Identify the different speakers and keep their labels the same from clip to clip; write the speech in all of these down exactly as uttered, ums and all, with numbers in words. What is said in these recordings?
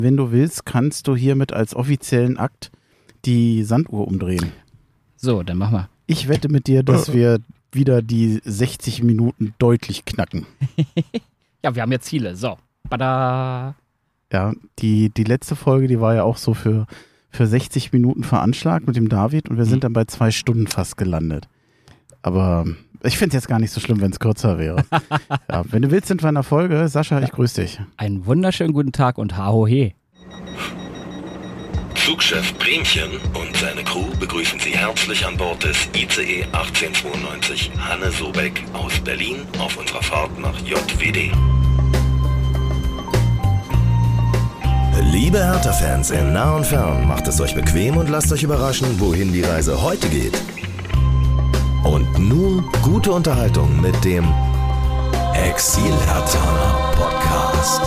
Speaker 1: Wenn du willst, kannst du hiermit als offiziellen Akt die Sanduhr umdrehen.
Speaker 2: So, dann machen wir.
Speaker 1: Ich wette mit dir, dass wir wieder die sechzig Minuten deutlich knacken.
Speaker 2: Ja, wir haben jetzt Ziele. So. Bada.
Speaker 1: Ja, die, die letzte Folge, die war ja auch so für, für sechzig Minuten veranschlagt mit dem David und wir sind dann bei zwei Stunden fast gelandet. Aber ich finde es jetzt gar nicht so schlimm, wenn es kürzer wäre. Ja, wenn du willst, sind wir in der Folge. Sascha, ja. Ich grüße dich.
Speaker 2: Einen wunderschönen guten Tag und ha-ho-he.
Speaker 3: Flugchef Bremchen und seine Crew begrüßen Sie herzlich an Bord des I C E achtzehnhundertzweiundneunzig Hanne Sobeck aus Berlin auf unserer Fahrt nach J W D.
Speaker 4: Liebe Hertha-Fans in nah und fern, macht es euch bequem und lasst euch überraschen, wohin die Reise heute geht. Und nun gute Unterhaltung mit dem Exil-Herthaner Podcast.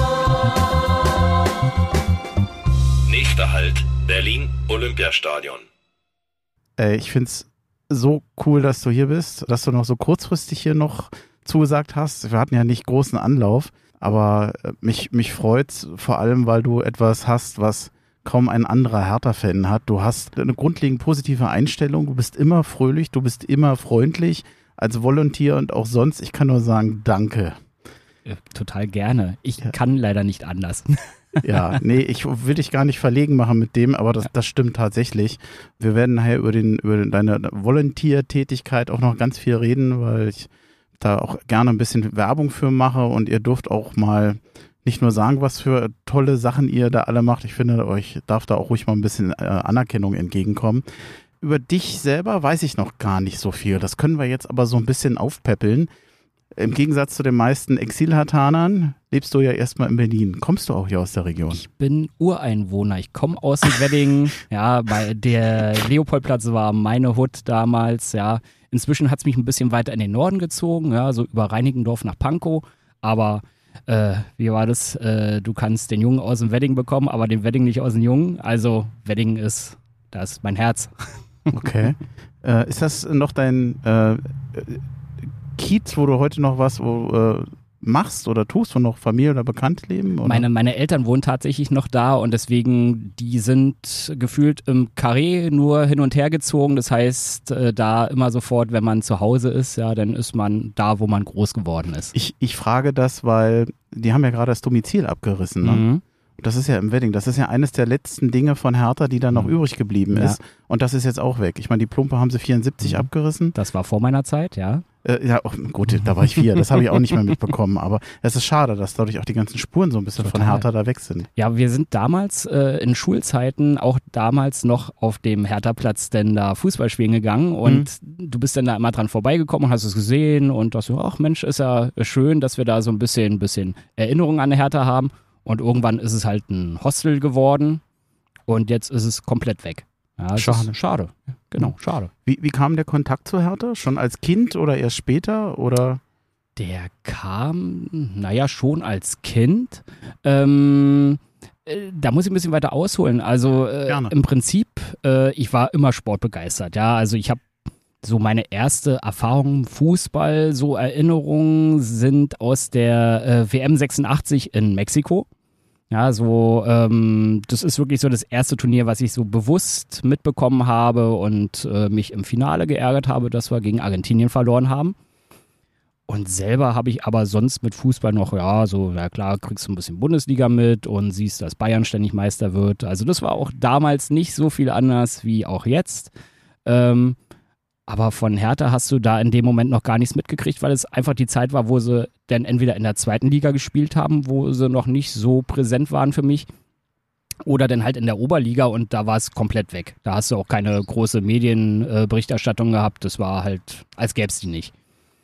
Speaker 3: Nächster Halt, Berlin Olympiastadion.
Speaker 1: Ey, ich find's so cool, dass du hier bist, dass du noch so kurzfristig hier noch zugesagt hast. Wir hatten ja nicht großen Anlauf, aber mich, mich freut's vor allem, weil du etwas hast, was kaum ein anderer Hertha-Fan hat. Du hast eine grundlegend positive Einstellung, du bist immer fröhlich, du bist immer freundlich als Volunteer und auch sonst. Ich kann nur sagen, danke.
Speaker 2: Ja, total gerne. Ich
Speaker 1: ja.
Speaker 2: kann leider nicht anders.
Speaker 1: Ja, nee, ich will dich gar nicht verlegen machen mit dem, aber das, das stimmt tatsächlich. Wir werden nachher über, den, über deine Volunteer-Tätigkeit auch noch ganz viel reden, weil ich da auch gerne ein bisschen Werbung für mache und ihr dürft auch mal nicht nur sagen, was für tolle Sachen ihr da alle macht. Ich finde, euch darf da auch ruhig mal ein bisschen äh, Anerkennung entgegenkommen. Über dich selber weiß ich noch gar nicht so viel. Das können wir jetzt aber so ein bisschen aufpäppeln. Im Gegensatz zu den meisten Exil-Herthanern lebst du ja erstmal in Berlin. Kommst du auch hier aus der Region?
Speaker 2: Ich bin Ureinwohner. Ich komme aus dem Wedding. Ja, bei der Leopoldplatz war meine Hut damals. Ja, inzwischen hat es mich ein bisschen weiter in den Norden gezogen, ja, so über Reinickendorf nach Pankow. Aber äh, wie war das? Äh, du kannst den Jungen aus dem Wedding bekommen, aber den Wedding nicht aus dem Jungen. Also Wedding ist, das ist mein Herz.
Speaker 1: Okay. äh, ist das noch dein äh, Kiez, wo du heute noch was wo, äh, machst oder tust, wo noch Familie oder Bekannte leben? Oder?
Speaker 2: Meine, meine Eltern wohnen tatsächlich noch da und deswegen, die sind gefühlt im Carré nur hin und her gezogen. Das heißt, äh, da immer sofort, wenn man zu Hause ist, ja, dann ist man da, wo man groß geworden ist.
Speaker 1: Ich, ich frage das, weil die haben ja gerade das Domizil abgerissen, ne?
Speaker 2: Mhm.
Speaker 1: Das ist ja im Wedding. Das ist ja eines der letzten Dinge von Hertha, die da noch mhm. übrig geblieben ist.
Speaker 2: Ja.
Speaker 1: Und das ist jetzt auch weg. Ich meine, die Plumpe haben sie vierundsiebzig mhm. abgerissen.
Speaker 2: Das war vor meiner Zeit, ja.
Speaker 1: Äh, ja, oh, gut, da war ich vier. Das habe ich auch nicht mehr mitbekommen. Aber es ist schade, dass dadurch auch die ganzen Spuren so ein bisschen Total. von Hertha da weg sind.
Speaker 2: Ja, wir sind damals äh, in Schulzeiten auch damals noch auf dem Hertha-Platz denn da Fußball spielen gegangen. Und mhm. du bist dann da immer dran vorbeigekommen und hast es gesehen. Und dachte so, ach Mensch, ist ja schön, dass wir da so ein bisschen, bisschen Erinnerung an Hertha haben. Und irgendwann ist es halt ein Hostel geworden und jetzt ist es komplett weg. Ja,
Speaker 1: schade.
Speaker 2: Ist schade. Genau, schade.
Speaker 1: Wie, wie kam der Kontakt zu Hertha? Schon als Kind oder erst später? Oder?
Speaker 2: Der kam, naja, schon als Kind. Ähm, äh, da muss ich ein bisschen weiter ausholen. Also äh, im Prinzip, äh, ich war immer sportbegeistert. Ja, also ich habe so meine erste Erfahrung im Fußball, so Erinnerungen sind aus der äh, W M sechsundachtzig in Mexiko. Ja, so, ähm, das ist wirklich so das erste Turnier, was ich so bewusst mitbekommen habe und äh, mich im Finale geärgert habe, dass wir gegen Argentinien verloren haben. Und selber habe ich aber sonst mit Fußball noch, ja, so, ja klar, kriegst du ein bisschen Bundesliga mit und siehst, dass Bayern ständig Meister wird. Also das war auch damals nicht so viel anders wie auch jetzt. Ähm, Aber von Hertha hast du da in dem Moment noch gar nichts mitgekriegt, weil es einfach die Zeit war, wo sie dann entweder in der zweiten Liga gespielt haben, wo sie noch nicht so präsent waren für mich, oder dann halt in der Oberliga und da war es komplett weg. Da hast du auch keine große Medienberichterstattung gehabt, das war halt, als gäbe es die nicht.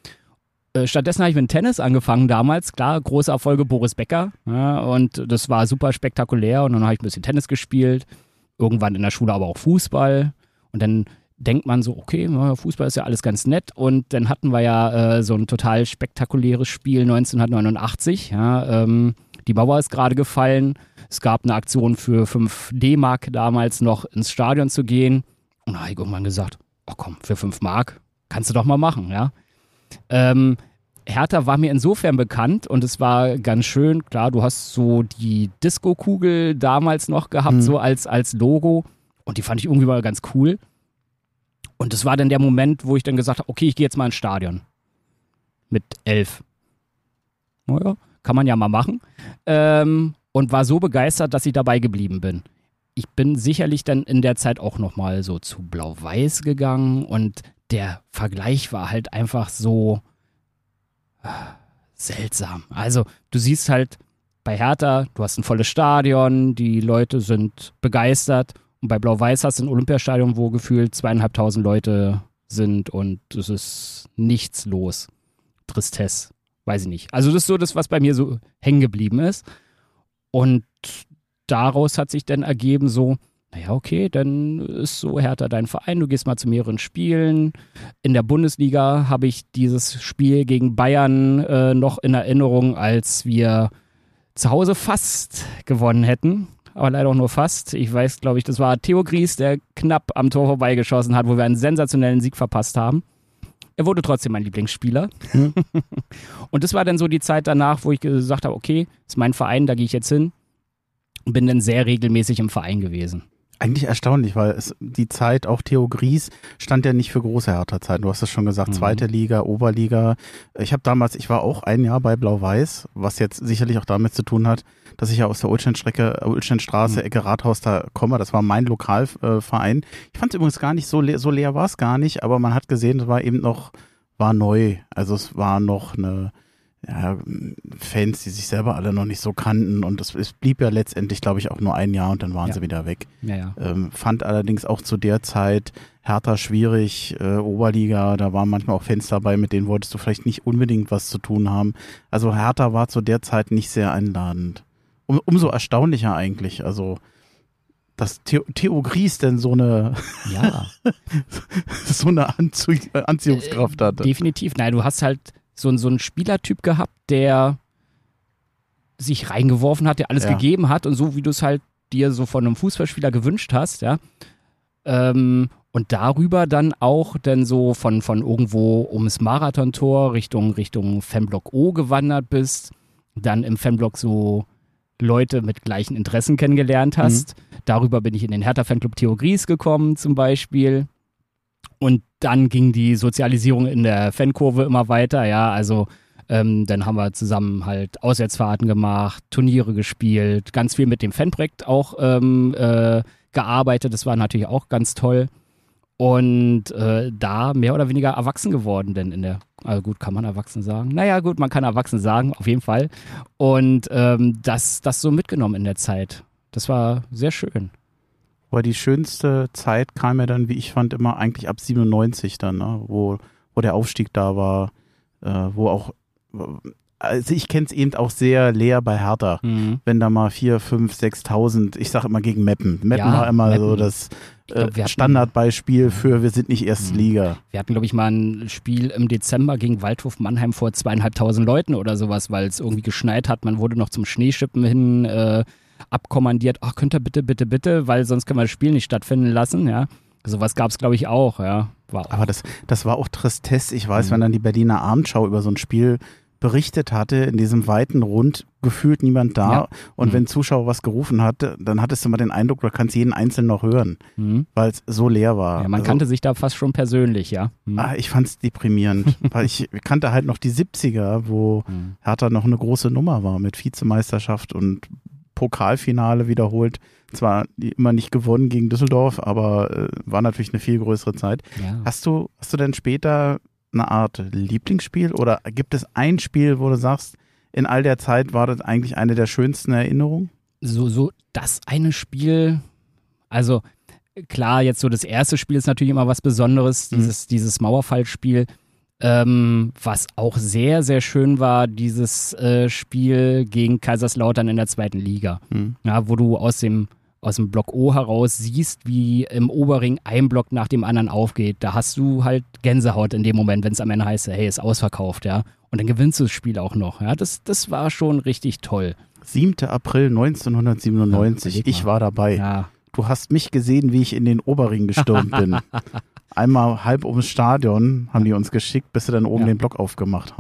Speaker 2: Äh, stattdessen habe ich mit Tennis angefangen damals, klar, große Erfolge Boris Becker, ja, und das war super spektakulär und dann habe ich ein bisschen Tennis gespielt, irgendwann in der Schule aber auch Fußball und dann denkt man so, okay, Fußball ist ja alles ganz nett und dann hatten wir ja äh, so ein total spektakuläres Spiel neunzehnhundertneunundachtzig, ja, ähm, die Mauer ist gerade gefallen, es gab eine Aktion für fünf D-Mark damals noch ins Stadion zu gehen und da habe ich irgendwann gesagt, oh komm, für fünf Mark kannst du doch mal machen, ja. Ähm, Hertha war mir insofern bekannt und es war ganz schön, klar, du hast so die Disco-Kugel damals noch gehabt, mhm. so als, als Logo und die fand ich irgendwie mal ganz cool. Und das war dann der Moment, wo ich dann gesagt habe, okay, ich gehe jetzt mal ins Stadion. Mit elf. Naja, kann man ja mal machen. Ähm, und war so begeistert, dass ich dabei geblieben bin. Ich bin sicherlich dann in der Zeit auch nochmal so zu Blau-Weiß gegangen und der Vergleich war halt einfach so seltsam. Also du siehst halt bei Hertha, du hast ein volles Stadion, die Leute sind begeistert und bei Blau-Weiß hast du ein Olympiastadion, wo gefühlt zweieinhalbtausend Leute sind und es ist nichts los. Tristesse, weiß ich nicht. Also das ist so das, was bei mir so hängen geblieben ist und daraus hat sich dann ergeben so, naja, okay, dann ist so Hertha dein Verein, du gehst mal zu mehreren Spielen. In der Bundesliga habe ich dieses Spiel gegen Bayern äh, noch in Erinnerung, als wir zu Hause fast gewonnen hätten, aber leider auch nur fast. Ich weiß, glaube ich, das war Theo Gries, der knapp am Tor vorbeigeschossen hat, wo wir einen sensationellen Sieg verpasst haben. Er wurde trotzdem mein Lieblingsspieler. Hm. Und das war dann so die Zeit danach, wo ich gesagt habe, okay, das ist mein Verein, da gehe ich jetzt hin. Und bin dann sehr regelmäßig im Verein gewesen.
Speaker 1: Eigentlich erstaunlich, weil es die Zeit, auch Theo Gries, stand ja nicht für große Hertha-Zeiten. Du hast es schon gesagt, mhm. zweite Liga, Oberliga. Ich habe damals, ich war auch ein Jahr bei Blau-Weiß, was jetzt sicherlich auch damit zu tun hat, dass ich ja aus der Ulsteinstrecke, Ulsteinstraße, mhm. Ecke Rathaus da komme. Das war mein Lokalverein. Ich fand es übrigens gar nicht so leer, so leer war es gar nicht, aber man hat gesehen, es war eben noch, war neu. Also es war noch eine, ja, Fans, die sich selber alle noch nicht so kannten und es, es blieb ja letztendlich, glaube ich, auch nur ein Jahr und dann waren ja. sie wieder weg.
Speaker 2: Ja, ja.
Speaker 1: Ähm, fand allerdings auch zu der Zeit Hertha schwierig, äh, Oberliga, da waren manchmal auch Fans dabei, mit denen wolltest du vielleicht nicht unbedingt was zu tun haben. Also Hertha war zu der Zeit nicht sehr einladend. Um, umso erstaunlicher eigentlich, also dass Theo, Theo Gries denn so eine
Speaker 2: ja.
Speaker 1: so eine Anzie Anziehungskraft hatte.
Speaker 2: Äh, definitiv, nein, du hast halt so, so einen Spielertyp gehabt, der sich reingeworfen hat, der alles ja. gegeben hat und so, wie du es halt dir so von einem Fußballspieler gewünscht hast, ja. Ähm, und darüber dann auch dann so von, von irgendwo ums Marathontor Richtung, Richtung Fanblock O gewandert bist, dann im Fanblock so Leute mit gleichen Interessen kennengelernt hast. Mhm. Darüber bin ich in den Hertha-Fanclub Theo Gries gekommen zum Beispiel. Und dann ging die Sozialisierung in der Fankurve immer weiter, ja, also ähm, dann haben wir zusammen halt Auswärtsfahrten gemacht, Turniere gespielt, ganz viel mit dem Fanprojekt auch ähm, äh, gearbeitet, das war natürlich auch ganz toll und äh, da mehr oder weniger erwachsen geworden, denn in der, also gut, kann man erwachsen sagen? Naja gut, man kann erwachsen sagen, auf jeden Fall und ähm, das, das so mitgenommen in der Zeit, das war sehr schön.
Speaker 1: Aber die schönste Zeit kam ja dann, wie ich fand, immer eigentlich ab siebenundneunzig dann, ne? wo, wo der Aufstieg da war, äh, wo auch, also ich kenne es eben auch sehr leer bei Hertha, mhm. wenn da mal vier, fünf, sechstausend, ich sage immer gegen Meppen. Meppen ja, war immer Meppen. so das äh, glaub, Standardbeispiel für wir sind nicht erste mhm. Liga.
Speaker 2: Wir hatten, glaube ich, mal ein Spiel im Dezember gegen Waldhof Mannheim vor zweieinhalbtausend Leuten oder sowas, weil es irgendwie geschneit hat, man wurde noch zum Schneeschippen hin äh, abkommandiert, ach, könnt ihr bitte, bitte, bitte, weil sonst können wir das Spiel nicht stattfinden lassen, ja. Sowas gab es, glaube ich, auch, ja. War auch.
Speaker 1: Aber das, das war auch Tristesse. Ich weiß, mhm. wenn dann die Berliner Abendschau über so ein Spiel berichtet hatte, in diesem weiten Rund gefühlt niemand da. Ja. Und mhm. wenn Zuschauer was gerufen hatte, dann hattest du mal den Eindruck, du kannst jeden Einzelnen noch hören, mhm. weil es so leer war.
Speaker 2: Ja, man also, kannte sich da fast schon persönlich, ja. Mhm.
Speaker 1: Ah, ich fand es deprimierend, weil ich kannte halt noch die siebziger, wo mhm. Hertha noch eine große Nummer war mit Vizemeisterschaft und Pokalfinale wiederholt. Zwar immer nicht gewonnen gegen Düsseldorf, aber äh, war natürlich eine viel größere Zeit. Ja. Hast du, hast du denn später eine Art Lieblingsspiel oder gibt es ein Spiel, wo du sagst, in all der Zeit war das eigentlich eine der schönsten Erinnerungen?
Speaker 2: So, so das eine Spiel, also klar, jetzt so das erste Spiel ist natürlich immer was Besonderes, dieses, mhm. dieses Mauerfallspiel. Ähm, was auch sehr, sehr schön war, dieses äh, Spiel gegen Kaiserslautern in der zweiten Liga. Mhm. Ja, wo du aus dem, aus dem Block O heraus siehst, wie im Oberring ein Block nach dem anderen aufgeht. Da hast du halt Gänsehaut in dem Moment, wenn es am Ende heißt, hey, ist ausverkauft, ja. Und dann gewinnst du das Spiel auch noch. Ja, das, das war schon richtig toll.
Speaker 1: siebter April neunzehnhundertsiebenundneunzig, ja, ich war dabei. Ja. Du hast mich gesehen, wie ich in den Oberring gestürmt bin. Einmal halb ums Stadion haben die uns geschickt, bis sie dann oben ja. den Block aufgemacht haben.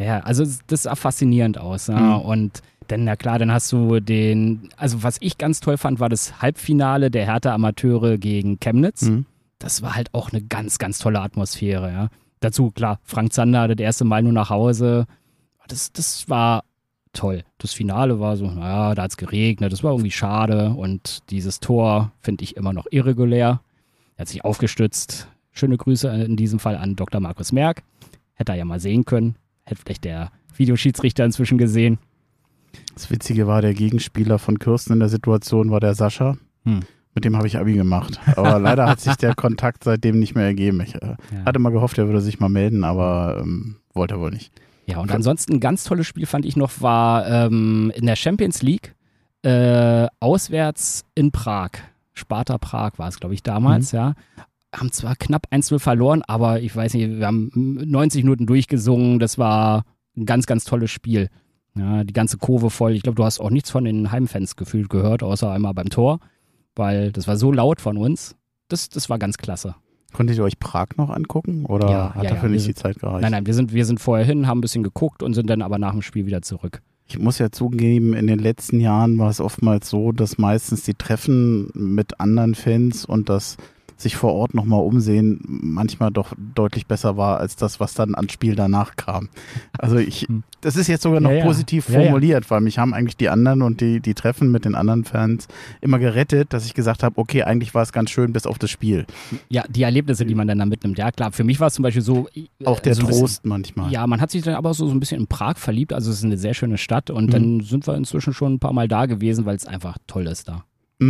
Speaker 2: Ja, also das sah faszinierend aus. Ja. Mhm. Und dann, na klar, dann hast du den, also was ich ganz toll fand, war das Halbfinale der Hertha-Amateure gegen Chemnitz. Mhm. Das war halt auch eine ganz, ganz tolle Atmosphäre. Ja. Dazu, klar, Frank Zander, das erste Mal nur nach Hause. Das, das war toll. Das Finale war so, naja, da hat es geregnet, das war irgendwie schade. Und dieses Tor finde ich immer noch irregulär. Er hat sich aufgestützt. Schöne Grüße in diesem Fall an Doktor Markus Merck. Hätte er ja mal sehen können. Hätte vielleicht der Videoschiedsrichter inzwischen gesehen.
Speaker 1: Das Witzige war, der Gegenspieler von Kirsten in der Situation war der Sascha. Hm. Mit dem habe ich Abi gemacht. Aber leider hat sich der Kontakt seitdem nicht mehr ergeben. Ich äh, ja. hatte mal gehofft, er würde sich mal melden, aber ähm, wollte er wohl nicht.
Speaker 2: Ja, und ansonsten ein ganz tolles Spiel fand ich noch, war ähm, in der Champions League äh, auswärts in Prag. Sparta Prag war es, glaube ich, damals, mhm. ja. Haben zwar knapp eins null verloren, aber ich weiß nicht, wir haben neunzig Minuten durchgesungen. Das war ein ganz, ganz tolles Spiel. Ja, die ganze Kurve voll. Ich glaube, du hast auch nichts von den Heimfans gefühlt gehört, außer einmal beim Tor, weil das war so laut von uns. Das, das war ganz klasse.
Speaker 1: Konntet ihr euch Prag noch angucken oder
Speaker 2: ja,
Speaker 1: hat
Speaker 2: ja,
Speaker 1: dafür
Speaker 2: ja.
Speaker 1: nicht
Speaker 2: sind,
Speaker 1: die Zeit gereicht?
Speaker 2: Nein, nein, wir sind, wir sind vorher hin, haben ein bisschen geguckt und sind dann aber nach dem Spiel wieder zurück.
Speaker 1: Ich muss ja zugeben, in den letzten Jahren war es oftmals so, dass meistens die Treffen mit anderen Fans und das sich vor Ort nochmal umsehen manchmal doch deutlich besser war als das, was dann ans Spiel danach kam. Also ich, das ist jetzt sogar noch
Speaker 2: ja, ja.
Speaker 1: positiv
Speaker 2: ja,
Speaker 1: formuliert,
Speaker 2: ja.
Speaker 1: weil mich haben eigentlich die anderen und die, die Treffen mit den anderen Fans immer gerettet, dass ich gesagt habe, okay, eigentlich war es ganz schön bis auf das Spiel.
Speaker 2: Ja, die Erlebnisse, die man dann da mitnimmt. Ja klar, für mich war es zum Beispiel so...
Speaker 1: Auch der
Speaker 2: so
Speaker 1: Trost
Speaker 2: bisschen,
Speaker 1: manchmal.
Speaker 2: Ja, man hat sich dann aber so, so ein bisschen in Prag verliebt, also es ist eine sehr schöne Stadt und mhm. dann sind wir inzwischen schon ein paar Mal da gewesen, weil es einfach toll ist da.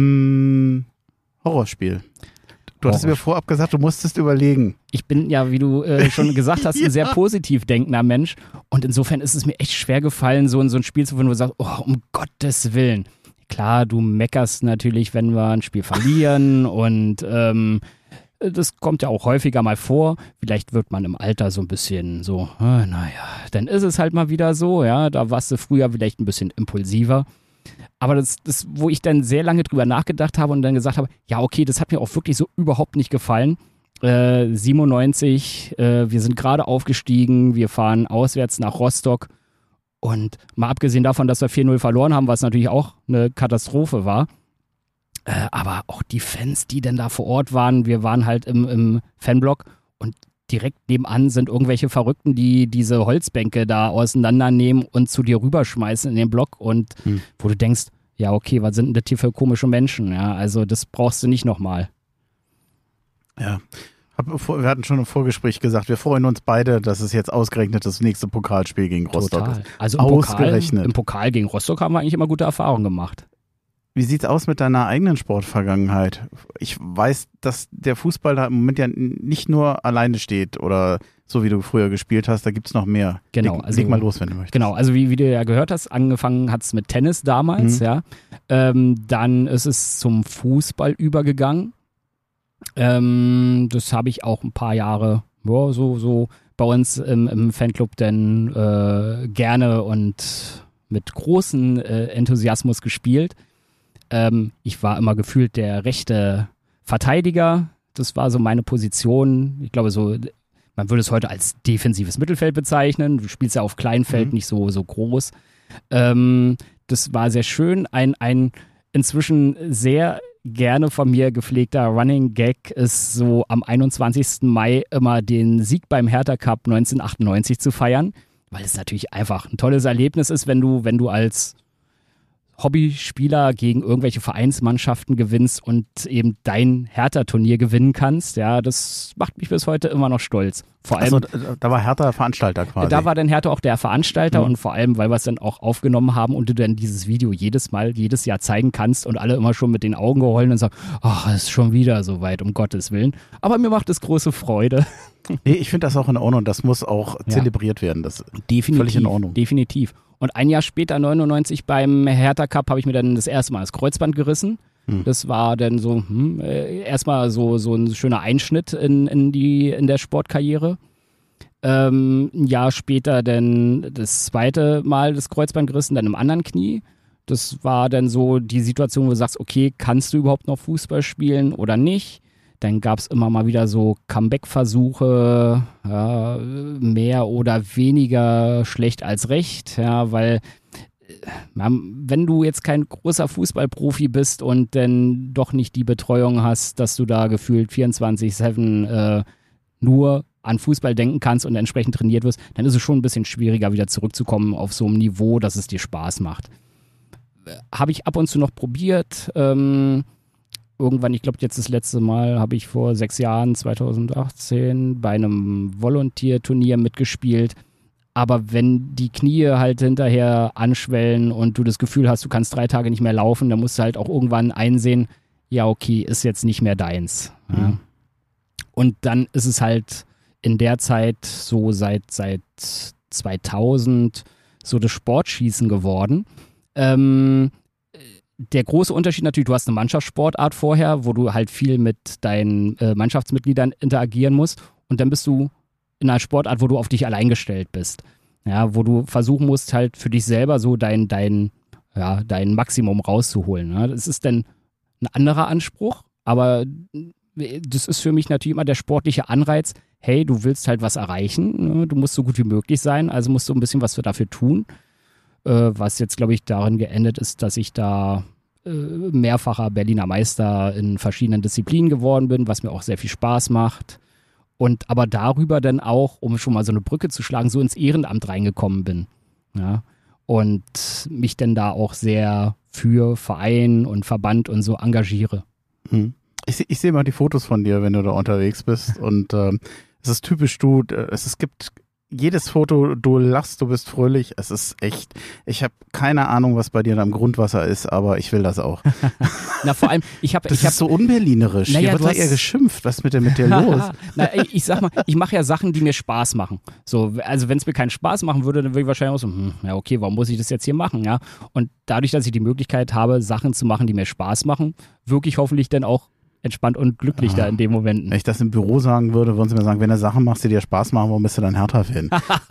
Speaker 1: Mm, Horrorspiel. Du hattest mir vorab gesagt, du musstest überlegen.
Speaker 2: Ich bin ja, wie du äh, schon gesagt hast, ein ja. sehr positiv denkender Mensch. Und insofern ist es mir echt schwer gefallen, so in so ein Spiel zu finden, wo du sagst, oh, um Gottes Willen. Klar, du meckerst natürlich, wenn wir ein Spiel verlieren. und ähm, das kommt ja auch häufiger mal vor. Vielleicht wird man im Alter so ein bisschen so, äh, naja, dann ist es halt mal wieder so. Ja, da warst du früher vielleicht ein bisschen impulsiver. Aber das, das, wo ich dann sehr lange drüber nachgedacht habe und dann gesagt habe, ja okay, das hat mir auch wirklich so überhaupt nicht gefallen. Äh, siebenundneunzig, äh, wir sind gerade aufgestiegen, wir fahren auswärts nach Rostock und mal abgesehen davon, dass wir vier null verloren haben, was natürlich auch eine Katastrophe war, äh, aber auch die Fans, die denn da vor Ort waren, wir waren halt im, im Fanblock und direkt nebenan sind irgendwelche Verrückten, die diese Holzbänke da auseinandernehmen und zu dir rüberschmeißen in den Block und hm. wo du denkst, ja okay, was sind denn das hier für komische Menschen? Ja, also das brauchst du nicht nochmal.
Speaker 1: Ja, wir hatten schon im Vorgespräch gesagt, wir freuen uns beide, dass es jetzt ausgerechnet das nächste Pokalspiel gegen Rostock
Speaker 2: Total.
Speaker 1: ist.
Speaker 2: Also im
Speaker 1: ausgerechnet.
Speaker 2: Pokal, im Pokal gegen Rostock haben wir eigentlich immer gute Erfahrungen gemacht.
Speaker 1: Wie sieht's aus mit deiner eigenen Sportvergangenheit? Ich weiß, dass der Fußball da im Moment ja nicht nur alleine steht oder so wie du früher gespielt hast, da gibt's noch mehr.
Speaker 2: Genau.
Speaker 1: Leg,
Speaker 2: also,
Speaker 1: leg mal los, wenn du möchtest.
Speaker 2: Genau, also wie, wie du ja gehört hast, angefangen hat's mit Tennis damals, mhm. ja. Ähm, dann ist es zum Fußball übergegangen. Ähm, das habe ich auch ein paar Jahre boah, so, so bei uns im, im Fanclub denn äh, gerne und mit großem äh, Enthusiasmus gespielt. Ähm, ich war immer gefühlt der rechte Verteidiger. Das war so meine Position. Ich glaube, so, man würde es heute als defensives Mittelfeld bezeichnen. Du spielst ja auf Kleinfeld, mhm. nicht so, so groß. Ähm, das war sehr schön. Ein, ein inzwischen sehr gerne von mir gepflegter Running Gag ist so am einundzwanzigsten Mai immer den Sieg beim Hertha Cup neunzehnhundertachtundneunzig zu feiern, weil es natürlich einfach ein tolles Erlebnis ist, wenn du, wenn du als Hobbyspieler gegen irgendwelche Vereinsmannschaften gewinnst und eben dein Hertha-Turnier gewinnen kannst. Ja, das macht mich bis heute immer noch stolz. Vor allem,
Speaker 1: also, da war Hertha Veranstalter quasi.
Speaker 2: Da war dann Hertha auch der Veranstalter mhm. und vor allem, weil wir es dann auch aufgenommen haben und du dann dieses Video jedes Mal, jedes Jahr zeigen kannst und alle immer schon mit den Augen gerollt und sagen, ach, es ist schon wieder so weit, um Gottes Willen. Aber mir macht es große Freude.
Speaker 1: Nee, ich finde das auch in Ordnung. Das muss auch ja. zelebriert werden. Das ist
Speaker 2: definitiv,
Speaker 1: völlig in Ordnung.
Speaker 2: Definitiv. Und ein Jahr später, neunundneunzig, beim Hertha Cup, habe ich mir dann das erste Mal das Kreuzband gerissen. Hm. Das war dann so hm, äh, erstmal so, so ein schöner Einschnitt in, in, die, in der Sportkarriere. Ähm, ein Jahr später dann das zweite Mal das Kreuzband gerissen, dann im anderen Knie. Das war dann so die Situation, wo du sagst, okay, kannst du überhaupt noch Fußball spielen oder nicht? Dann gab es immer mal wieder so Comeback-Versuche, ja, mehr oder weniger schlecht als recht, ja, weil wenn du jetzt kein großer Fußballprofi bist und dann doch nicht die Betreuung hast, dass du da gefühlt vierundzwanzig sieben äh, nur an Fußball denken kannst und entsprechend trainiert wirst, dann ist es schon ein bisschen schwieriger, wieder zurückzukommen auf so einem Niveau, dass es dir Spaß macht. Habe ich ab und zu noch probiert, ähm, irgendwann, ich glaube jetzt das letzte Mal, habe ich vor sechs Jahren, zwanzig achtzehn, bei einem Volunteer-Turnier mitgespielt. Aber wenn die Knie halt hinterher anschwellen und du das Gefühl hast, du kannst drei Tage nicht mehr laufen, dann musst du halt auch irgendwann einsehen, ja okay, ist jetzt nicht mehr deins. Ja. Mhm. Und dann ist es halt in der Zeit so seit, seit zweitausend so das Sportschießen geworden. Ähm, Der große Unterschied natürlich, du hast eine Mannschaftssportart vorher, wo du halt viel mit deinen äh, Mannschaftsmitgliedern interagieren musst und dann bist du in einer Sportart, wo du auf dich allein gestellt bist. Ja, wo du versuchen musst, halt für dich selber so dein, dein, ja, dein Maximum rauszuholen. Ja. Das ist dann ein anderer Anspruch, aber das ist für mich natürlich immer der sportliche Anreiz, hey, du willst halt was erreichen, ne? Du musst so gut wie möglich sein, also musst du ein bisschen was dafür tun. Was jetzt, glaube ich, darin geendet ist, dass ich da äh, mehrfacher Berliner Meister in verschiedenen Disziplinen geworden bin, was mir auch sehr viel Spaß macht. Und aber darüber dann auch, um schon mal so eine Brücke zu schlagen, so ins Ehrenamt reingekommen bin. Ja? Und mich dann da auch sehr für Verein und Verband und so engagiere.
Speaker 1: Hm. Ich, ich sehe mal die Fotos von dir, wenn du da unterwegs bist. Und ähm, es ist typisch du, es, es gibt jedes Foto, du lachst, du bist fröhlich, es ist echt, ich habe keine Ahnung, was bei dir da im Grundwasser ist, aber ich will das auch.
Speaker 2: Na vor allem, ich habe...
Speaker 1: Das
Speaker 2: ich hab,
Speaker 1: ist so unberlinerisch,
Speaker 2: naja,
Speaker 1: hier wird da
Speaker 2: hast,
Speaker 1: eher geschimpft, was ist mit, der, mit dir los?
Speaker 2: Na, ich, ich sag mal, ich mache ja Sachen, die mir Spaß machen. So, also wenn es mir keinen Spaß machen würde, dann würde ich wahrscheinlich auch so, hm, ja okay, warum muss ich das jetzt hier machen, ja? Und dadurch, dass ich die Möglichkeit habe, Sachen zu machen, die mir Spaß machen, wirke ich hoffentlich dann auch entspannt und glücklich ah, da in dem Moment.
Speaker 1: Wenn ich das im Büro sagen würde, würden sie mir sagen, wenn du Sachen machst, die dir Spaß machen, warum bist du dann Hertha-Fan?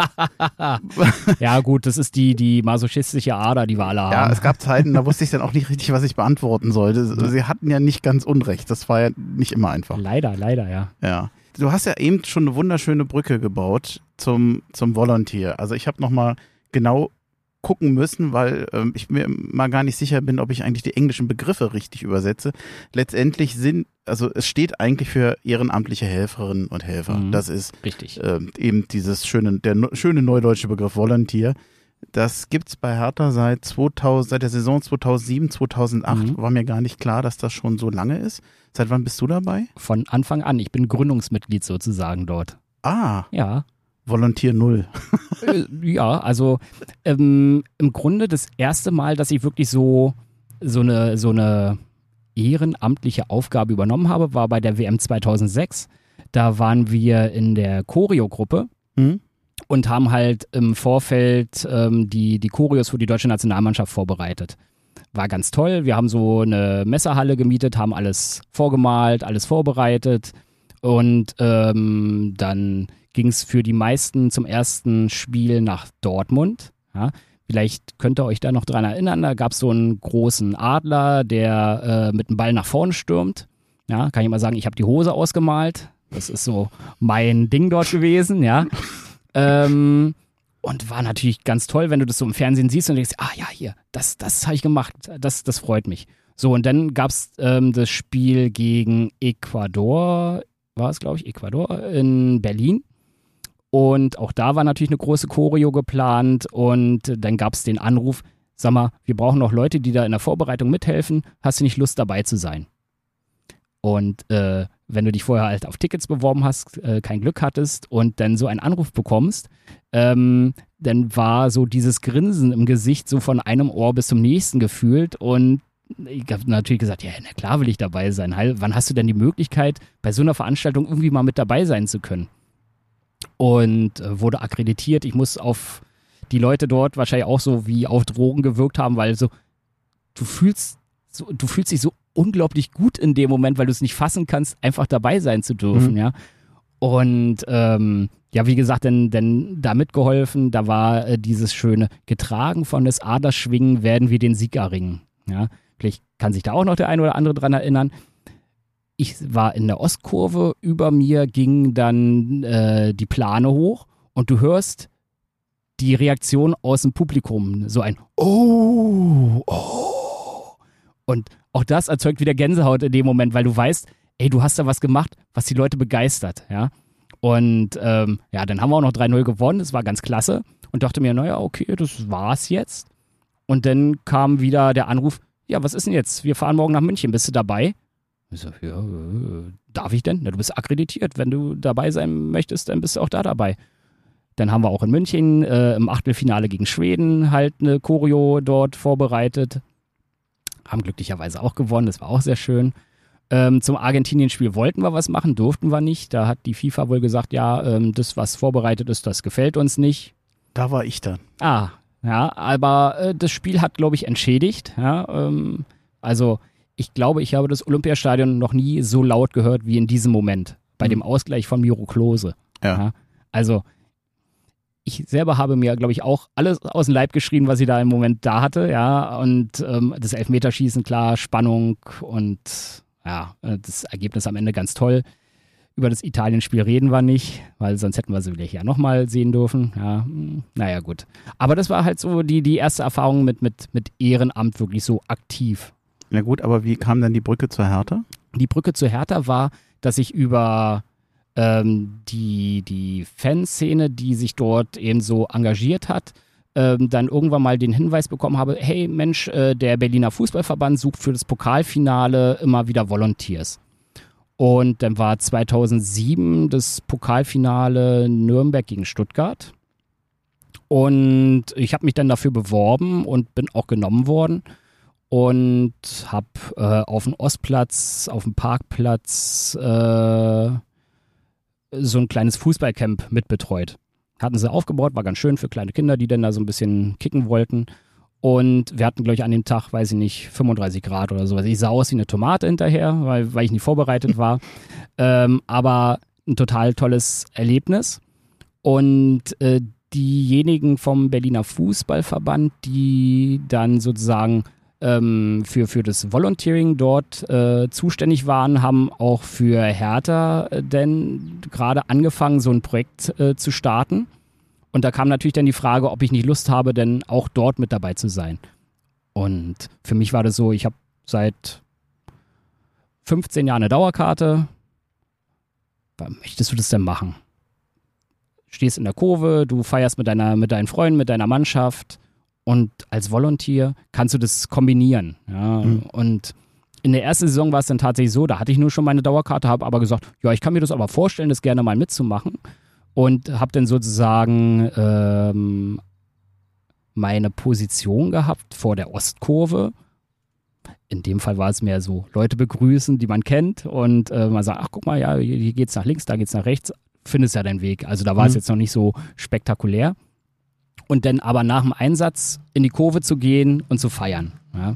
Speaker 2: Ja gut, das ist die, die masochistische Ader, die wir alle haben.
Speaker 1: Ja, es gab Zeiten, da wusste ich dann auch nicht richtig, was ich beantworten sollte. Sie hatten ja nicht ganz Unrecht, das war ja nicht immer einfach.
Speaker 2: Leider, leider, ja.
Speaker 1: Ja. Du hast ja eben schon eine wunderschöne Brücke gebaut zum, zum Volunteer. Also ich habe nochmal genau gucken müssen, weil ähm, ich mir mal gar nicht sicher bin, ob ich eigentlich die englischen Begriffe richtig übersetze. Letztendlich sind, also es steht eigentlich für ehrenamtliche Helferinnen und Helfer.
Speaker 2: Mhm,
Speaker 1: das ist
Speaker 2: richtig.
Speaker 1: Ähm, eben dieses schöne, der no, schöne neudeutsche Begriff Volunteer. Das gibt's bei Hertha seit zweitausend, seit der Saison zweitausendsieben, zweitausendacht. Mhm. War mir gar nicht klar, dass das schon so lange ist. Seit wann bist du dabei?
Speaker 2: Von Anfang an. Ich bin Gründungsmitglied sozusagen dort.
Speaker 1: Ah.
Speaker 2: Ja.
Speaker 1: Volunteer null.
Speaker 2: Ja, also ähm, im Grunde das erste Mal, dass ich wirklich so, so, eine, so eine ehrenamtliche Aufgabe übernommen habe, war bei der W M zweitausendsechs. Da waren wir in der Choreo-Gruppe mhm. und haben halt im Vorfeld ähm, die, die Choreos für die deutsche Nationalmannschaft vorbereitet. War ganz toll. Wir haben so eine Messerhalle gemietet, haben alles vorgemalt, alles vorbereitet und ähm, dann ging es für die meisten zum ersten Spiel nach Dortmund. Ja, vielleicht könnt ihr euch da noch dran erinnern, da gab es so einen großen Adler, der äh, mit dem Ball nach vorne stürmt. Ja, kann ich mal sagen, ich habe die Hose ausgemalt. Das ist so mein Ding dort gewesen, ja. ähm, und war natürlich ganz toll, wenn du das so im Fernsehen siehst und denkst, ah ja, hier, das, das habe ich gemacht, das, das freut mich. So, und dann gab es ähm, das Spiel gegen Ecuador, war es, glaube ich, Ecuador in Berlin. Und auch da war natürlich eine große Choreo geplant und dann gab es den Anruf, sag mal, wir brauchen noch Leute, die da in der Vorbereitung mithelfen, hast du nicht Lust dabei zu sein? Und äh, wenn du dich vorher halt auf Tickets beworben hast, äh, kein Glück hattest und dann so einen Anruf bekommst, ähm, dann war so dieses Grinsen im Gesicht so von einem Ohr bis zum nächsten gefühlt und ich habe natürlich gesagt, ja, na klar will ich dabei sein. Wann hast du denn die Möglichkeit, bei so einer Veranstaltung irgendwie mal mit dabei sein zu können? Und äh, wurde akkreditiert. Ich muss auf die Leute dort wahrscheinlich auch so wie auf Drogen gewirkt haben, weil so du fühlst, so, du fühlst dich so unglaublich gut in dem Moment, weil du es nicht fassen kannst, einfach dabei sein zu dürfen, mhm. ja. Und ähm, ja, wie gesagt, denn, denn da mitgeholfen, da war äh, dieses schöne getragen von des Adlers Schwingen werden wir den Sieg erringen. Ja, vielleicht kann sich da auch noch der eine oder andere dran erinnern. ich war in der Ostkurve, über mir ging dann äh, die Plane hoch und du hörst die Reaktion aus dem Publikum, so ein Oh, oh. Und auch das erzeugt wieder Gänsehaut in dem Moment, weil du weißt, ey, du hast da was gemacht, was die Leute begeistert, ja. Und ähm, ja, dann haben wir auch noch drei null gewonnen, das war ganz klasse und dachte mir, naja, okay, das war's jetzt. Und dann kam wieder der Anruf, ja, was ist denn jetzt? Wir fahren morgen nach München, bist du dabei? Ich so, ja, äh, darf ich denn? Na, du bist akkreditiert, wenn du dabei sein möchtest, dann bist du auch da dabei. Dann haben wir auch in München äh, im Achtelfinale gegen Schweden halt eine Choreo dort vorbereitet. Haben glücklicherweise auch gewonnen, das war auch sehr schön. Ähm, zum Argentinien-Spiel wollten wir was machen, durften wir nicht. Da hat die FIFA wohl gesagt, ja, ähm, das, was vorbereitet ist, das gefällt uns nicht.
Speaker 1: Da war ich dann.
Speaker 2: Ah, ja, aber äh, das Spiel hat, glaube ich, entschädigt. Ja, ähm, also ich glaube, ich habe das Olympiastadion noch nie so laut gehört wie in diesem Moment. Bei mhm. dem Ausgleich von Miro Klose.
Speaker 1: Ja.
Speaker 2: Ja, also ich selber habe mir, glaube ich, auch alles aus dem Leib geschrien, was ich da im Moment da hatte, ja, und ähm, das Elfmeterschießen, klar, Spannung und ja, das Ergebnis am Ende ganz toll. Über das Italien-Spiel reden wir nicht, weil sonst hätten wir sie wieder hier nochmal sehen dürfen, ja, naja, gut. Aber das war halt so die, die erste Erfahrung mit, mit, mit Ehrenamt wirklich so aktiv.
Speaker 1: Na gut, aber wie kam denn die Brücke zur Hertha?
Speaker 2: Die Brücke zur Hertha war, dass ich über Ähm, die, die Fanszene, die sich dort eben so engagiert hat, ähm, dann irgendwann mal den Hinweis bekommen habe, hey Mensch, äh, der Berliner Fußballverband sucht für das Pokalfinale immer wieder Volunteers. Und dann war zweitausendsieben das Pokalfinale Nürnberg gegen Stuttgart. Und ich habe mich dann dafür beworben und bin auch genommen worden. Und habe äh, auf dem Ostplatz, auf dem Parkplatz äh, so ein kleines Fußballcamp mitbetreut. Hatten sie aufgebaut, war ganz schön für kleine Kinder, die dann da so ein bisschen kicken wollten. Und wir hatten, glaube ich, an dem Tag, weiß ich nicht, fünfunddreißig Grad oder sowas. Ich sah aus wie eine Tomate hinterher, weil, weil ich nicht vorbereitet war. ähm, aber ein total tolles Erlebnis. Und äh, diejenigen vom Berliner Fußballverband, die dann sozusagen ähm, für, für das Volunteering dort äh, zuständig waren, haben auch für Hertha äh, denn gerade angefangen, so ein Projekt äh, zu starten. Und da kam natürlich dann die Frage, ob ich nicht Lust habe, denn auch dort mit dabei zu sein. Und für mich war das so, ich habe seit fünfzehn Jahren eine Dauerkarte. Wann möchtest du das denn machen? Stehst in der Kurve, du feierst mit deiner, mit deinen Freunden, mit deiner Mannschaft und als Volunteer kannst du das kombinieren. Ja? Mhm. Und in der ersten Saison war es dann tatsächlich so, da hatte ich nur schon meine Dauerkarte, habe aber gesagt, ja, ich kann mir das aber vorstellen, das gerne mal mitzumachen. Und habe dann sozusagen ähm, meine Position gehabt vor der Ostkurve. In dem Fall war es mehr so, Leute begrüßen, die man kennt und äh, man sagt, ach guck mal, ja, hier geht's nach links, da geht's nach rechts, findest ja deinen Weg. Also da war es mhm. jetzt noch nicht so spektakulär. Und dann aber nach dem Einsatz in die Kurve zu gehen und zu feiern. Ja.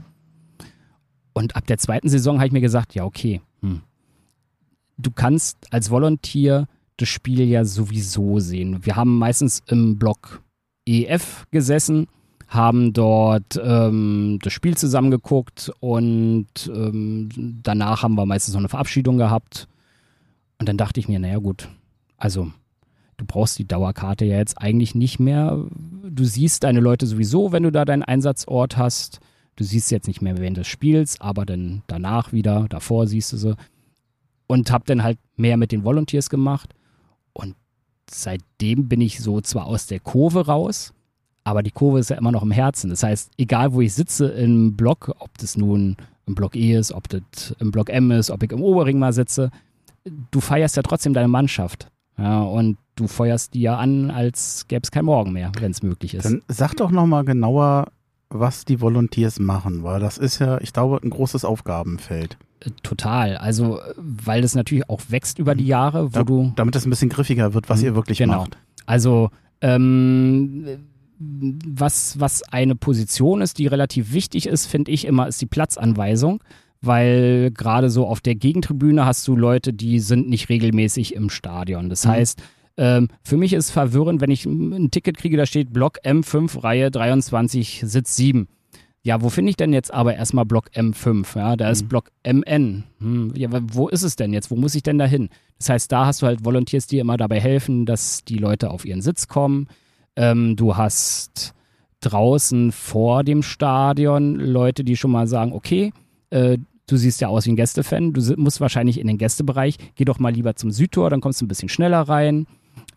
Speaker 2: Und ab der zweiten Saison habe ich mir gesagt, ja okay, hm. du kannst als Volunteer das Spiel ja sowieso sehen. Wir haben meistens im Block E F gesessen, haben dort ähm, das Spiel zusammengeguckt und ähm, danach haben wir meistens noch eine Verabschiedung gehabt. Und dann dachte ich mir, naja gut, also du brauchst die Dauerkarte ja jetzt eigentlich nicht mehr. Du siehst deine Leute sowieso, wenn du da deinen Einsatzort hast. Du siehst sie jetzt nicht mehr während des Spiels, aber dann danach wieder, davor siehst du sie. Und hab dann halt mehr mit den Volunteers gemacht. Und seitdem bin ich so zwar aus der Kurve raus, aber die Kurve ist ja immer noch im Herzen. Das heißt, egal wo ich sitze im Block, ob das nun im Block E ist, ob das im Block M ist, ob ich im Oberring mal sitze, du feierst ja trotzdem deine Mannschaft. Ja, und du feuerst die ja an, als gäbe es kein Morgen mehr, wenn es möglich ist.
Speaker 1: Dann sag doch nochmal genauer, was die Volunteers machen, weil das ist ja, ich glaube, ein großes Aufgabenfeld.
Speaker 2: Total, also weil das natürlich auch wächst über die Jahre, wo
Speaker 1: da,
Speaker 2: du...
Speaker 1: Damit es ein bisschen griffiger wird, was ihr wirklich
Speaker 2: genau.
Speaker 1: macht.
Speaker 2: Also ähm, was, was eine Position ist, die relativ wichtig ist, finde ich immer, ist die Platzanweisung, weil gerade so auf der Gegentribüne hast du Leute, die sind nicht regelmäßig im Stadion. Das mhm. heißt, ähm, für mich ist es verwirrend, wenn ich ein Ticket kriege, da steht Block M fünf, Reihe dreiundzwanzig, Sitz sieben. Ja, wo finde ich denn jetzt aber erstmal Block M fünf? Ja, da ist mhm. Block M N. Hm, ja, wo ist es denn jetzt? Wo muss ich denn da hin? Das heißt, da hast du halt Volunteers, die immer dabei helfen, dass die Leute auf ihren Sitz kommen. Ähm, du hast draußen vor dem Stadion Leute, die schon mal sagen, okay, äh, du siehst ja aus wie ein Gästefan, du musst wahrscheinlich in den Gästebereich, geh doch mal lieber zum Südtor, dann kommst du ein bisschen schneller rein.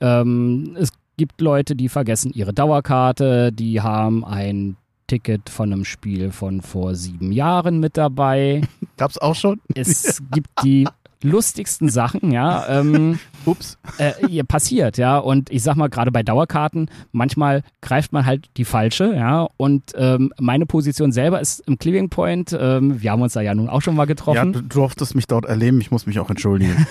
Speaker 2: Ähm, es gibt Leute, die vergessen ihre Dauerkarte, die haben ein Ticket von einem Spiel von vor sieben Jahren mit dabei.
Speaker 1: Gab's auch schon?
Speaker 2: Es gibt die lustigsten Sachen, ja. Ähm,
Speaker 1: Ups.
Speaker 2: Äh, ja, passiert, ja. Und ich sag mal, gerade bei Dauerkarten, manchmal greift man halt die falsche, ja. Und ähm, meine Position selber ist im Clearing Point. Ähm, wir haben uns da ja nun auch schon mal getroffen. Ja,
Speaker 1: du durftest mich dort erleben. Ich muss mich auch entschuldigen.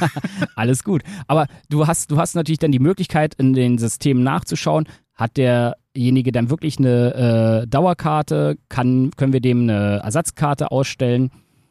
Speaker 2: Alles gut. Aber du hast, du hast natürlich dann die Möglichkeit, in den Systemen nachzuschauen, hat derjenige dann wirklich eine äh, Dauerkarte, kann, können wir dem eine Ersatzkarte ausstellen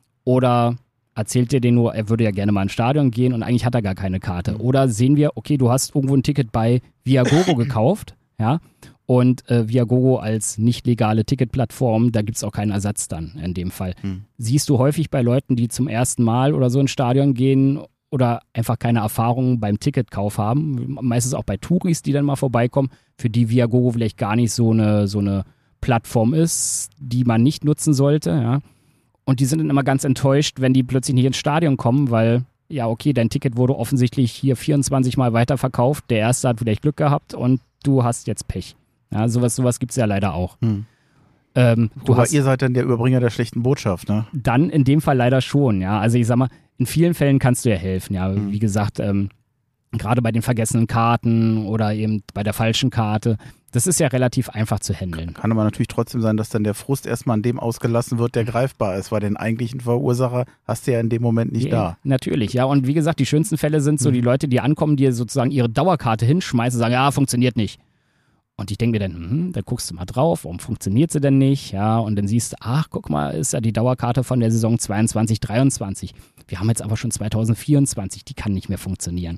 Speaker 2: oder erzählt dir den nur, er würde ja gerne mal ins Stadion gehen und eigentlich hat er gar keine Karte. Oder sehen wir, okay, du hast irgendwo ein Ticket bei Viagogo gekauft, ja, und äh, Viagogo als nicht legale Ticketplattform, da gibt es auch keinen Ersatz dann in dem Fall. Hm. Siehst du häufig bei Leuten, die zum ersten Mal oder so ins Stadion gehen oder einfach keine Erfahrung beim Ticketkauf haben, meistens auch bei Touris, die dann mal vorbeikommen, für die Viagogo vielleicht gar nicht so eine, so eine Plattform ist, die man nicht nutzen sollte, ja. Und die sind dann immer ganz enttäuscht, wenn die plötzlich nicht ins Stadion kommen, weil, ja, okay, dein Ticket wurde offensichtlich hier vierundzwanzig Mal weiterverkauft. Der Erste hat vielleicht Glück gehabt und du hast jetzt Pech. Ja, sowas, sowas gibt es ja leider auch. Hm. Ähm, du
Speaker 1: Aber
Speaker 2: hast,
Speaker 1: ihr seid dann der Überbringer der schlechten Botschaft, ne?
Speaker 2: Dann in dem Fall leider schon, ja. Also ich sag mal, in vielen Fällen kannst du ja helfen, ja. Hm. Wie gesagt, ähm, gerade bei den vergessenen Karten oder eben bei der falschen Karte. Das ist ja relativ einfach zu handeln.
Speaker 1: Kann aber natürlich trotzdem sein, dass dann der Frust erstmal an dem ausgelassen wird, der greifbar ist, weil den eigentlichen Verursacher hast du ja in dem Moment nicht
Speaker 2: ja,
Speaker 1: da.
Speaker 2: Natürlich, ja. Und wie gesagt, die schönsten Fälle sind so mhm. die Leute, die ankommen, die sozusagen ihre Dauerkarte hinschmeißen und sagen, ja, funktioniert nicht. Und ich denke mir dann, hm, da guckst du mal drauf, warum funktioniert sie denn nicht? Ja, und dann siehst du, ach, guck mal, ist ja die Dauerkarte von der Saison zweiundzwanzig dreiundzwanzig. Wir haben jetzt aber schon zwanzig vierundzwanzig, die kann nicht mehr funktionieren.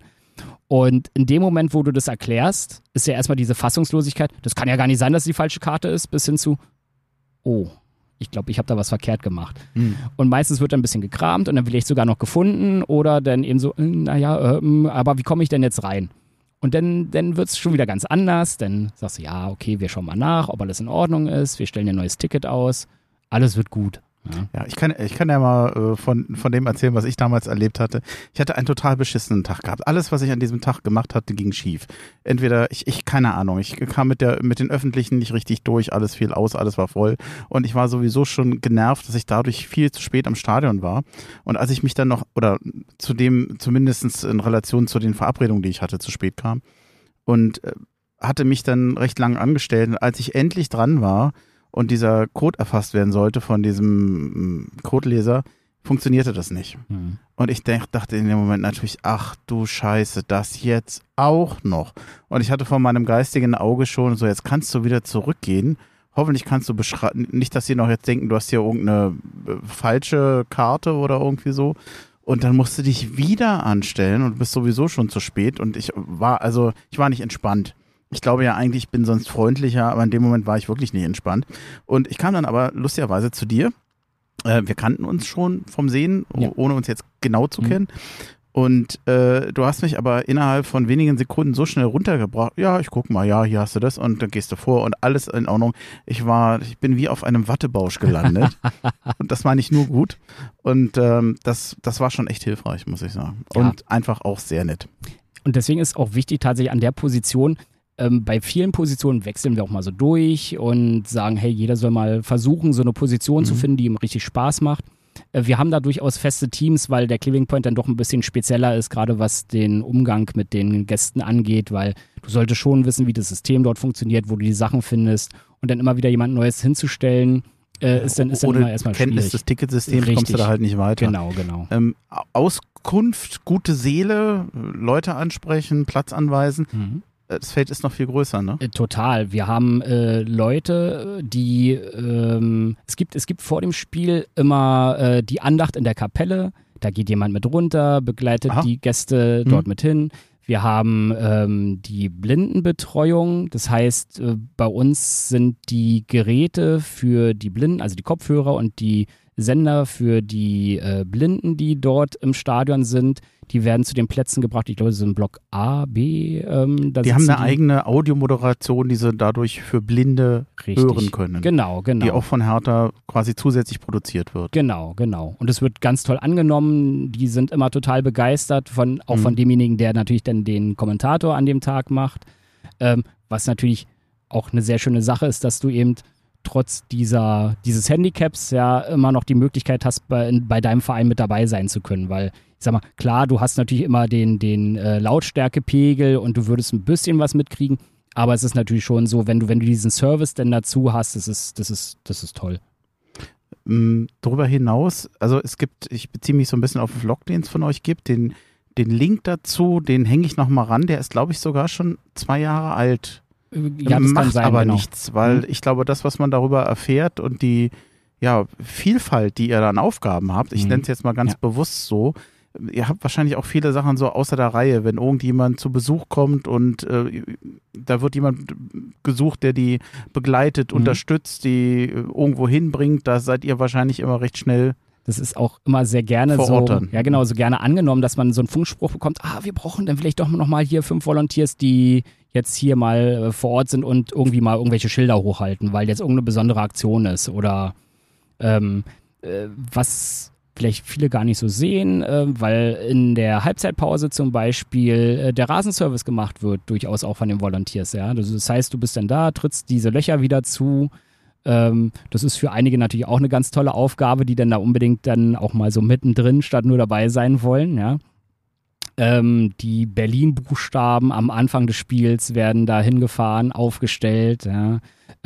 Speaker 2: Und in dem Moment, wo du das erklärst, ist ja erstmal diese Fassungslosigkeit, das kann ja gar nicht sein, dass es die falsche Karte ist, bis hin zu, oh, ich glaube, ich habe da was verkehrt gemacht. Hm. Und meistens wird dann ein bisschen gekramt und dann vielleicht sogar noch gefunden oder dann eben so, naja, äh, aber wie komme ich denn jetzt rein? Und dann, dann wird es schon wieder ganz anders, dann sagst du, ja, okay, wir schauen mal nach, ob alles in Ordnung ist, wir stellen ein neues Ticket aus, alles wird gut. Ja,
Speaker 1: ja ich, kann, ich kann ja mal äh, von, von dem erzählen, was ich damals erlebt hatte. Ich hatte einen total beschissenen Tag gehabt. Alles, was ich an diesem Tag gemacht hatte, ging schief. Entweder, ich, ich keine Ahnung, ich kam mit, der, mit den Öffentlichen nicht richtig durch, alles fiel aus, alles war voll. Und ich war sowieso schon genervt, dass ich dadurch viel zu spät am Stadion war. Und als ich mich dann noch, oder zu dem, zumindest in Relation zu den Verabredungen, die ich hatte, zu spät kam und äh, hatte mich dann recht lang angestellt. Und als ich endlich dran war, und dieser Code erfasst werden sollte von diesem Codeleser, funktionierte das nicht. Mhm. Und ich denk, dachte in dem Moment natürlich, ach du Scheiße, das jetzt auch noch. Und ich hatte vor meinem geistigen Auge schon so, jetzt kannst du wieder zurückgehen. Hoffentlich kannst du beschreiben, nicht, dass sie noch jetzt denken, du hast hier irgendeine falsche Karte oder irgendwie so. Und dann musst du dich wieder anstellen und bist sowieso schon zu spät. Und ich war, also, ich war nicht entspannt. Ich glaube ja eigentlich, ich bin sonst freundlicher, aber in dem Moment war ich wirklich nicht entspannt. Und ich kam dann aber lustigerweise zu dir. Äh, wir kannten uns schon vom Sehen, ja. ohne uns jetzt genau zu mhm. kennen. Und äh, du hast mich aber innerhalb von wenigen Sekunden so schnell runtergebracht. Ja, ich guck mal, ja, hier hast du das und dann gehst du vor und alles in Ordnung. Ich war, ich bin wie auf einem Wattebausch gelandet. Und das meine ich nur gut. Und ähm, das, das war schon echt hilfreich, muss ich sagen. Und ja. einfach auch sehr nett.
Speaker 2: Und deswegen ist auch wichtig, tatsächlich an der Position, Ähm, bei vielen Positionen wechseln wir auch mal so durch und sagen, hey, jeder soll mal versuchen, so eine Position mhm. zu finden, die ihm richtig Spaß macht. Äh, wir haben da durchaus feste Teams, weil der Clearing Point dann doch ein bisschen spezieller ist, gerade was den Umgang mit den Gästen angeht, weil du solltest schon wissen, wie das System dort funktioniert, wo du die Sachen findest und dann immer wieder jemand Neues hinzustellen, äh, ist dann, ist dann immer erstmal schwierig.
Speaker 1: Kenntnis des Ticketsystems kommst du da halt nicht weiter.
Speaker 2: Genau, genau.
Speaker 1: Ähm, Auskunft, gute Seele, Leute ansprechen, Platz anweisen. Mhm. Das Feld ist noch viel größer, ne?
Speaker 2: Total. Wir haben äh, Leute, die, ähm, es gibt, es gibt vor dem Spiel immer äh, die Andacht in der Kapelle. Da geht jemand mit runter, begleitet Aha. die Gäste dort mhm. mit hin. Wir haben ähm, die Blindenbetreuung, das heißt, äh, bei uns sind die Geräte für die Blinden, also die Kopfhörer und die Sender für die äh, Blinden, die dort im Stadion sind, die werden zu den Plätzen gebracht. Ich glaube, das ist in Block A, B. Ähm, da
Speaker 1: die haben eine
Speaker 2: die
Speaker 1: eigene Audiomoderation, die sie dadurch für Blinde
Speaker 2: Richtig.
Speaker 1: hören können.
Speaker 2: Genau, genau.
Speaker 1: Die auch von Hertha quasi zusätzlich produziert wird.
Speaker 2: Genau, genau. Und es wird ganz toll angenommen. Die sind immer total begeistert, von, auch mhm. von demjenigen, der natürlich dann den Kommentator an dem Tag macht. Ähm, was natürlich auch eine sehr schöne Sache ist, dass du eben trotz dieser, dieses Handicaps ja immer noch die Möglichkeit hast, bei, bei deinem Verein mit dabei sein zu können, weil ich sag mal, klar, du hast natürlich immer den, den äh, Lautstärkepegel und du würdest ein bisschen was mitkriegen, aber es ist natürlich schon so, wenn du, wenn du diesen Service denn dazu hast, das ist, das ist, das ist toll.
Speaker 1: Ähm, darüber hinaus, also es gibt, ich beziehe mich so ein bisschen auf den Vlog, den es von euch gibt, den, den Link dazu, den hänge ich nochmal ran, der ist, glaube ich, sogar schon zwei Jahre alt.
Speaker 2: Ja, das
Speaker 1: macht
Speaker 2: kann sein,
Speaker 1: aber
Speaker 2: genau.
Speaker 1: nichts, weil mhm. ich glaube, das, was man darüber erfährt und die ja, Vielfalt, die ihr da an Aufgaben habt, ich mhm. nenne es jetzt mal ganz ja. bewusst so, ihr habt wahrscheinlich auch viele Sachen so außer der Reihe, wenn irgendjemand zu Besuch kommt und äh, da wird jemand gesucht, der die begleitet, mhm. unterstützt, die irgendwo hinbringt, da seid ihr wahrscheinlich immer recht schnell.
Speaker 2: Das ist auch immer sehr gerne so, ja genau, so gerne angenommen, dass man so einen Funkspruch bekommt, ah, wir brauchen dann vielleicht doch noch mal hier fünf Volunteers, die jetzt hier mal äh, vor Ort sind und irgendwie mal irgendwelche Schilder hochhalten, weil jetzt irgendeine besondere Aktion ist oder ähm, äh, was vielleicht viele gar nicht so sehen, äh, weil in der Halbzeitpause zum Beispiel äh, der Rasenservice gemacht wird, durchaus auch von den Volunteers, ja. Das, das heißt, du bist dann da, trittst diese Löcher wieder zu. Ähm, das ist für einige natürlich auch eine ganz tolle Aufgabe, die dann da unbedingt dann auch mal so mittendrin statt nur dabei sein wollen, ja. Ähm, die Berlin-Buchstaben am Anfang des Spiels werden da hingefahren, aufgestellt. Ja.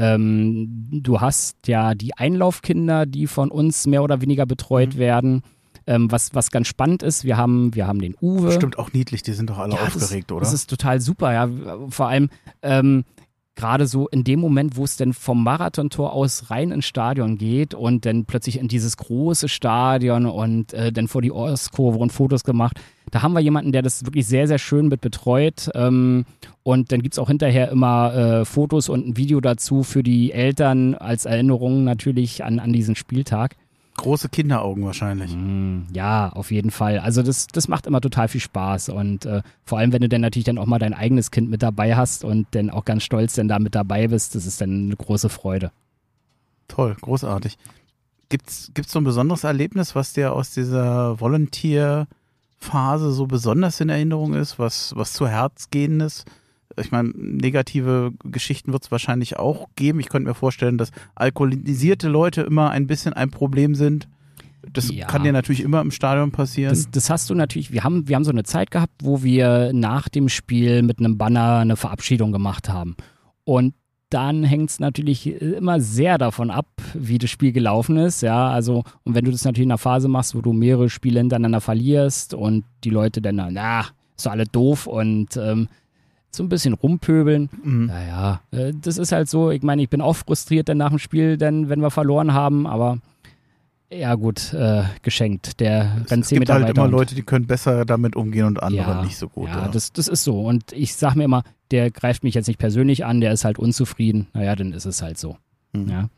Speaker 2: Ähm, du hast ja die Einlaufkinder, die von uns mehr oder weniger betreut mhm. werden. Ähm, was, was ganz spannend ist, wir haben, wir haben den Uwe.
Speaker 1: Stimmt auch niedlich, die sind doch alle ja, aufgeregt,
Speaker 2: das,
Speaker 1: oder?
Speaker 2: Das ist total super, ja. Vor allem ähm, gerade so in dem Moment, wo es denn vom Marathontor aus rein ins Stadion geht und dann plötzlich in dieses große Stadion und äh, dann vor die Ostkurve und Fotos gemacht, da haben wir jemanden, der das wirklich sehr, sehr schön mit betreut ähm, und dann gibt es auch hinterher immer äh, Fotos und ein Video dazu für die Eltern als Erinnerung natürlich an, an diesen Spieltag.
Speaker 1: Große Kinderaugen wahrscheinlich.
Speaker 2: Mm, ja, auf jeden Fall. Also das, das macht immer total viel Spaß und äh, vor allem, wenn du dann natürlich dann auch mal dein eigenes Kind mit dabei hast und dann auch ganz stolz dann da mit dabei bist, das ist dann eine große Freude.
Speaker 1: Toll, großartig. Gibt's, gibt's so ein besonderes Erlebnis, was dir aus dieser Volunteer-Phase so besonders in Erinnerung ist, was, was zu Herz gehendes? Ich meine, negative Geschichten wird es wahrscheinlich auch geben. Ich könnte mir vorstellen, dass alkoholisierte Leute immer ein bisschen ein Problem sind. Das ja. kann dir natürlich immer im Stadion passieren.
Speaker 2: Das, das hast du natürlich. Wir haben, wir haben so eine Zeit gehabt, wo wir nach dem Spiel mit einem Banner eine Verabschiedung gemacht haben. Und dann hängt es natürlich immer sehr davon ab, wie das Spiel gelaufen ist. Ja, also, und wenn du das natürlich in einer Phase machst, wo du mehrere Spiele hintereinander verlierst und die Leute dann, na, ist doch alle doof und ähm, so ein bisschen rumpöbeln. Mhm. Naja, äh, das ist halt so. Ich meine, ich bin auch frustriert dann nach dem Spiel, denn wenn wir verloren haben, aber ja gut, äh, geschenkt. Der
Speaker 1: rennt zehn Meter weiter. Es gibt halt immer Leute, die können besser damit umgehen und andere
Speaker 2: ja,
Speaker 1: nicht so gut.
Speaker 2: Ja,
Speaker 1: ja.
Speaker 2: Das, das ist so. Und ich sag mir immer, der greift mich jetzt nicht persönlich an, der ist halt unzufrieden. Naja, dann ist es halt so. Mhm. Ja.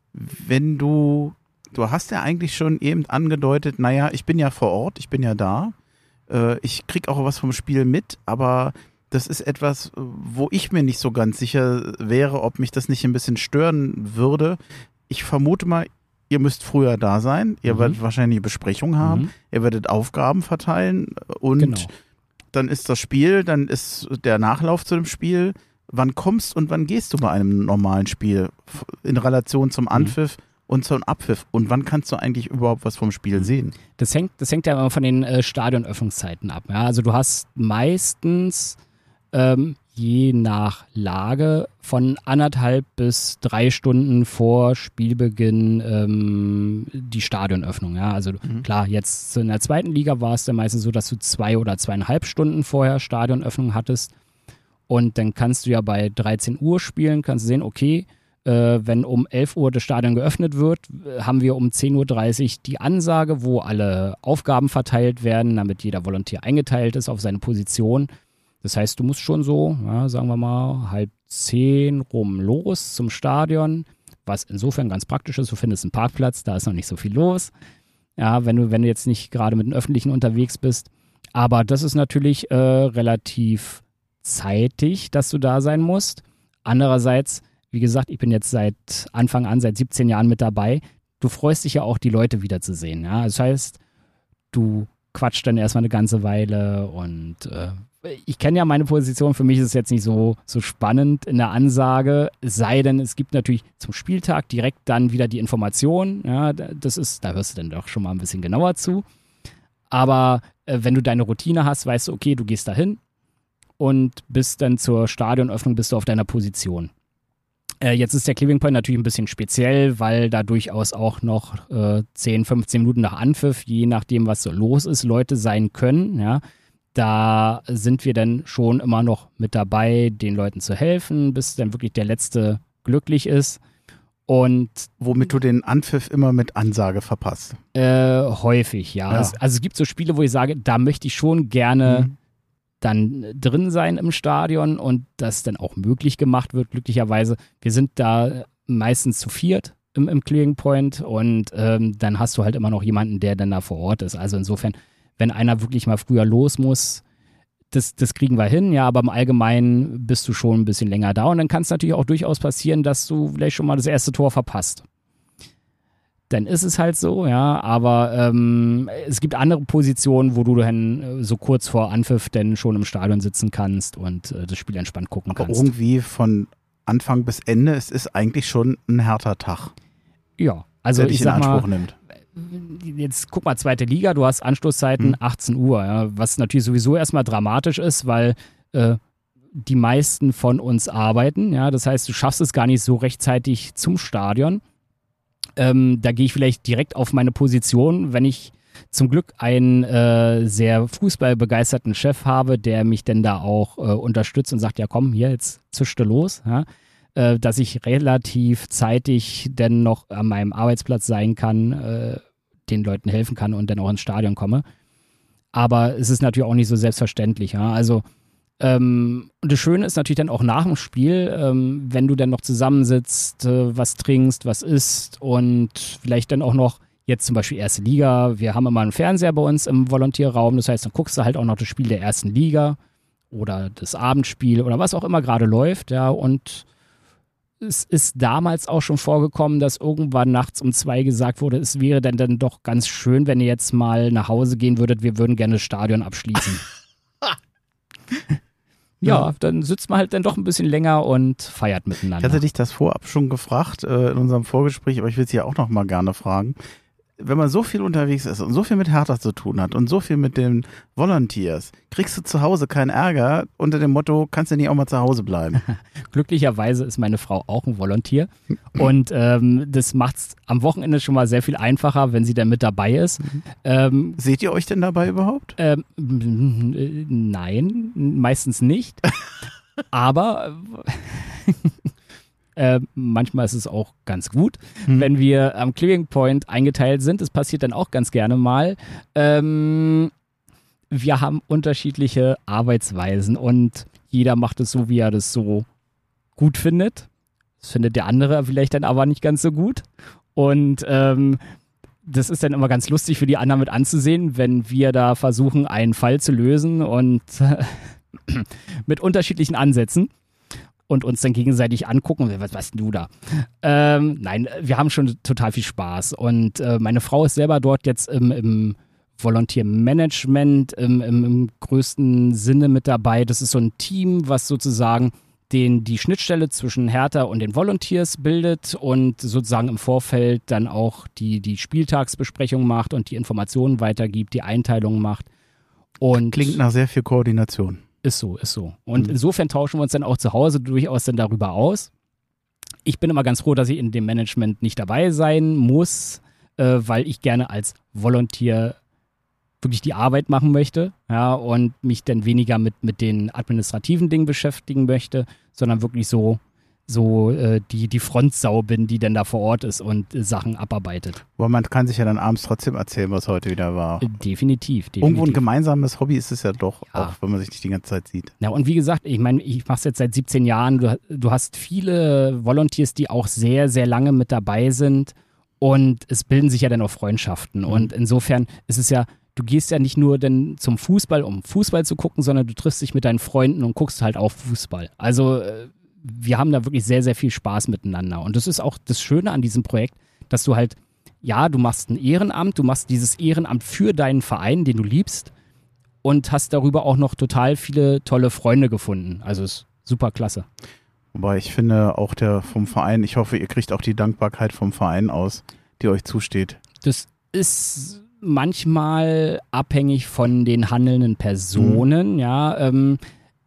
Speaker 1: Wenn du, du hast ja eigentlich schon eben angedeutet, naja, ich bin ja vor Ort, ich bin ja da. Äh, ich krieg auch was vom Spiel mit, aber das ist etwas, wo ich mir nicht so ganz sicher wäre, ob mich das nicht ein bisschen stören würde. Ich vermute mal, ihr müsst früher da sein, ihr mhm. werdet wahrscheinlich eine Besprechung haben, mhm. ihr werdet Aufgaben verteilen und genau. dann ist das Spiel, dann ist der Nachlauf zu dem Spiel. Wann kommst und wann gehst du bei einem normalen Spiel in Relation zum Anpfiff mhm. und zum Abpfiff? Und wann kannst du eigentlich überhaupt was vom Spiel sehen?
Speaker 2: Das hängt, das hängt ja immer von den äh, Stadionöffnungszeiten ab. Ja? Also du hast meistens Ähm, je nach Lage von anderthalb bis drei Stunden vor Spielbeginn ähm, die Stadionöffnung. Ja? Also mhm. klar, jetzt in der zweiten Liga war es dann meistens so, dass du zwei oder zweieinhalb Stunden vorher Stadionöffnung hattest und dann kannst du ja bei dreizehn Uhr spielen, kannst du sehen, okay, äh, wenn um elf Uhr das Stadion geöffnet wird, haben wir um zehn Uhr dreißig die Ansage, wo alle Aufgaben verteilt werden, damit jeder Volontär eingeteilt ist auf seine Position. Das heißt, du musst schon so, ja, sagen wir mal, halb zehn rum los zum Stadion, was insofern ganz praktisch ist. Du findest einen Parkplatz, da ist noch nicht so viel los. Ja, wenn du, wenn du jetzt nicht gerade mit den Öffentlichen unterwegs bist. Aber das ist natürlich äh, relativ zeitig, dass du da sein musst. Andererseits, wie gesagt, ich bin jetzt seit Anfang an, seit siebzehn Jahren mit dabei. Du freust dich ja auch, die Leute wiederzusehen. Ja? Das heißt, du quatscht dann erstmal eine ganze Weile und äh, ich kenne ja meine Position, für mich ist es jetzt nicht so, so spannend in der Ansage, es sei denn, es gibt natürlich zum Spieltag direkt dann wieder die Information, ja, das ist, da hörst du dann doch schon mal ein bisschen genauer zu, aber äh, wenn du deine Routine hast, weißt du, okay, du gehst dahin und bist dann zur Stadionöffnung, bist du auf deiner Position. Äh, jetzt ist der Clearing Point natürlich ein bisschen speziell, weil da durchaus auch noch äh, zehn, fünfzehn Minuten nach Anpfiff, je nachdem, was so los ist, Leute sein können, ja. Da sind wir dann schon immer noch mit dabei, den Leuten zu helfen, bis dann wirklich der Letzte glücklich ist. Und
Speaker 1: womit du den Anpfiff immer mit Ansage verpasst?
Speaker 2: Äh, häufig, ja. ja. Es, also es gibt so Spiele, wo ich sage, da möchte ich schon gerne mhm. dann drin sein im Stadion und das dann auch möglich gemacht wird, glücklicherweise. Wir sind da meistens zu viert im, im Clearing Point und ähm, dann hast du halt immer noch jemanden, der dann da vor Ort ist. Also insofern, wenn einer wirklich mal früher los muss, das, das kriegen wir hin, ja, aber im Allgemeinen bist du schon ein bisschen länger da und dann kann es natürlich auch durchaus passieren, dass du vielleicht schon mal das erste Tor verpasst. Dann ist es halt so, ja, aber ähm, es gibt andere Positionen, wo du dann äh, so kurz vor Anpfiff dann schon im Stadion sitzen kannst und äh, das Spiel entspannt gucken
Speaker 1: aber
Speaker 2: kannst.
Speaker 1: Irgendwie von Anfang bis Ende, es ist eigentlich schon ein härter Tag.
Speaker 2: Ja, also
Speaker 1: der
Speaker 2: ich
Speaker 1: dich
Speaker 2: sag
Speaker 1: in Anspruch
Speaker 2: mal,
Speaker 1: nimmt.
Speaker 2: Jetzt guck mal, zweite Liga, du hast Anstoßzeiten
Speaker 1: hm.
Speaker 2: achtzehn Uhr, ja, was natürlich sowieso erstmal dramatisch ist, weil äh, die meisten von uns arbeiten, ja, das heißt, du schaffst es gar nicht so rechtzeitig zum Stadion. Ähm, da gehe ich vielleicht direkt auf meine Position, wenn ich zum Glück einen äh, sehr fußballbegeisterten Chef habe, der mich denn da auch äh, unterstützt und sagt, ja komm, hier, jetzt zischte los, ja, äh, dass ich relativ zeitig denn noch an meinem Arbeitsplatz sein kann, äh, den Leuten helfen kann und dann auch ins Stadion komme. Aber es ist natürlich auch nicht so selbstverständlich, ja, also Ähm, und das Schöne ist natürlich dann auch nach dem Spiel, ähm, wenn du dann noch zusammensitzt, äh, was trinkst, was isst und vielleicht dann auch noch, jetzt zum Beispiel erste Liga, wir haben immer einen Fernseher bei uns im Volontierraum, das heißt, dann guckst du halt auch noch das Spiel der ersten Liga oder das Abendspiel oder was auch immer gerade läuft, ja, und es ist damals auch schon vorgekommen, dass irgendwann nachts um zwei gesagt wurde, es wäre dann, dann doch ganz schön, wenn ihr jetzt mal nach Hause gehen würdet, wir würden gerne das Stadion abschließen. Ja, dann sitzt man halt dann doch ein bisschen länger und feiert miteinander.
Speaker 1: Ich hatte dich das vorab schon gefragt äh, in unserem Vorgespräch, aber ich will es ja auch noch mal gerne fragen. Wenn man so viel unterwegs ist und so viel mit Hertha zu tun hat und so viel mit den Volunteers, kriegst du zu Hause keinen Ärger unter dem Motto, kannst du nicht auch mal zu Hause bleiben?
Speaker 2: Glücklicherweise ist meine Frau auch ein Volunteer und ähm, das macht es am Wochenende schon mal sehr viel einfacher, wenn sie dann mit dabei ist.
Speaker 1: Mhm.
Speaker 2: Ähm,
Speaker 1: Seht ihr euch denn dabei überhaupt?
Speaker 2: Ähm, nein, meistens nicht. Aber äh, manchmal ist es auch ganz gut, hm. wenn wir am Clearing Point eingeteilt sind. Das passiert dann auch ganz gerne mal. Ähm, wir haben unterschiedliche Arbeitsweisen und jeder macht es so, wie er das so gut findet. Das findet der andere vielleicht dann aber nicht ganz so gut. Und ähm, das ist dann immer ganz lustig für die anderen mit anzusehen, wenn wir da versuchen, einen Fall zu lösen und äh, mit unterschiedlichen Ansätzen und uns dann gegenseitig angucken, was weißt du da? Ähm, nein, wir haben schon total viel Spaß und äh, meine Frau ist selber dort jetzt im, im Volontiermanagement im, im, im größten Sinne mit dabei. Das ist so ein Team, was sozusagen den die Schnittstelle zwischen Hertha und den Volunteers bildet und sozusagen im Vorfeld dann auch die, die Spieltagsbesprechung macht und die Informationen weitergibt, die Einteilung macht. Und
Speaker 1: klingt nach sehr viel Koordination.
Speaker 2: Ist so, ist so. Und
Speaker 1: mhm.
Speaker 2: insofern tauschen wir uns dann auch zu Hause durchaus dann darüber aus. Ich bin immer ganz froh, dass ich in dem Management nicht dabei sein muss, äh, weil ich gerne als Volunteer wirklich die Arbeit machen möchte, ja, und mich dann weniger mit, mit den administrativen Dingen beschäftigen möchte, sondern wirklich so so äh, die, die Frontsau bin, die dann da vor Ort ist und äh, Sachen abarbeitet.
Speaker 1: Aber man kann sich ja dann abends trotzdem erzählen, was heute wieder war.
Speaker 2: Äh, definitiv, definitiv.
Speaker 1: Irgendwo ein gemeinsames Hobby ist es ja doch,
Speaker 2: ja.
Speaker 1: auch wenn man sich nicht die ganze Zeit sieht.
Speaker 2: Ja, und wie gesagt, ich meine, ich mache es jetzt seit siebzehn Jahren. Du, du hast viele Volunteers, die auch sehr, sehr lange mit dabei sind und es bilden sich ja dann auch Freundschaften. Mhm. Und insofern ist es ja, du gehst ja nicht nur dann zum Fußball, um Fußball zu gucken, sondern du triffst dich mit deinen Freunden und guckst halt auch Fußball. Also wir haben da wirklich sehr, sehr viel Spaß miteinander. Und das ist auch das Schöne an diesem Projekt, dass du halt, ja, du machst ein Ehrenamt, du machst dieses Ehrenamt für deinen Verein, den du liebst und hast darüber auch noch total viele tolle Freunde gefunden. Also ist super klasse.
Speaker 1: Wobei ich finde, auch der vom Verein, ich hoffe, ihr kriegt auch die Dankbarkeit vom Verein aus, die euch zusteht.
Speaker 2: Das ist manchmal abhängig von den handelnden Personen, mhm. ja, ähm,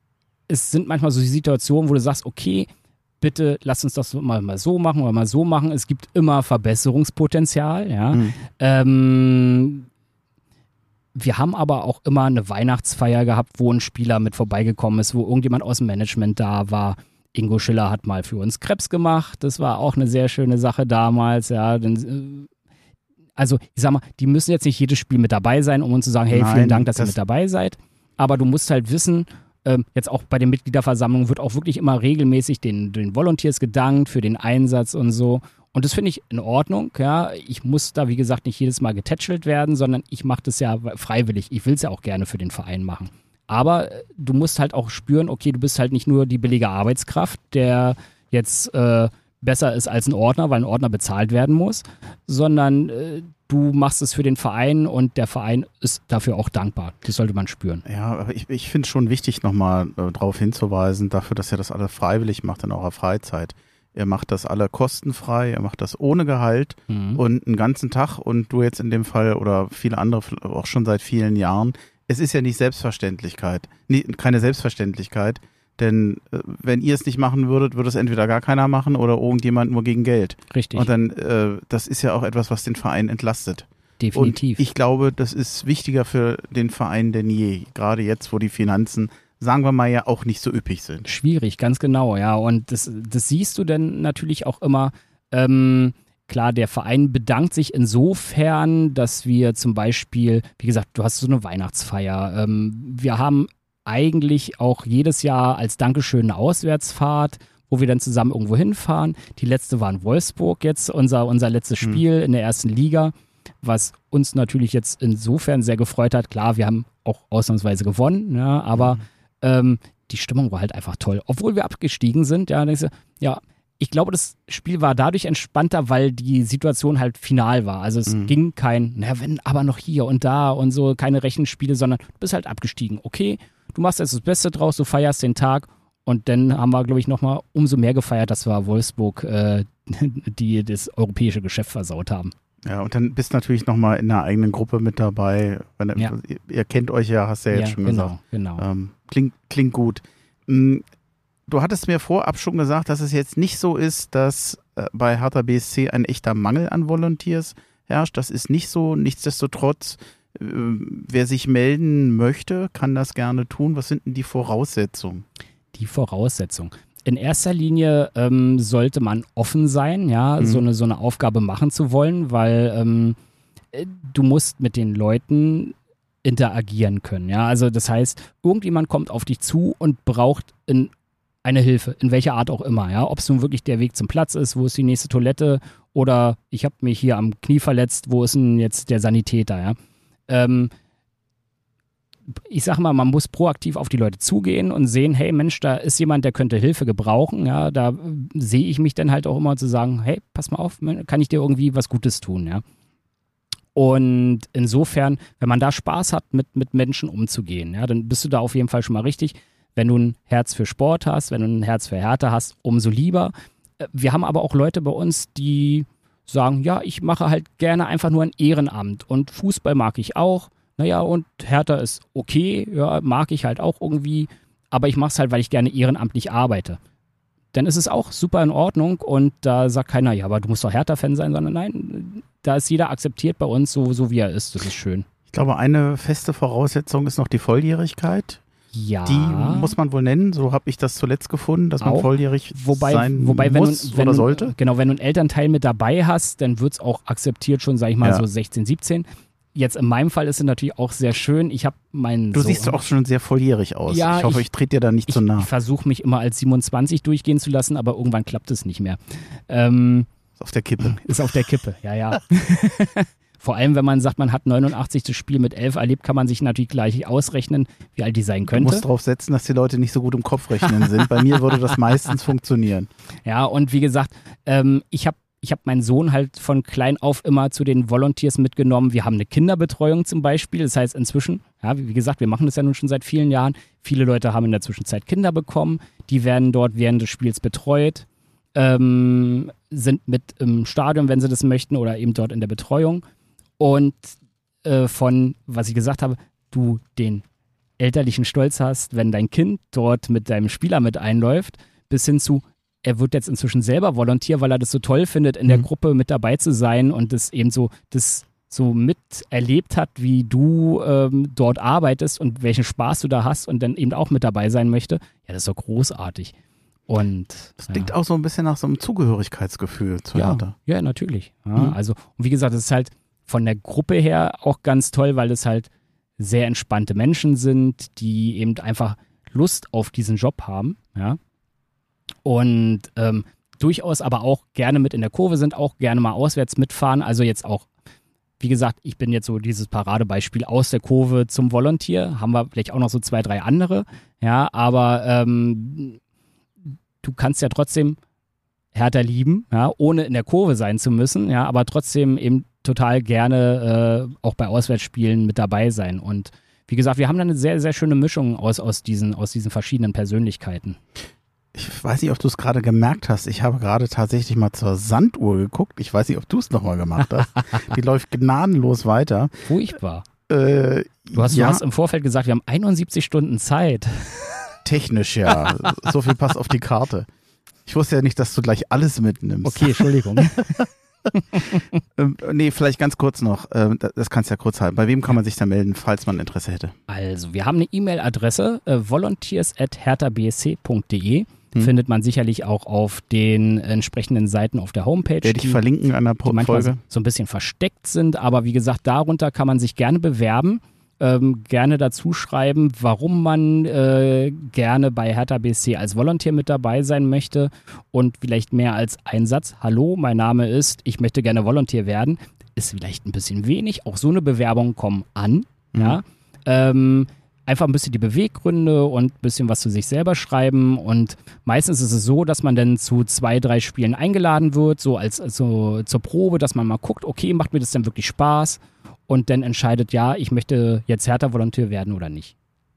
Speaker 2: es sind manchmal so die Situationen, wo du sagst, okay, bitte lass uns das mal, mal so machen oder mal so machen. Es gibt immer Verbesserungspotenzial, ja. Mhm. Ähm, wir haben aber auch immer eine Weihnachtsfeier gehabt, wo ein Spieler mit vorbeigekommen ist, wo irgendjemand aus dem Management da war. Ingo Schiller hat mal für uns Krebs gemacht. Das war auch eine sehr schöne Sache damals, ja. Denn, also, ich sag mal, die müssen jetzt nicht jedes Spiel mit dabei sein, um uns zu sagen, hey,
Speaker 1: Nein,
Speaker 2: vielen Dank, dass
Speaker 1: das
Speaker 2: ihr mit dabei seid. Aber du musst halt wissen, Ähm, jetzt auch bei den Mitgliederversammlungen wird auch wirklich immer regelmäßig den, den Volunteers gedankt für den Einsatz und so. Und das finde ich in Ordnung, ja. Ich muss da, wie gesagt, nicht jedes Mal getätschelt werden, sondern ich mache das ja freiwillig. Ich will es ja auch gerne für den Verein machen. Aber du musst halt auch spüren, okay, du bist halt nicht nur die billige Arbeitskraft, der jetzt äh, besser ist als ein Ordner, weil ein Ordner bezahlt werden muss, sondern äh, du machst es für den Verein und der Verein ist dafür auch dankbar. Das sollte man spüren.
Speaker 1: Ja, aber ich, ich finde es schon wichtig, nochmal äh, darauf hinzuweisen, dafür, dass ihr das alle freiwillig macht in eurer Freizeit. Ihr macht das alle kostenfrei, ihr macht das ohne Gehalt mhm. und einen ganzen Tag und du jetzt in dem Fall oder viele andere auch schon seit vielen Jahren. Es ist ja nicht Selbstverständlichkeit, nie, keine Selbstverständlichkeit, denn äh, wenn ihr es nicht machen würdet, würde es entweder gar keiner machen oder irgendjemand nur gegen Geld.
Speaker 2: Richtig.
Speaker 1: Und dann, äh, das ist ja auch etwas, was den Verein entlastet.
Speaker 2: Definitiv.
Speaker 1: Und ich glaube, das ist wichtiger für den Verein denn je, gerade jetzt, wo die Finanzen, sagen wir mal, ja auch nicht so üppig sind.
Speaker 2: Schwierig, ganz genau, ja. Und das, das siehst du dann natürlich auch immer. Ähm, klar, der Verein bedankt sich insofern, dass wir zum Beispiel, wie gesagt, du hast so eine Weihnachtsfeier. Ähm, wir haben eigentlich auch jedes Jahr als Dankeschön eine Auswärtsfahrt, wo wir dann zusammen irgendwo hinfahren. Die letzte war in Wolfsburg jetzt, unser, unser letztes Spiel mhm. in der ersten Liga, was uns natürlich jetzt insofern sehr gefreut hat. Klar, wir haben auch ausnahmsweise gewonnen, ja, aber mhm. ähm, die Stimmung war halt einfach toll. Obwohl wir abgestiegen sind, ja, denkst du, ja, ich glaube, das Spiel war dadurch entspannter, weil die Situation halt final war. Also es mhm. ging kein, na wenn, aber noch hier und da und so, keine Rechenspiele, sondern du bist halt abgestiegen. Okay, du machst jetzt das Beste draus, du feierst den Tag und dann haben wir, glaube ich, nochmal umso mehr gefeiert, dass wir Wolfsburg äh, die das europäische Geschäft versaut haben.
Speaker 1: Ja, und dann bist du natürlich nochmal in einer eigenen Gruppe mit dabei. Wenn,
Speaker 2: ja.
Speaker 1: ihr, ihr kennt euch ja, hast du ja jetzt
Speaker 2: ja,
Speaker 1: schon
Speaker 2: genau,
Speaker 1: gesagt.
Speaker 2: Genau,
Speaker 1: ähm, klingt, klingt gut. Du hattest mir vorab schon gesagt, dass es jetzt nicht so ist, dass äh, bei Hertha B S C ein echter Mangel an Volunteers herrscht. Das ist nicht so. Nichtsdestotrotz, äh, wer sich melden möchte, kann das gerne tun. Was sind denn die Voraussetzungen?
Speaker 2: Die Voraussetzung. In erster Linie ähm, sollte man offen sein, ja, mhm. so eine so eine Aufgabe machen zu wollen, weil ähm, du musst mit den Leuten interagieren können, ja. Also das heißt, irgendjemand kommt auf dich zu und braucht in eine Hilfe, in welcher Art auch immer, ja. Ob es nun wirklich der Weg zum Platz ist, wo ist die nächste Toilette oder ich habe mich hier am Knie verletzt, wo ist denn jetzt der Sanitäter, ja. Ähm, ich sage mal, man muss proaktiv auf die Leute zugehen und sehen, hey Mensch, da ist jemand, der könnte Hilfe gebrauchen, ja, da sehe ich mich dann halt auch immer zu sagen, hey, pass mal auf, kann ich dir irgendwie was Gutes tun, ja. Und insofern, wenn man da Spaß hat, mit, mit Menschen umzugehen, ja, dann bist du da auf jeden Fall schon mal richtig. Wenn du ein Herz für Sport hast, wenn du ein Herz für Hertha hast, umso lieber. Wir haben aber auch Leute bei uns, die sagen, ja, ich mache halt gerne einfach nur ein Ehrenamt und Fußball mag ich auch. Naja, und Hertha ist okay, ja, mag ich halt auch irgendwie, aber ich mache es halt, weil ich gerne ehrenamtlich arbeite. Dann ist es auch super in Ordnung und da sagt keiner, ja, aber du musst doch Hertha-Fan sein, sondern nein, da ist jeder akzeptiert bei uns, so, so wie er ist, das ist schön.
Speaker 1: Ich glaube, eine feste Voraussetzung ist noch die Volljährigkeit.
Speaker 2: Ja.
Speaker 1: Die muss man wohl nennen, so habe ich das zuletzt gefunden, dass man
Speaker 2: auch
Speaker 1: volljährig
Speaker 2: wobei,
Speaker 1: sein
Speaker 2: wobei, wenn
Speaker 1: muss
Speaker 2: du, wenn
Speaker 1: oder
Speaker 2: du,
Speaker 1: sollte.
Speaker 2: Genau, wenn du einen Elternteil mit dabei hast, dann wird es auch akzeptiert schon, sag ich mal,
Speaker 1: ja.
Speaker 2: so sechzehn, siebzehn. Jetzt in meinem Fall ist es natürlich auch sehr schön. Ich habe meinen
Speaker 1: Du
Speaker 2: Sohn,
Speaker 1: siehst auch schon sehr volljährig aus.
Speaker 2: Ja,
Speaker 1: ich hoffe, ich, ich trete dir da nicht
Speaker 2: ich,
Speaker 1: zu nah.
Speaker 2: Ich versuche mich immer als siebenundzwanzig durchgehen zu lassen, aber irgendwann klappt es nicht mehr. Ähm,
Speaker 1: ist auf der Kippe.
Speaker 2: Ist auf der Kippe, ja, ja. Vor allem, wenn man sagt, man hat neunundachtzig das Spiel mit elf erlebt, kann man sich natürlich gleich ausrechnen, wie alt die sein könnte.
Speaker 1: Du musst darauf setzen, dass die Leute nicht so gut im Kopf rechnen sind. Bei mir würde das meistens funktionieren.
Speaker 2: Ja, und wie gesagt, ähm, ich habe ich hab meinen Sohn halt von klein auf immer zu den Volunteers mitgenommen. Wir haben eine Kinderbetreuung zum Beispiel. Das heißt inzwischen, ja, wie gesagt, wir machen das ja nun schon seit vielen Jahren. Viele Leute haben in der Zwischenzeit Kinder bekommen. Die werden dort während des Spiels betreut, ähm, sind mit im Stadion, wenn sie das möchten, oder eben dort in der Betreuung. Und äh, von, was ich gesagt habe, du den elterlichen Stolz hast, wenn dein Kind dort mit deinem Spieler mit einläuft, bis hin zu, er wird jetzt inzwischen selber Volontier, weil er das so toll findet, in mhm. der Gruppe mit dabei zu sein und das eben so, das so miterlebt hat, wie du ähm, dort arbeitest und welchen Spaß du da hast und dann eben auch mit dabei sein möchte. Ja, das ist doch großartig. Und
Speaker 1: das klingt ja. auch so ein bisschen nach so einem Zugehörigkeitsgefühl zu
Speaker 2: ja,
Speaker 1: Hertha.
Speaker 2: Ja, natürlich. Ja,
Speaker 1: mhm.
Speaker 2: Also, und wie gesagt, das ist halt von der Gruppe her auch ganz toll, weil es halt sehr entspannte Menschen sind, die eben einfach Lust auf diesen Job haben, ja. Und ähm, durchaus aber auch gerne mit in der Kurve sind, auch gerne mal auswärts mitfahren. Also jetzt auch, wie gesagt, ich bin jetzt so dieses Paradebeispiel aus der Kurve zum Volontier. Haben wir vielleicht auch noch so zwei, drei andere, ja, aber ähm, du kannst ja trotzdem Hertha lieben, ja, ohne in der Kurve sein zu müssen, ja, aber trotzdem eben total gerne äh, auch bei Auswärtsspielen mit dabei sein. Und wie gesagt, wir haben da eine sehr, sehr schöne Mischung aus, aus, diesen, aus diesen verschiedenen Persönlichkeiten.
Speaker 1: Ich weiß nicht, ob du es gerade gemerkt hast. Ich habe gerade tatsächlich mal zur Sanduhr geguckt. Ich weiß nicht, ob du es nochmal gemacht hast. Die läuft gnadenlos weiter.
Speaker 2: Furchtbar.
Speaker 1: Äh,
Speaker 2: du, hast,
Speaker 1: ja.
Speaker 2: du hast im Vorfeld gesagt, wir haben einundsiebzig Stunden Zeit.
Speaker 1: Technisch, ja. So viel passt auf die Karte. Ich wusste ja nicht, dass du gleich alles mitnimmst.
Speaker 2: Okay, Entschuldigung.
Speaker 1: ähm, nee, vielleicht ganz kurz noch. Ähm, das kannst du ja kurz halten. Bei wem kann man sich da melden, falls man Interesse hätte?
Speaker 2: Also, wir haben eine E-Mail-Adresse, äh, volunteers at hertha b s c punkt d e. Hm. Findet man sicherlich auch auf den entsprechenden Seiten auf der Homepage.
Speaker 1: Werde ich verlinken an der
Speaker 2: die manchmal
Speaker 1: Folge.
Speaker 2: So ein bisschen versteckt sind, aber wie gesagt, darunter kann man sich gerne bewerben, ähm, gerne dazu schreiben, warum man äh, gerne bei Hertha B S C als Volontier mit dabei sein möchte und vielleicht mehr als ein Satz, hallo, mein Name ist, ich möchte gerne Volontier werden, ist vielleicht ein bisschen wenig, auch so eine Bewerbung kommen an, mhm. ja, ähm, einfach ein bisschen die Beweggründe und ein bisschen was zu sich selber schreiben und meistens ist es so, dass man dann zu zwei, drei Spielen eingeladen wird, so als, als so zur Probe, dass man mal guckt, okay, macht mir das denn wirklich Spaß und dann entscheidet, ja, ich möchte jetzt Hertha-Volontär werden oder nicht.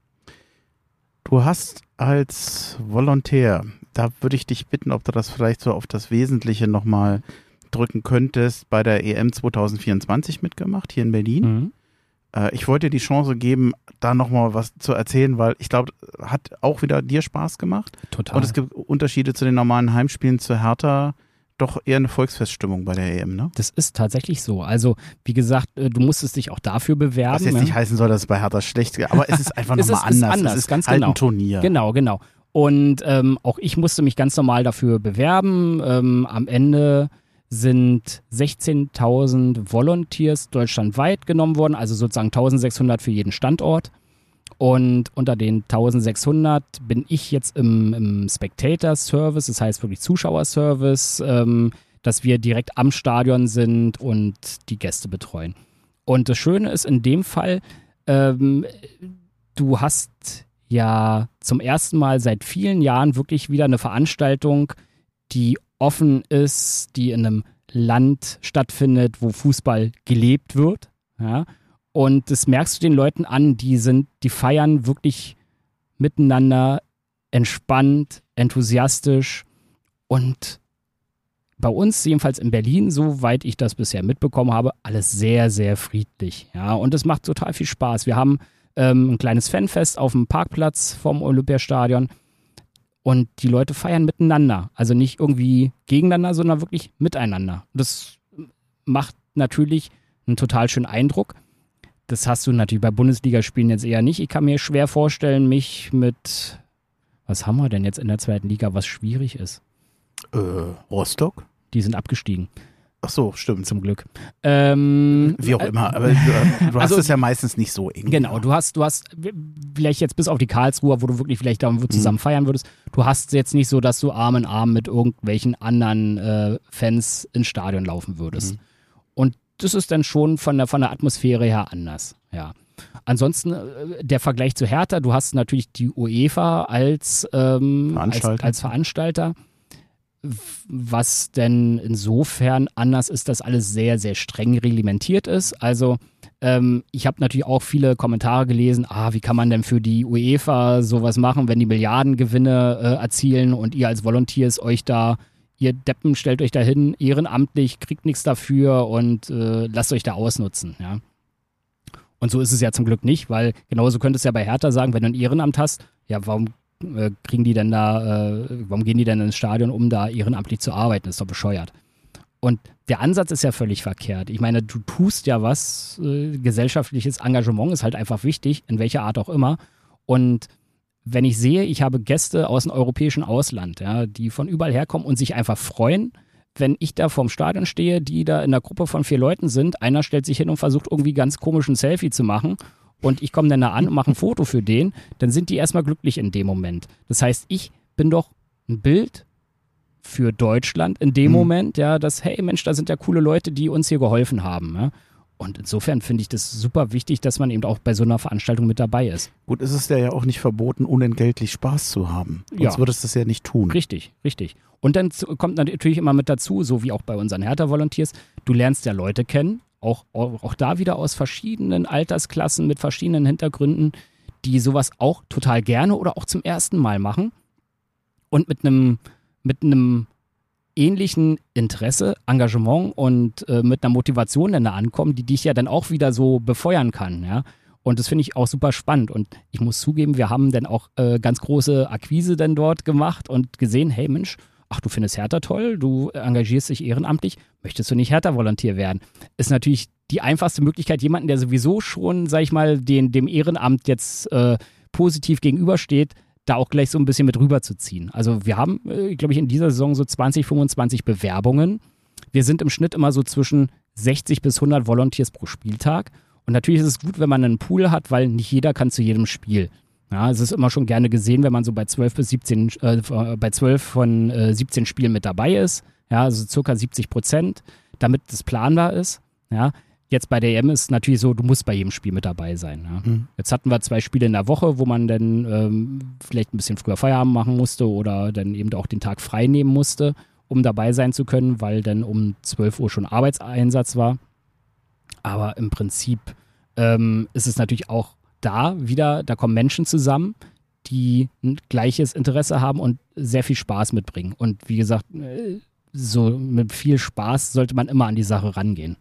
Speaker 1: Du hast als Volontär, da würde ich dich bitten, ob du das vielleicht so auf das Wesentliche nochmal drücken könntest, bei der E M zwanzig vierundzwanzig mitgemacht, hier in Berlin. Mhm. Ich wollte dir die Chance geben, da nochmal was zu erzählen, weil ich glaube, hat auch wieder dir Spaß gemacht.
Speaker 2: Total.
Speaker 1: Und es gibt Unterschiede zu den normalen Heimspielen zu Hertha, doch eher eine Volksfeststimmung bei der E M, ne?
Speaker 2: Das ist tatsächlich so. Also, wie gesagt, du musstest dich auch dafür bewerben.
Speaker 1: Was jetzt
Speaker 2: ja.
Speaker 1: nicht heißen soll, dass es bei Hertha schlecht geht, aber es ist einfach nochmal anders.
Speaker 2: Ist anders. Es ist ganz
Speaker 1: halt
Speaker 2: genau.
Speaker 1: ein Turnier.
Speaker 2: Genau, genau. Und ähm, auch ich musste mich ganz normal dafür bewerben. Ähm, am Ende sind sechzehntausend Volunteers deutschlandweit genommen worden, also sozusagen eintausendsechshundert für jeden Standort. Und unter den eintausendsechshundert bin ich jetzt im, im Spectator-Service, das heißt wirklich Zuschauerservice, ähm, dass wir direkt am Stadion sind und die Gäste betreuen. Und das Schöne ist in dem Fall, ähm, du hast ja zum ersten Mal seit vielen Jahren wirklich wieder eine Veranstaltung, die offen ist, die in einem Land stattfindet, wo Fußball gelebt wird. Ja? Und das merkst du den Leuten an, die sind, die feiern wirklich miteinander, entspannt, enthusiastisch und bei uns, jedenfalls in Berlin, soweit ich das bisher mitbekommen habe, alles sehr, sehr friedlich. Ja? Und es macht total viel Spaß. Wir haben ähm, ein kleines Fanfest auf dem Parkplatz vom Olympiastadion. Und die Leute feiern miteinander. Also nicht irgendwie gegeneinander, sondern wirklich miteinander. Das macht natürlich einen total schönen Eindruck. das hast du natürlich bei Bundesligaspielen jetzt eher nicht. Ich kann mir schwer vorstellen, mich mit, was haben wir denn jetzt in der zweiten Liga, was schwierig ist?
Speaker 1: Äh, Rostock?
Speaker 2: Die sind abgestiegen.
Speaker 1: Ach so, stimmt.
Speaker 2: Zum Glück. Ähm,
Speaker 1: Wie auch immer, aber du, du hast
Speaker 2: also,
Speaker 1: es ja meistens nicht so eng.
Speaker 2: Genau, du hast, du hast vielleicht jetzt bis auf die Karlsruher, wo du wirklich vielleicht da zusammen mhm. feiern würdest, du hast jetzt nicht so, dass du Arm in Arm mit irgendwelchen anderen äh, Fans ins Stadion laufen würdest. Mhm. Und das ist dann schon von der, von der Atmosphäre her anders, ja. Ansonsten äh, der Vergleich zu Hertha, du hast natürlich die UEFA als, ähm,
Speaker 1: Veranstalter.
Speaker 2: als, als Veranstalter. Was denn insofern anders ist, dass alles sehr, sehr streng reglementiert ist. Also ähm, ich habe natürlich auch viele Kommentare gelesen, ah, wie kann man denn für die UEFA sowas machen, wenn die Milliardengewinne äh, erzielen und ihr als Volunteers euch da, ihr Deppen, stellt euch da hin, ehrenamtlich, kriegt nichts dafür und äh, lasst euch da ausnutzen. Ja. Und so ist es ja zum Glück nicht, weil genauso könntest du ja bei Hertha sagen, wenn du ein Ehrenamt hast, ja, warum kriegen die denn da, äh, warum gehen die denn ins Stadion, um da ehrenamtlich zu arbeiten? Das ist doch bescheuert. Und der Ansatz ist ja völlig verkehrt. Ich meine, du tust ja was, äh, gesellschaftliches Engagement ist halt einfach wichtig, in welcher Art auch immer. Und wenn ich sehe, ich habe Gäste aus dem europäischen Ausland, ja, die von überall herkommen und sich einfach freuen, wenn ich da vorm Stadion stehe, die da in einer Gruppe von vier Leuten sind, einer stellt sich hin und versucht irgendwie ganz komisch ein Selfie zu machen und ich komme dann da an und mache ein Foto für den, dann sind die erstmal glücklich in dem Moment. Das heißt, ich bin doch ein Bild für Deutschland in dem mhm. Moment, ja, dass, hey Mensch, da sind ja coole Leute, die uns hier geholfen haben. Ja? Und insofern finde ich das super wichtig, dass man eben auch bei so einer Veranstaltung mit dabei ist.
Speaker 1: Gut, es ist ja auch nicht verboten, unentgeltlich Spaß zu haben. Sonst
Speaker 2: ja.
Speaker 1: würdest du das ja nicht tun.
Speaker 2: Richtig, richtig. Und dann kommt natürlich immer mit dazu, so wie auch bei unseren Hertha-Volunteers, du lernst ja Leute kennen, Auch, auch da wieder aus verschiedenen Altersklassen mit verschiedenen Hintergründen, die sowas auch total gerne oder auch zum ersten Mal machen und mit einem mit einem ähnlichen Interesse, Engagement und äh, mit einer Motivation dann da ankommen, die dich ja dann auch wieder so befeuern kann, ja. Und das finde ich auch super spannend. Und ich muss zugeben, wir haben dann auch äh, ganz große Akquise dann dort gemacht und gesehen, hey Mensch, ach, du findest Hertha toll, du engagierst dich ehrenamtlich, möchtest du nicht Hertha-Volontier werden? Ist natürlich die einfachste Möglichkeit, jemanden, der sowieso schon, sag ich mal, den, dem Ehrenamt jetzt äh, positiv gegenübersteht, da auch gleich so ein bisschen mit rüberzuziehen. Also wir haben, äh, glaube ich, in dieser Saison so zwanzig, fünfundzwanzig Bewerbungen. Wir sind im Schnitt immer so zwischen sechzig bis hundert Volunteers pro Spieltag. Und natürlich ist es gut, wenn man einen Pool hat, weil nicht jeder kann zu jedem Spiel. Ja, es ist immer schon gerne gesehen, wenn man so bei zwölf bis siebzehn, äh, bei zwölf von äh, siebzehn Spielen mit dabei ist. Ja, also circa siebzig Prozent, damit das planbar ist. Ja, jetzt bei der E M ist es natürlich so, du musst bei jedem Spiel mit dabei sein. Ja. Mhm. Jetzt hatten wir zwei Spiele in der Woche, wo man dann ähm, vielleicht ein bisschen früher Feierabend machen musste oder dann eben auch den Tag frei nehmen musste, um dabei sein zu können, weil dann um zwölf Uhr schon Arbeitseinsatz war. Aber im Prinzip ähm, ist es natürlich auch da wieder, da kommen Menschen zusammen, die ein gleiches Interesse haben und sehr viel Spaß mitbringen. Und wie gesagt, so mit viel Spaß sollte man immer an die Sache rangehen.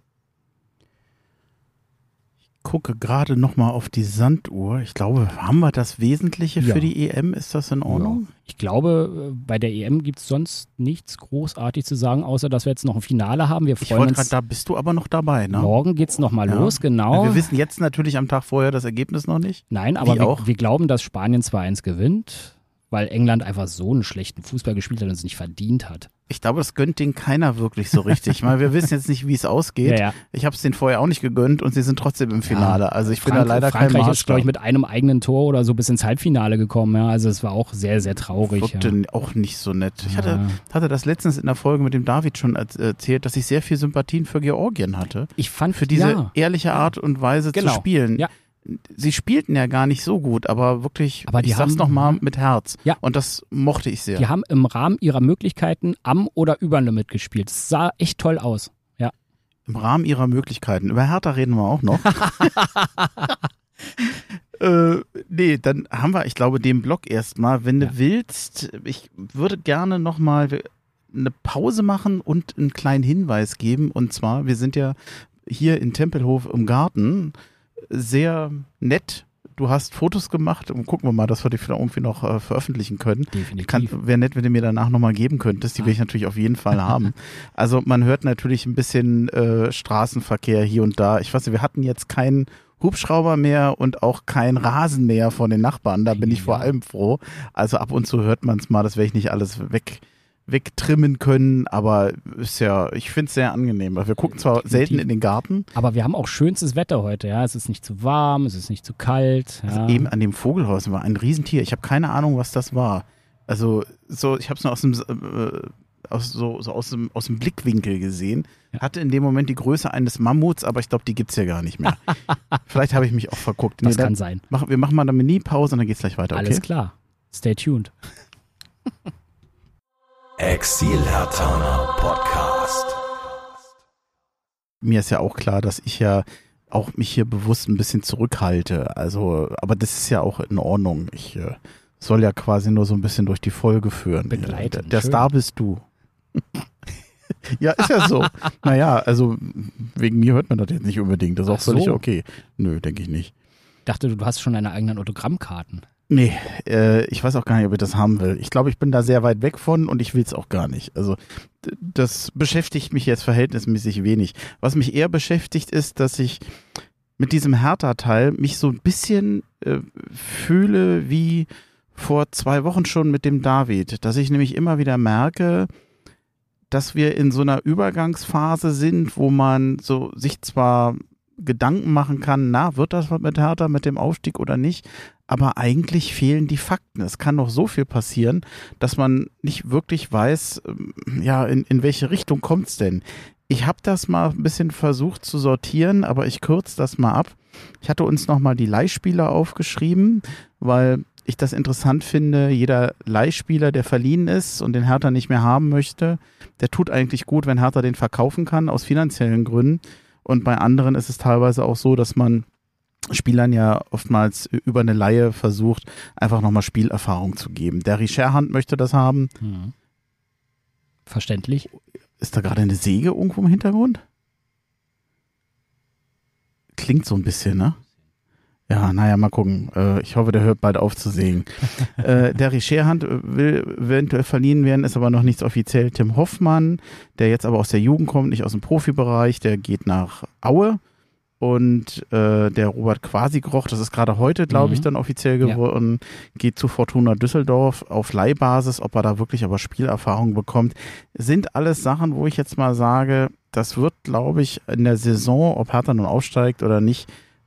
Speaker 1: Ich gucke gerade nochmal auf die Sanduhr. Ich glaube, haben wir das Wesentliche
Speaker 2: ja.
Speaker 1: für die E M? Ist das in Ordnung?
Speaker 2: Ja. Ich glaube, bei der E M gibt es sonst nichts großartig zu sagen, außer dass wir jetzt noch ein Finale haben. Wir freuen
Speaker 1: ich uns. Grad, da bist du aber noch dabei, ne?
Speaker 2: Morgen geht es nochmal ja. los, genau.
Speaker 1: Ja, wir wissen jetzt natürlich am Tag vorher das Ergebnis noch nicht.
Speaker 2: Nein, aber wir, wir glauben, dass Spanien zwei eins gewinnt, weil England einfach so einen schlechten Fußball gespielt hat und es nicht verdient hat.
Speaker 1: Ich glaube, das gönnt denen keiner wirklich so richtig. Weil wir wissen jetzt nicht, wie es ausgeht.
Speaker 2: Ja, ja.
Speaker 1: Ich habe es denen vorher auch nicht gegönnt und sie sind trotzdem im Finale. Ja, also ich
Speaker 2: Frank-
Speaker 1: bin da leider
Speaker 2: Frankreich
Speaker 1: kein Maßstab.
Speaker 2: ist, glaube ich, mit einem eigenen Tor oder so bis ins Halbfinale gekommen. Ja. Also es war auch sehr, sehr traurig.
Speaker 1: Wirkte
Speaker 2: ja.
Speaker 1: auch nicht so nett. Ich
Speaker 2: ja.
Speaker 1: hatte, hatte das letztens in der Folge mit dem David schon erzählt, dass ich sehr viel Sympathien für Georgien hatte.
Speaker 2: Ich fand
Speaker 1: für diese
Speaker 2: ja.
Speaker 1: ehrliche Art und Weise
Speaker 2: genau.
Speaker 1: zu spielen.
Speaker 2: Ja.
Speaker 1: Sie spielten ja gar nicht so gut, aber wirklich,
Speaker 2: aber die
Speaker 1: ich sag's nochmal, mit Herz.
Speaker 2: Ja.
Speaker 1: Und das mochte ich sehr.
Speaker 2: Die haben im Rahmen ihrer Möglichkeiten am oder über Limit gespielt. Es sah echt toll aus. Ja.
Speaker 1: Im Rahmen ihrer Möglichkeiten. Über Hertha reden wir auch noch. äh, nee, dann haben wir, ich glaube, den Block erstmal. Wenn ja. du willst, ich würde gerne nochmal eine Pause machen und einen kleinen Hinweis geben. Und zwar, wir sind ja hier in Tempelhof im Garten. Sehr nett. Du hast Fotos gemacht und gucken wir mal, dass wir die irgendwie noch äh, veröffentlichen können.
Speaker 2: Definitiv.
Speaker 1: Wäre nett, wenn du mir danach nochmal geben könntest. Die ah. will ich natürlich auf jeden Fall haben. Also man hört natürlich ein bisschen äh, Straßenverkehr hier und da. Ich weiß nicht, wir hatten jetzt keinen Hubschrauber mehr und auch kein Rasen mehr von den Nachbarn. Da bin ich
Speaker 2: ja.
Speaker 1: vor allem froh. Also ab und zu hört man es mal, das werde ich nicht alles weg wegtrimmen können, aber ist ja, ich finde es sehr angenehm, weil wir gucken zwar Definitiv. selten in den Garten.
Speaker 2: Aber wir haben auch schönstes Wetter heute, ja, es ist nicht zu warm, es ist nicht zu kalt. Ja.
Speaker 1: Also eben an dem Vogelhaus war ein Riesentier, ich habe keine Ahnung, was das war. Also so, ich habe es nur aus dem, äh, aus, so, so aus, dem, aus dem Blickwinkel gesehen, ja. hatte in dem Moment die Größe eines Mammuts, aber ich glaube, die gibt es ja gar nicht mehr. Vielleicht habe ich mich auch verguckt.
Speaker 2: Das
Speaker 1: nee,
Speaker 2: kann sein.
Speaker 1: Mach, wir machen mal eine Mini-Pause und dann geht es gleich weiter, okay?
Speaker 2: Alles klar, stay tuned.
Speaker 4: Exil-Hertaner Podcast.
Speaker 1: Mir ist ja auch klar, dass ich ja auch mich hier bewusst ein bisschen zurückhalte. Also, aber das ist ja auch in Ordnung. Ich äh, soll ja quasi nur so ein bisschen durch die Folge führen.
Speaker 2: Begleiten.
Speaker 1: Der, der Star bist du. Ja, ist ja so. Naja, also wegen mir hört man das jetzt nicht unbedingt. Das ist auch
Speaker 2: Ach so.
Speaker 1: völlig okay. Nö, denke ich nicht.
Speaker 2: Ich dachte, du hast schon deine eigenen Autogrammkarten.
Speaker 1: Nee, äh, ich weiß auch gar nicht, ob ich das haben will. Ich glaube, ich bin da sehr weit weg von und ich will es auch gar nicht. Also d- das beschäftigt mich jetzt verhältnismäßig wenig. Was mich eher beschäftigt ist, dass ich mit diesem Hertha-Teil mich so ein bisschen äh, fühle wie vor zwei Wochen schon mit dem David. Dass ich nämlich immer wieder merke, dass wir in so einer Übergangsphase sind, wo man so sich zwar Gedanken machen kann, na, wird das was mit Hertha, mit dem Aufstieg oder nicht? Aber eigentlich fehlen die Fakten. Es kann noch so viel passieren, dass man nicht wirklich weiß, ja, in, in welche Richtung kommt es denn? Ich habe das mal ein bisschen versucht zu sortieren, aber ich kürze das mal ab. Ich hatte uns nochmal die Leihspieler aufgeschrieben, weil ich das interessant finde. Jeder Leihspieler, der verliehen ist und den Hertha nicht mehr haben möchte, der tut eigentlich gut, wenn Hertha den verkaufen kann, aus finanziellen Gründen. Und bei anderen ist es teilweise auch so, dass man Spielern ja oftmals über eine Leihe versucht, einfach nochmal Spielerfahrung zu geben. Der Richerhand möchte das haben.
Speaker 2: Hm. Verständlich.
Speaker 1: Ist da gerade eine Säge irgendwo im Hintergrund? Klingt so ein bisschen, ne? Ja, naja, mal gucken. Äh, ich hoffe, der hört bald auf zu sägen. äh, der Richerhand will eventuell verliehen werden, ist aber noch nichts offiziell. Tim Hoffmann, der jetzt aber aus der Jugend kommt, nicht aus dem Profibereich, der geht nach Aue. Und äh, der Robert Quasigroch, das ist gerade heute, glaube mhm. ich, dann offiziell geworden, ja. geht zu Fortuna Düsseldorf auf Leihbasis. Ob er da wirklich aber Spielerfahrung bekommt, sind alles Sachen, wo ich jetzt mal sage, das wird, glaube ich, in der Saison, ob Hertha nun aufsteigt oder nicht,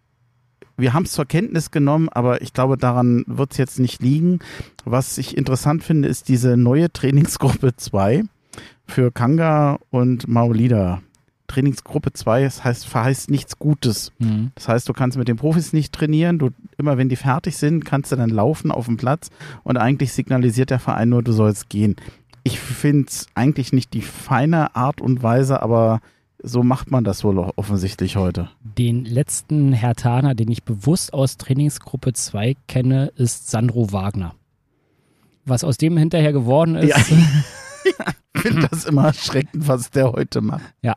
Speaker 1: wir haben es zur Kenntnis genommen, aber ich glaube, daran wird es jetzt nicht liegen. Was ich interessant finde, ist diese neue Trainingsgruppe zwei für Kanga und Maolida. Trainingsgruppe zwei, das heißt, verheißt nichts Gutes. Mhm. Das heißt, du kannst mit den Profis nicht trainieren. Du, immer wenn die fertig sind, kannst du dann laufen auf dem Platz und eigentlich signalisiert der Verein nur, du sollst gehen. Ich finde es eigentlich nicht die feine Art und Weise, aber so macht man das wohl offensichtlich heute.
Speaker 2: Den letzten Herthaner, den ich bewusst aus Trainingsgruppe zwei kenne, ist Sandro Wagner. Was aus dem hinterher geworden ist.
Speaker 1: Ja, ich finde das immer erschreckend, was der heute macht.
Speaker 2: Ja.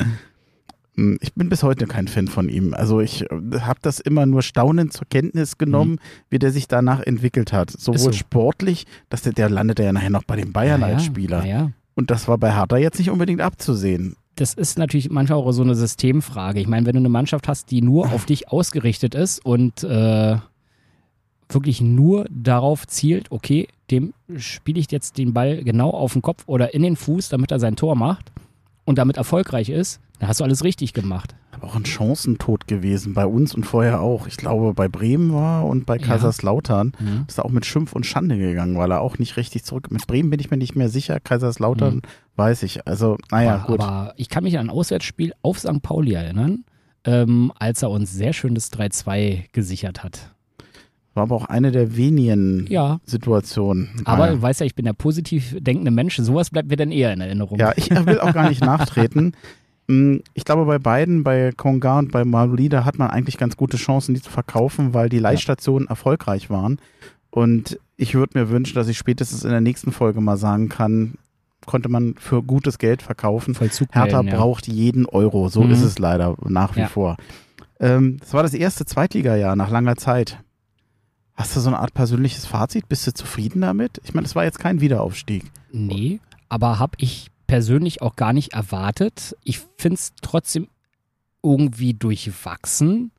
Speaker 1: Ich bin bis heute kein Fan von ihm. Also ich habe das immer nur staunend zur Kenntnis genommen, mhm. wie der sich danach entwickelt hat. Sowohl so. sportlich, dass der, der landet ja nachher noch bei den Bayern
Speaker 2: ja,
Speaker 1: als Spieler.
Speaker 2: Ja, ja.
Speaker 1: Und das war bei Hertha jetzt nicht unbedingt abzusehen.
Speaker 2: Das ist natürlich manchmal auch so eine Systemfrage. Ich meine, wenn du eine Mannschaft hast, die nur auf dich ausgerichtet ist und äh, wirklich nur darauf zielt, okay, dem spiele ich jetzt den Ball genau auf den Kopf oder in den Fuß, damit er sein Tor macht und damit erfolgreich ist, dann hast du alles richtig gemacht.
Speaker 1: Aber auch ein Chancentod gewesen, bei uns und vorher auch. Ich glaube, bei Bremen war und bei Kaiserslautern
Speaker 2: ja.
Speaker 1: ist er auch mit Schimpf und Schande gegangen, weil er auch nicht richtig zurück. Mit Bremen bin ich mir nicht mehr sicher, Kaiserslautern mhm. weiß ich. Also, naja,
Speaker 2: aber,
Speaker 1: gut.
Speaker 2: Aber ich kann mich an ein Auswärtsspiel auf Sankt Pauli erinnern, ähm, als er uns sehr schön das drei zwei gesichert hat.
Speaker 1: War aber auch eine der wenigen
Speaker 2: ja.
Speaker 1: Situationen.
Speaker 2: Aber
Speaker 1: naja.
Speaker 2: du weißt ja, ich bin der positiv denkende Mensch, sowas bleibt mir dann eher in Erinnerung.
Speaker 1: Ja, ich will auch gar nicht nachtreten. Ich glaube, bei beiden, bei Konga und bei Maolida, hat man eigentlich ganz gute Chancen, die zu verkaufen, weil die Leihstationen ja. erfolgreich waren. Und ich würde mir wünschen, dass ich spätestens in der nächsten Folge mal sagen kann, konnte man für gutes Geld verkaufen. Hertha
Speaker 2: ja.
Speaker 1: braucht jeden Euro. So mhm. ist es leider nach wie ja. vor. Ähm, das war das erste Zweitligajahr nach langer Zeit. Hast du so eine Art persönliches Fazit? Bist du zufrieden damit? Ich meine, es war jetzt kein Wiederaufstieg.
Speaker 2: Nee, aber habe ich persönlich auch gar nicht erwartet. Ich finde es trotzdem irgendwie durchwachsen.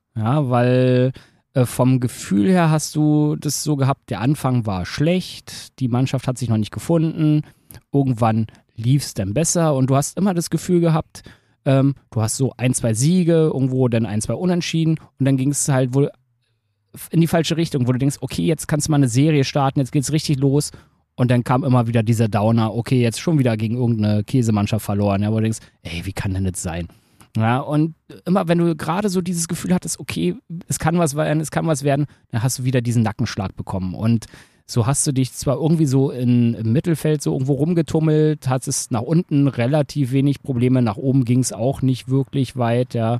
Speaker 2: Ja, weil äh, vom Gefühl her hast du das so gehabt, der Anfang war schlecht, die Mannschaft hat sich noch nicht gefunden, irgendwann lief es dann besser und du hast immer das Gefühl gehabt, ähm, du hast so ein, zwei Siege, irgendwo dann ein, zwei Unentschieden und dann ging es halt wohl in die falsche Richtung, wo du denkst, okay, jetzt kannst du mal eine Serie starten, jetzt geht's richtig los. Und dann kam immer wieder dieser Downer, okay, jetzt schon wieder gegen irgendeine Käsemannschaft verloren, ja, wo du denkst, ey, wie kann denn das sein? Ja, und immer wenn du gerade so dieses Gefühl hattest, okay, es kann was werden, es kann was werden, dann hast du wieder diesen Nackenschlag bekommen. Und so hast du dich zwar irgendwie so in, im Mittelfeld so irgendwo rumgetummelt, hattest nach unten relativ wenig Probleme, nach oben ging es auch nicht wirklich weit, ja.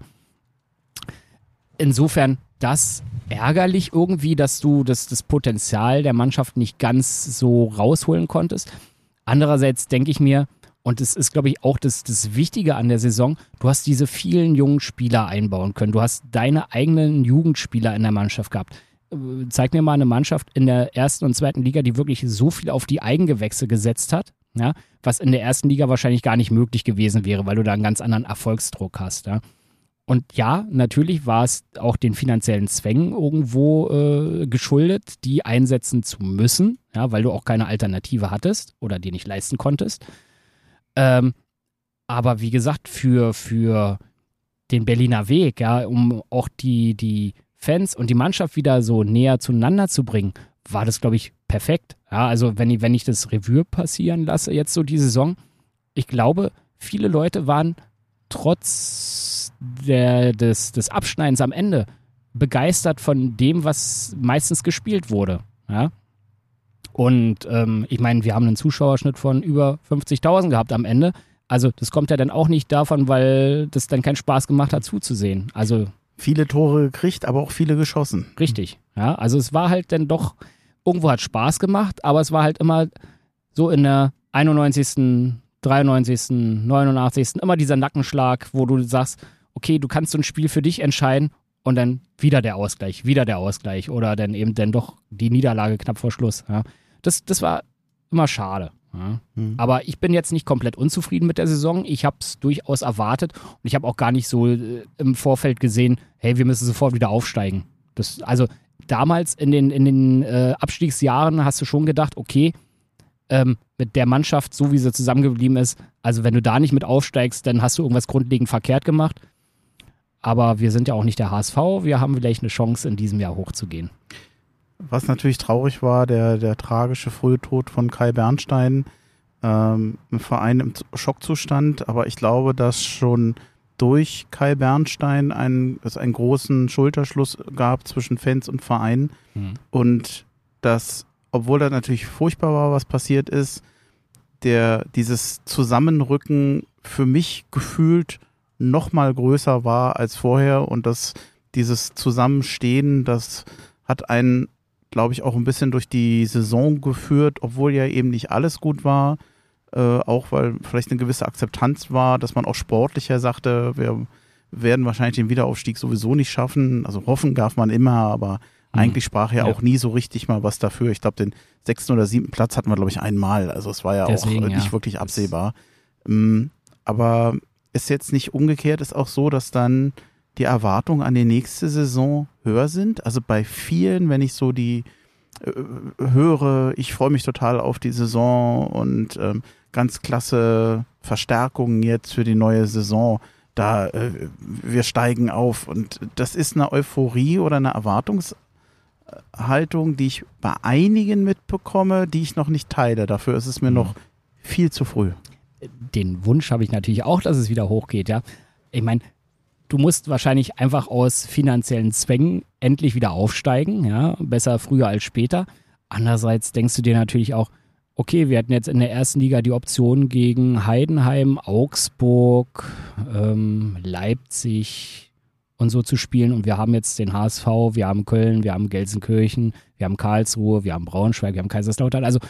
Speaker 2: Insofern das ärgerlich irgendwie, dass du das, das Potenzial der Mannschaft nicht ganz so rausholen konntest. Andererseits denke ich mir, und das ist, glaube ich, auch das, das Wichtige an der Saison, du hast diese vielen jungen Spieler einbauen können. Du hast deine eigenen Jugendspieler in der Mannschaft gehabt. Zeig mir mal eine Mannschaft in der ersten und zweiten Liga, die wirklich so viel auf die Eigengewächse gesetzt hat, ja, was in der ersten Liga wahrscheinlich gar nicht möglich gewesen wäre, weil du da einen ganz anderen Erfolgsdruck hast, ja. Und ja, natürlich war es auch den finanziellen Zwängen irgendwo äh, geschuldet, die einsetzen zu müssen, ja, weil du auch keine Alternative hattest oder die nicht leisten konntest. Ähm, aber wie gesagt, für, für den Berliner Weg, ja, um auch die, die Fans und die Mannschaft wieder so näher zueinander zu bringen, war das, glaube ich, perfekt. Ja, also wenn ich, wenn ich das Revue passieren lasse, jetzt so die Saison, ich glaube, viele Leute waren trotz der, des, des Abschneidens am Ende begeistert von dem, was meistens gespielt wurde. Ja? Und ähm, ich meine, wir haben einen Zuschauerschnitt von über fünfzigtausend gehabt am Ende. Also das kommt ja dann auch nicht davon, weil das dann keinen Spaß gemacht hat zuzusehen. Also
Speaker 1: viele Tore gekriegt, aber auch viele geschossen.
Speaker 2: Richtig. Ja, also es war halt dann doch, irgendwo hat Spaß gemacht, aber es war halt immer so in der einundneunzigsten dreiundneunzigsten neunundachtzigsten immer dieser Nackenschlag, wo du sagst, okay, du kannst so ein Spiel für dich entscheiden und dann wieder der Ausgleich, wieder der Ausgleich oder dann eben dann doch die Niederlage knapp vor Schluss. Ja. Das, das war immer schade. Ja. Mhm. Aber ich bin jetzt nicht komplett unzufrieden mit der Saison. Ich habe es durchaus erwartet und ich habe auch gar nicht so äh, im Vorfeld gesehen, hey, wir müssen sofort wieder aufsteigen. Das, also damals in den, in den äh, Abstiegsjahren hast du schon gedacht, okay, ähm, mit der Mannschaft, so wie sie zusammengeblieben ist, also wenn du da nicht mit aufsteigst, dann hast du irgendwas grundlegend verkehrt gemacht. Aber wir sind ja auch nicht der H S V, wir haben vielleicht eine Chance, in diesem Jahr hochzugehen.
Speaker 1: Was natürlich traurig war, der, der tragische frühe Tod von Kai Bernstein, ähm, ein Verein im Schockzustand, aber ich glaube, dass schon durch Kai Bernstein ein, es einen großen Schulterschluss gab zwischen Fans und Verein mhm. und dass, obwohl das natürlich furchtbar war, was passiert ist, der dieses Zusammenrücken für mich gefühlt noch mal größer war als vorher und dass dieses Zusammenstehen, das hat einen, glaube ich, auch ein bisschen durch die Saison geführt, obwohl ja eben nicht alles gut war, äh, auch weil vielleicht eine gewisse Akzeptanz war, dass man auch sportlicher sagte, wir werden wahrscheinlich den Wiederaufstieg sowieso nicht schaffen, also hoffen darf man immer, aber mhm. eigentlich sprach ja, ja auch nie so richtig mal was dafür. Ich glaube, den sechsten oder siebten Platz hatten wir, glaube ich, einmal, also es war ja Deswegen, auch nicht ja. wirklich absehbar. Ähm, aber ist jetzt nicht umgekehrt, ist auch so, dass dann die Erwartungen an die nächste Saison höher sind. Also bei vielen, wenn ich so die äh, höre, ich freue mich total auf die Saison und ähm, ganz klasse Verstärkungen jetzt für die neue Saison. Da äh, wir steigen auf und das ist eine Euphorie oder eine Erwartungshaltung, die ich bei einigen mitbekomme, die ich noch nicht teile. Dafür ist es mir mhm. noch viel zu früh.
Speaker 2: Den Wunsch habe ich natürlich auch, dass es wieder hochgeht, ja. Ich meine, du musst wahrscheinlich einfach aus finanziellen Zwängen endlich wieder aufsteigen, ja, besser früher als später. Andererseits denkst du dir natürlich auch, okay, wir hatten jetzt in der ersten Liga die Option gegen Heidenheim, Augsburg, ähm, Leipzig und so zu spielen und wir haben jetzt den H S V, wir haben Köln, wir haben Gelsenkirchen, wir haben Karlsruhe, wir haben Braunschweig, wir haben Kaiserslautern. Also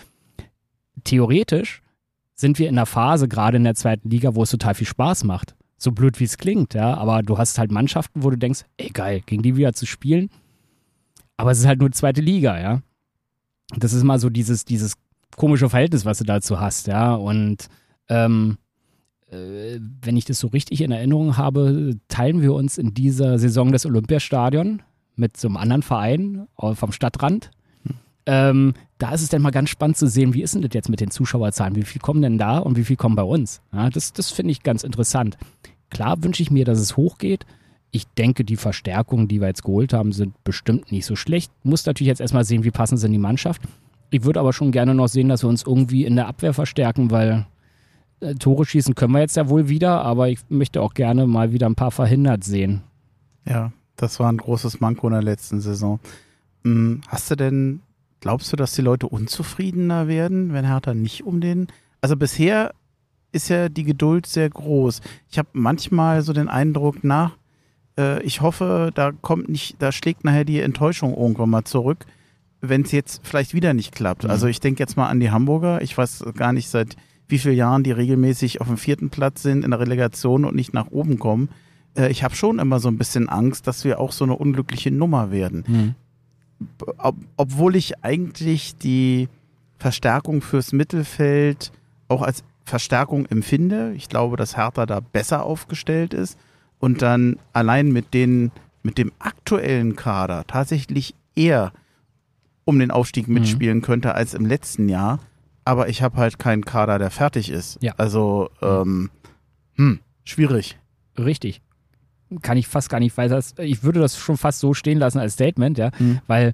Speaker 2: theoretisch sind wir in einer Phase, gerade in der zweiten Liga, wo es total viel Spaß macht. So blöd, wie es klingt, ja, aber du hast halt Mannschaften, wo du denkst, ey, geil, gegen die wieder zu spielen, aber es ist halt nur zweite Liga, ja. Das ist mal so dieses, dieses komische Verhältnis, was du dazu hast, ja, und ähm, äh, wenn ich das so richtig in Erinnerung habe, teilen wir uns in dieser Saison das Olympiastadion mit so einem anderen Verein vom Stadtrand. Hm. Ähm, da ist es dann mal ganz spannend zu sehen, wie ist denn das jetzt mit den Zuschauerzahlen? Wie viel kommen denn da und wie viel kommen bei uns? Ja, das das finde ich ganz interessant. Klar wünsche ich mir, dass es hochgeht. Ich denke, die Verstärkungen, die wir jetzt geholt haben, sind bestimmt nicht so schlecht. Muss natürlich jetzt erstmal sehen, wie passen sie in die Mannschaft. Ich würde aber schon gerne noch sehen, dass wir uns irgendwie in der Abwehr verstärken, weil äh, Tore schießen können wir jetzt ja wohl wieder, aber ich möchte auch gerne mal wieder ein paar verhindert sehen.
Speaker 1: Ja, das war ein großes Manko in der letzten Saison. Hm, hast du denn, glaubst du, dass die Leute unzufriedener werden, wenn Hertha nicht um den... Also bisher ist ja die Geduld sehr groß. Ich habe manchmal so den Eindruck, na, äh, ich hoffe, da kommt nicht, da schlägt nachher die Enttäuschung irgendwann mal zurück, wenn es jetzt vielleicht wieder nicht klappt. Mhm. Also ich denke jetzt mal an die Hamburger. Ich weiß gar nicht, seit wie vielen Jahren die regelmäßig auf dem vierten Platz sind in der Relegation und nicht nach oben kommen. Äh, ich habe schon immer so ein bisschen Angst, dass wir auch so eine unglückliche Nummer werden. Mhm. Ob, obwohl ich eigentlich die Verstärkung fürs Mittelfeld auch als Verstärkung empfinde. Ich glaube, dass Hertha da besser aufgestellt ist und dann allein mit den, mit dem aktuellen Kader tatsächlich eher um den Aufstieg mitspielen mhm. könnte als im letzten Jahr. Aber ich habe halt keinen Kader, der fertig ist.
Speaker 2: Ja.
Speaker 1: Also, ähm, hm, schwierig.
Speaker 2: Richtig. Kann ich fast gar nicht weiter. Ich würde das schon fast so stehen lassen als Statement, ja, mhm. weil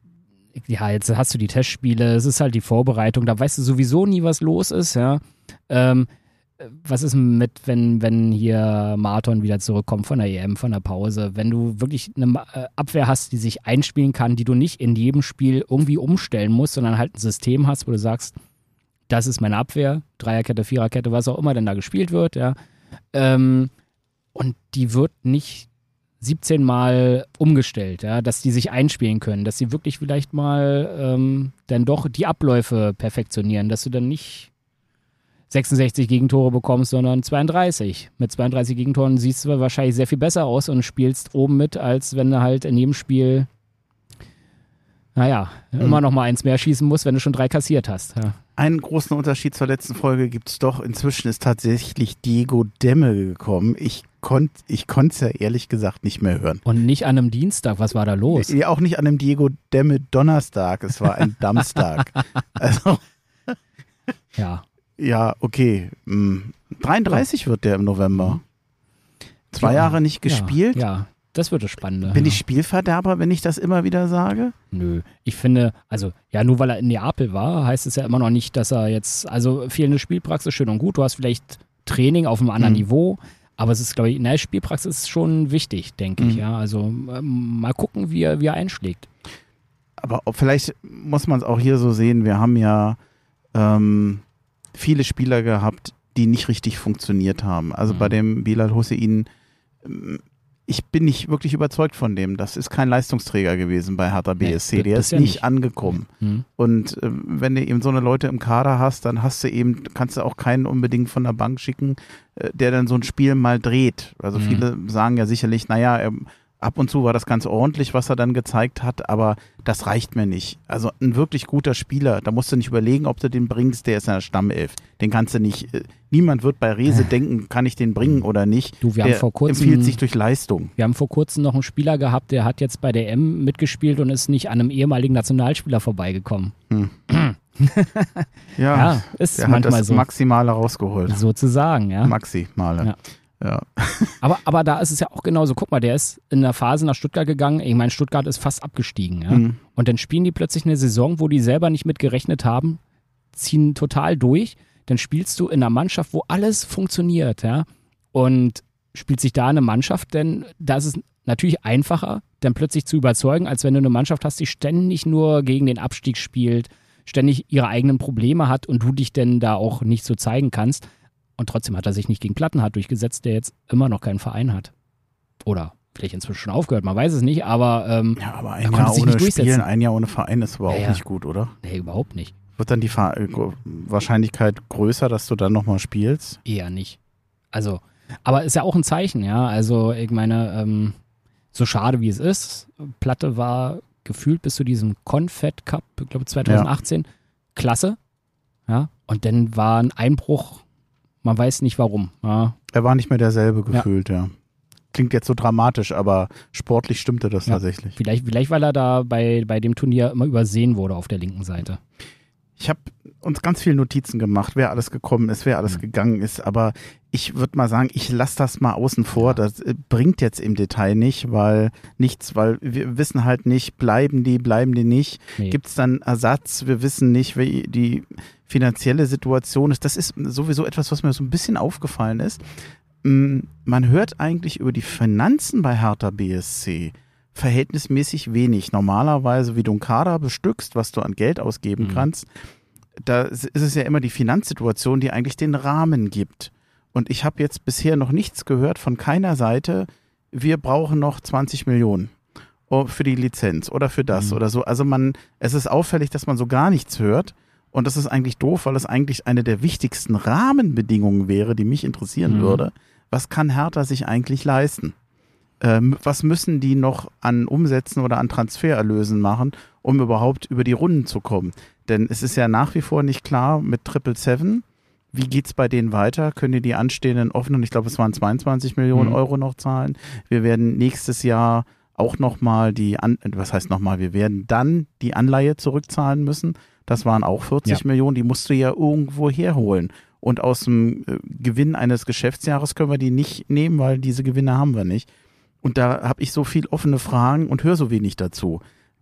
Speaker 2: ja, jetzt hast du die Testspiele, es ist halt die Vorbereitung, da weißt du sowieso nie, was los ist, ja. Ähm, was ist mit, wenn, wenn hier Marathon wieder zurückkommt von der E M, von der Pause, wenn du wirklich eine Abwehr hast, die sich einspielen kann, die du nicht in jedem Spiel irgendwie umstellen musst, sondern halt ein System hast, wo du sagst, das ist meine Abwehr, Dreierkette, Viererkette, was auch immer denn da gespielt wird, ja. Ähm, und die wird nicht siebzehn Mal umgestellt, ja, dass die sich einspielen können, dass sie wirklich vielleicht mal ähm, dann doch die Abläufe perfektionieren, dass du dann nicht sechsundsechzig Gegentore bekommst, sondern zweiunddreißig. Mit zweiunddreißig Gegentoren siehst du wahrscheinlich sehr viel besser aus und spielst oben mit, als wenn du halt in jedem Spiel, naja, mhm. immer noch mal eins mehr schießen musst, wenn du schon drei kassiert hast. Ja.
Speaker 1: Einen großen Unterschied zur letzten Folge gibt es doch. Inzwischen ist tatsächlich Diego Demme gekommen. Ich konnte ich es ja ehrlich gesagt nicht mehr hören.
Speaker 2: Und nicht an einem Dienstag. Was war da los?
Speaker 1: Ja, auch nicht an einem Diego Demme Donnerstag. Es war ein Samstag. Also,
Speaker 2: ja.
Speaker 1: Ja, okay. dreiunddreißig ja. wird der im November. Zwei ja. Jahre nicht gespielt.
Speaker 2: Ja, ja. Das wird das Spannende.
Speaker 1: Bin
Speaker 2: ja.
Speaker 1: ich Spielverderber, wenn ich das immer wieder sage?
Speaker 2: Nö. Ich finde, also, ja, nur weil er in Neapel war, heißt es ja immer noch nicht, dass er jetzt, also fehlende Spielpraxis, schön und gut. Du hast vielleicht Training auf einem anderen mhm. Niveau, aber es ist, glaube ich, in der Spielpraxis ist schon wichtig, denke mhm. ich, ja. Also, ähm, mal gucken, wie er, wie er einschlägt.
Speaker 1: Aber vielleicht muss man es auch hier so sehen, wir haben ja ähm, viele Spieler gehabt, die nicht richtig funktioniert haben. Also mhm. bei dem Bilal Hussein, ich bin nicht wirklich überzeugt von dem. Das ist kein Leistungsträger gewesen bei Hertha B S C. Nee, der ist ja nicht, nicht angekommen. Mhm. Und äh, wenn du eben so eine Leute im Kader hast, dann hast du eben, kannst du auch keinen unbedingt von der Bank schicken, äh, der dann so ein Spiel mal dreht. Also mhm. viele sagen ja sicherlich, naja, er, ab und zu war das ganz ordentlich, was er dann gezeigt hat, aber das reicht mir nicht. Also ein wirklich guter Spieler, da musst du nicht überlegen, ob du den bringst, der ist in der Stammelf. Den kannst du nicht, äh, niemand wird bei Rese äh. denken, kann ich den bringen oder nicht.
Speaker 2: Du, wir
Speaker 1: der
Speaker 2: haben vor kurzem,
Speaker 1: empfiehlt sich durch Leistung.
Speaker 2: Wir haben vor kurzem noch einen Spieler gehabt, der hat jetzt bei der E M mitgespielt und ist nicht an einem ehemaligen Nationalspieler vorbeigekommen. Hm.
Speaker 1: ja,
Speaker 2: ja, ist
Speaker 1: der
Speaker 2: manchmal
Speaker 1: hat das
Speaker 2: so.
Speaker 1: Maximale rausgeholt.
Speaker 2: Sozusagen, ja.
Speaker 1: Maximale.
Speaker 2: Ja.
Speaker 1: Ja.
Speaker 2: aber, aber da ist es ja auch genauso. Guck mal, der ist in der Phase nach Stuttgart gegangen. Ich meine, Stuttgart ist fast abgestiegen. Ja? Mhm. Und dann spielen die plötzlich eine Saison, wo die selber nicht mit gerechnet haben, ziehen total durch. Dann spielst du in einer Mannschaft, wo alles funktioniert. Ja? Und spielt sich da eine Mannschaft, denn da ist es natürlich einfacher, dann plötzlich zu überzeugen, als wenn du eine Mannschaft hast, die ständig nur gegen den Abstieg spielt, ständig ihre eigenen Probleme hat und du dich denn da auch nicht so zeigen kannst. Und trotzdem hat er sich nicht gegen Plattenhardt durchgesetzt, der jetzt immer noch keinen Verein hat. Oder vielleicht inzwischen schon aufgehört, man weiß es nicht, aber ähm,
Speaker 1: ja, aber ein Jahr ohne Spielen, ein Jahr ohne Verein ist aber auch ja, ja. nicht gut, oder?
Speaker 2: Nee, überhaupt nicht.
Speaker 1: Wird dann die Ver- Wahrscheinlichkeit größer, dass du dann nochmal spielst?
Speaker 2: Eher nicht. Also, aber ist ja auch ein Zeichen, ja. Also ich meine, ähm, so schade wie es ist, Platte war gefühlt bis zu diesem Confed Cup, ich glaube zwanzig achtzehn, ja. klasse. Ja. Und dann war ein Einbruch Man weiß nicht warum. Ja.
Speaker 1: Er war nicht mehr derselbe gefühlt, ja. ja. Klingt jetzt so dramatisch, aber sportlich stimmte das ja, tatsächlich.
Speaker 2: Vielleicht, vielleicht, weil er da bei, bei dem Turnier immer übersehen wurde auf der linken Seite.
Speaker 1: Ich habe uns ganz viele Notizen gemacht, wer alles gekommen ist, wer alles mhm. gegangen ist, aber ich würde mal sagen, ich lasse das mal außen vor, ja. das bringt jetzt im Detail nicht, weil nichts, weil wir wissen halt nicht, bleiben die, bleiben die nicht, nee. Gibt es dann Ersatz, wir wissen nicht, wie die finanzielle Situation ist, das ist sowieso etwas, was mir so ein bisschen aufgefallen ist. Man hört eigentlich über die Finanzen bei Hertha B S C verhältnismäßig wenig. Normalerweise, wie du einen Kader bestückst, was du an Geld ausgeben mhm. kannst, da ist es ja immer die Finanzsituation, die eigentlich den Rahmen gibt. Und ich habe jetzt bisher noch nichts gehört von keiner Seite, wir brauchen noch zwanzig Millionen für die Lizenz oder für das mhm. oder so. Also man, es ist auffällig, dass man so gar nichts hört. Und das ist eigentlich doof, weil es eigentlich eine der wichtigsten Rahmenbedingungen wäre, die mich interessieren mhm. würde. Was kann Hertha sich eigentlich leisten? Ähm, was müssen die noch an Umsätzen oder an Transfererlösen machen, um überhaupt über die Runden zu kommen? Denn es ist ja nach wie vor nicht klar mit Triple Seven, wie geht's bei denen weiter? Können die die anstehenden offenen, ich glaube es waren zweiundzwanzig Millionen mhm. Euro noch zahlen? Wir werden nächstes Jahr auch nochmal die, An- was heißt nochmal, wir werden dann die Anleihe zurückzahlen müssen. Das waren auch vierzig ja. Millionen, die musst du ja irgendwo herholen. Und aus dem äh, Gewinn eines Geschäftsjahres können wir die nicht nehmen, weil diese Gewinne haben wir nicht. Und da habe ich so viel offene Fragen und höre so wenig dazu.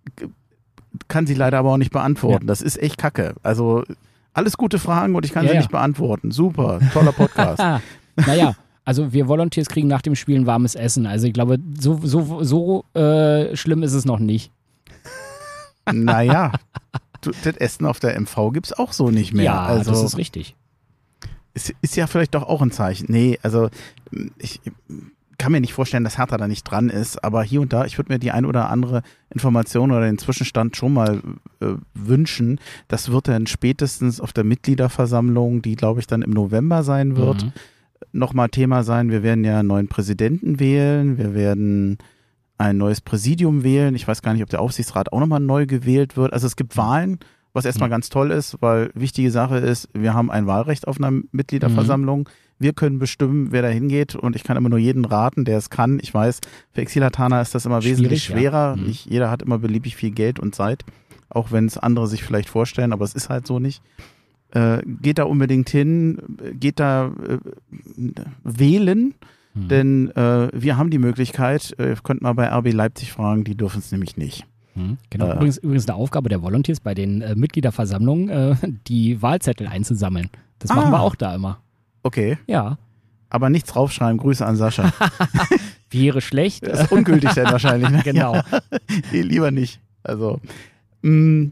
Speaker 1: Kann sie leider aber auch nicht beantworten. Ja. Das ist echt kacke. Also alles gute Fragen und ich kann ja, sie ja. nicht beantworten. Super, toller Podcast.
Speaker 2: Naja, also wir Volunteers kriegen nach dem Spiel ein warmes Essen. Also ich glaube, so, so, so äh, schlimm ist es noch nicht.
Speaker 1: Naja, das Essen auf der M V gibt es auch so nicht mehr.
Speaker 2: Ja,
Speaker 1: also,
Speaker 2: das ist richtig.
Speaker 1: Ist, ist ja vielleicht doch auch ein Zeichen. Nee, also ich kann mir nicht vorstellen, dass Hertha da nicht dran ist, aber hier und da, ich würde mir die ein oder andere Information oder den Zwischenstand schon mal äh, wünschen. Das wird dann spätestens auf der Mitgliederversammlung, die glaube ich dann im November sein wird, mhm. nochmal Thema sein. Wir werden ja einen neuen Präsidenten wählen, wir werden ein neues Präsidium wählen. Ich weiß gar nicht, ob der Aufsichtsrat auch nochmal neu gewählt wird. Also es gibt Wahlen, was erstmal ganz toll ist, weil wichtige Sache ist, wir haben ein Wahlrecht auf einer Mitgliederversammlung. Mhm. Wir können bestimmen, wer da hingeht und ich kann immer nur jeden raten, der es kann. Ich weiß, für Exil-Hatana ist das immer Schwierig, wesentlich schwerer. Ja. Mhm. Nicht jeder hat immer beliebig viel Geld und Zeit, auch wenn es andere sich vielleicht vorstellen, aber es ist halt so nicht. Äh, geht da unbedingt hin, geht da äh, wählen, mhm. denn äh, wir haben die Möglichkeit, äh, könnt mal bei R B Leipzig fragen, die dürfen es nämlich nicht.
Speaker 2: Hm, genau, äh, übrigens, übrigens eine Aufgabe der Volunteers bei den äh, Mitgliederversammlungen, äh, die Wahlzettel einzusammeln. Das ah, machen wir auch da immer.
Speaker 1: Okay.
Speaker 2: Ja.
Speaker 1: Aber nichts draufschreiben, Grüße an Sascha.
Speaker 2: Wäre schlecht.
Speaker 1: Das ist ungültig dann wahrscheinlich. Ne?
Speaker 2: Genau.
Speaker 1: Ja. Nee, lieber nicht. Also, mh,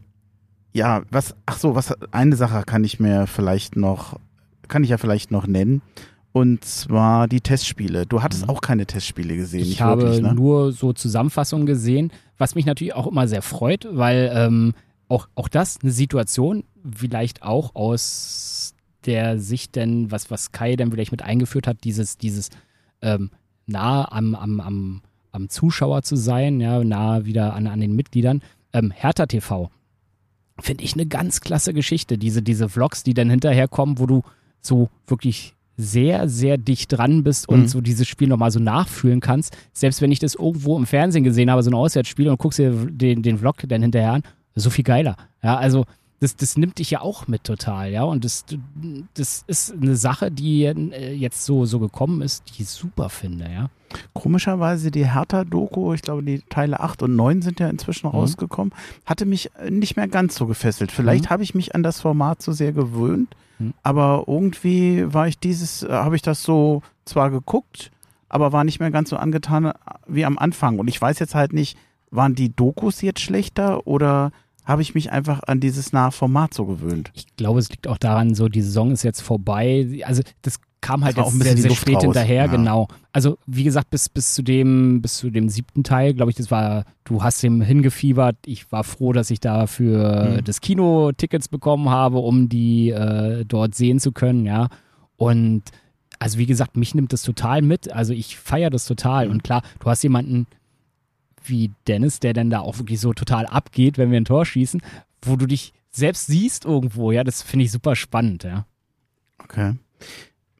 Speaker 1: ja, was, ach so, was, eine Sache kann ich mir vielleicht noch, kann ich ja vielleicht noch nennen. Und zwar die Testspiele. Du hattest auch keine Testspiele gesehen.
Speaker 2: Ich
Speaker 1: nicht
Speaker 2: habe
Speaker 1: wirklich, ne?
Speaker 2: nur so Zusammenfassungen gesehen, was mich natürlich auch immer sehr freut, weil ähm, auch, auch das eine Situation, vielleicht auch aus der Sicht denn, was, was Kai dann vielleicht mit eingeführt hat, dieses, dieses ähm, nah am, am, am, am Zuschauer zu sein, ja, nah wieder an, an den Mitgliedern. Ähm, Hertha T V finde ich eine ganz klasse Geschichte. Diese, diese Vlogs, die dann hinterher kommen, wo du so wirklich sehr, sehr dicht dran bist und mhm. so dieses Spiel nochmal so nachfühlen kannst. Selbst wenn ich das irgendwo im Fernsehen gesehen habe, so ein Auswärtsspiel und guckst dir den, den Vlog dann hinterher an, so viel geiler. Ja, also das, das nimmt dich ja auch mit total, ja, und das, das ist eine Sache, die jetzt so, so gekommen ist, die ich super finde, ja.
Speaker 1: Komischerweise die Hertha-Doku, ich glaube die Teile acht und neun sind ja inzwischen mhm. rausgekommen, hatte mich nicht mehr ganz so gefesselt. Vielleicht mhm. habe ich mich an das Format so sehr gewöhnt, mhm. aber irgendwie war ich dieses, habe ich das so zwar geguckt, aber war nicht mehr ganz so angetan wie am Anfang. Und ich weiß jetzt halt nicht, waren die Dokus jetzt schlechter oder habe ich mich einfach an dieses nahe Format so gewöhnt?
Speaker 2: Ich glaube, es liegt auch daran, so die Saison ist jetzt vorbei. Also das kam halt
Speaker 1: das
Speaker 2: jetzt sehr, sehr spät raus. hinterher, ja. Genau. Also wie gesagt, bis, bis zu dem, bis zu dem siebten Teil, glaube ich, das war, du hast dem hingefiebert. Ich war froh, dass ich dafür mhm. das Kino Tickets bekommen habe, um die äh, dort sehen zu können, ja. Und also wie gesagt, mich nimmt das total mit. Also ich feiere das total. Mhm. Und klar, du hast jemanden wie Dennis, der dann da auch wirklich so total abgeht, wenn wir ein Tor schießen, wo du dich selbst siehst irgendwo, ja, das finde ich super spannend, ja.
Speaker 1: Okay.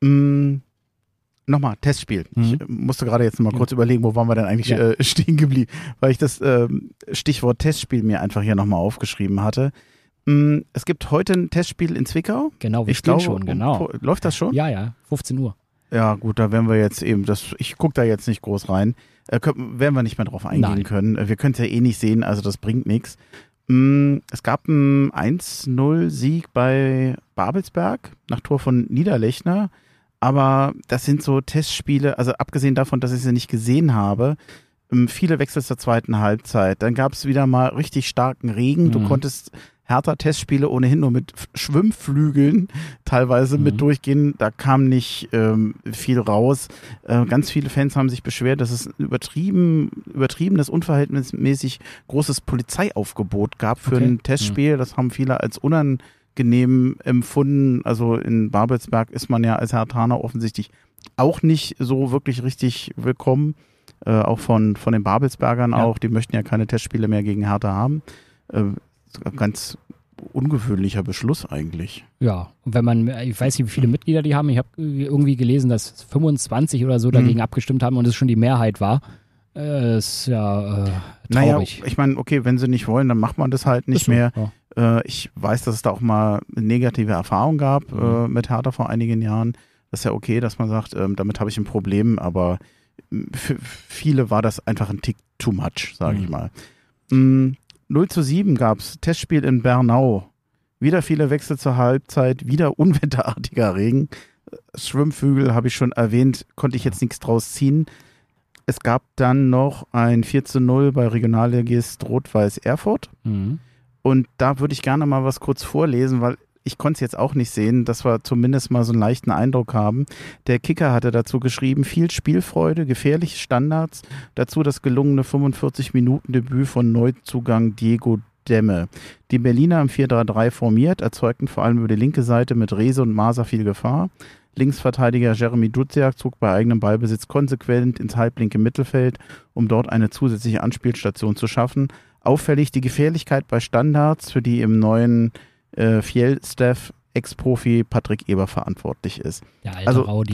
Speaker 1: Mm, nochmal, Testspiel.
Speaker 2: Mhm.
Speaker 1: Ich musste gerade jetzt mal
Speaker 2: ja.
Speaker 1: kurz überlegen, wo waren wir denn eigentlich
Speaker 2: ja.
Speaker 1: äh, stehen geblieben, weil ich das äh, Stichwort Testspiel mir einfach hier nochmal aufgeschrieben hatte. Mm, es gibt heute ein Testspiel in Zwickau.
Speaker 2: Genau, wir
Speaker 1: ich
Speaker 2: spielen
Speaker 1: glaube,
Speaker 2: schon, genau.
Speaker 1: Um, läuft das schon?
Speaker 2: Ja, ja, fünfzehn Uhr.
Speaker 1: Ja, gut, da werden wir jetzt eben, das, ich gucke da jetzt nicht groß rein, äh, können, werden wir nicht mehr drauf eingehen
Speaker 2: Nein.
Speaker 1: können. Wir können es ja eh nicht sehen, also das bringt nichts. Mm, es gab einen eins null Sieg bei Babelsberg nach Tor von Niederlechner, aber das sind so Testspiele, also abgesehen davon, dass ich sie nicht gesehen habe, ähm, viele Wechsel zur zweiten Halbzeit. Dann gab es wieder mal richtig starken Regen,
Speaker 2: Mhm.
Speaker 1: du konntest Hertha-Testspiele ohnehin nur mit Schwimmflügeln teilweise
Speaker 2: Mhm.
Speaker 1: mit durchgehen. Da kam nicht ähm, viel raus. Äh, ganz viele Fans haben sich beschwert, dass es ein übertrieben, übertriebenes, unverhältnismäßig großes Polizeiaufgebot gab für
Speaker 2: Okay.
Speaker 1: ein Testspiel. Das haben viele als unangenehm empfunden. Also in Babelsberg ist man ja als Herthaner offensichtlich auch nicht so wirklich richtig willkommen. Äh, auch von, von den Babelsbergern
Speaker 2: Ja.
Speaker 1: auch. Die möchten ja keine Testspiele mehr gegen Hertha haben. Äh, Ganz ungewöhnlicher Beschluss eigentlich.
Speaker 2: Ja, und wenn man, ich weiß nicht, wie viele Mitglieder die haben, ich habe irgendwie gelesen, dass fünfundzwanzig oder so dagegen
Speaker 1: Mhm.
Speaker 2: abgestimmt haben und es schon die Mehrheit war. Äh, ist ja äh,
Speaker 1: Naja,
Speaker 2: traurig.
Speaker 1: ich meine, okay, wenn sie nicht wollen, dann macht man das halt nicht
Speaker 2: Ist so,
Speaker 1: mehr.
Speaker 2: ja.
Speaker 1: Äh, ich weiß, dass es da auch mal negative Erfahrungen gab
Speaker 2: Mhm.
Speaker 1: äh, mit Hertha vor einigen Jahren. Das ist ja okay, dass man sagt, ähm, damit habe ich ein Problem, aber für viele war das einfach ein Tick too much, sage
Speaker 2: Mhm.
Speaker 1: ich mal. Mhm. null zu sieben gab es, Testspiel in Bernau. Wieder viele Wechsel zur Halbzeit, wieder unwetterartiger Regen. Schwimmflügel habe ich schon erwähnt, konnte ich jetzt nichts draus ziehen. Es gab dann noch ein vier zu null bei Regionalligist Rot-Weiß Erfurt.
Speaker 2: Mhm.
Speaker 1: Und da würde ich gerne mal was kurz vorlesen, weil ich konnte es jetzt auch nicht sehen, dass wir zumindest mal so einen leichten Eindruck haben. Der Kicker hatte dazu geschrieben, viel Spielfreude, gefährliche Standards, dazu das gelungene fünfundvierzig Minuten Debüt von Neuzugang Diego Demme. Die Berliner im vier drei drei formiert, erzeugten vor allem über die linke Seite mit Rehse und Maser viel Gefahr. Linksverteidiger Jeremy Duziak zog bei eigenem Ballbesitz konsequent ins halblinke Mittelfeld, um dort eine zusätzliche Anspielstation zu schaffen. Auffällig die Gefährlichkeit bei Standards, für die im neuen äh, Fjell-Staff Ex-Profi Patrick Eber verantwortlich ist.
Speaker 2: Der alte
Speaker 1: Also,
Speaker 2: Rowdy.
Speaker 1: da-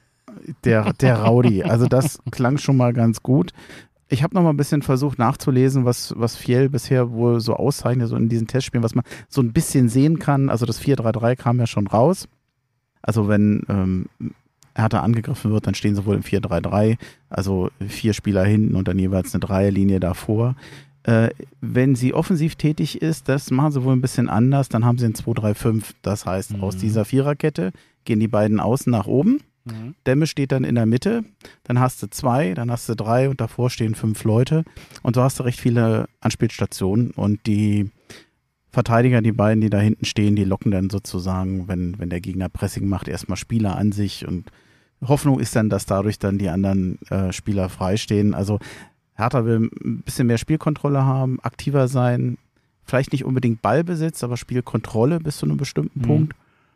Speaker 1: Der, der Rowdy, also das klang schon mal ganz gut. Ich habe noch mal ein bisschen versucht nachzulesen, was, was Fjell bisher wohl so auszeichnet, so in diesen Testspielen, was man so ein bisschen sehen kann. Also das vier drei drei kam ja schon raus. Also wenn ähm, Hertha angegriffen wird, dann stehen sie wohl im vier drei drei, also vier Spieler hinten und dann jeweils eine Dreierlinie davor. Äh, wenn sie offensiv tätig ist, das machen sie wohl ein bisschen anders, dann haben sie ein zwei drei fünf. Das heißt,
Speaker 2: Mhm.
Speaker 1: aus dieser Viererkette gehen die beiden Außen nach oben.
Speaker 2: Mhm.
Speaker 1: Demme steht dann in der Mitte, dann hast du zwei, dann hast du drei und davor stehen fünf Leute und so hast du recht viele Anspielstationen und die Verteidiger, die beiden, die da hinten stehen, die locken dann sozusagen, wenn, wenn der Gegner Pressing macht, erstmal Spieler an sich und Hoffnung ist dann, dass dadurch dann die anderen äh, Spieler freistehen. Also Hertha will ein bisschen mehr Spielkontrolle haben, aktiver sein, vielleicht nicht unbedingt Ballbesitz, aber Spielkontrolle bis zu einem bestimmten
Speaker 2: Mhm.
Speaker 1: Punkt.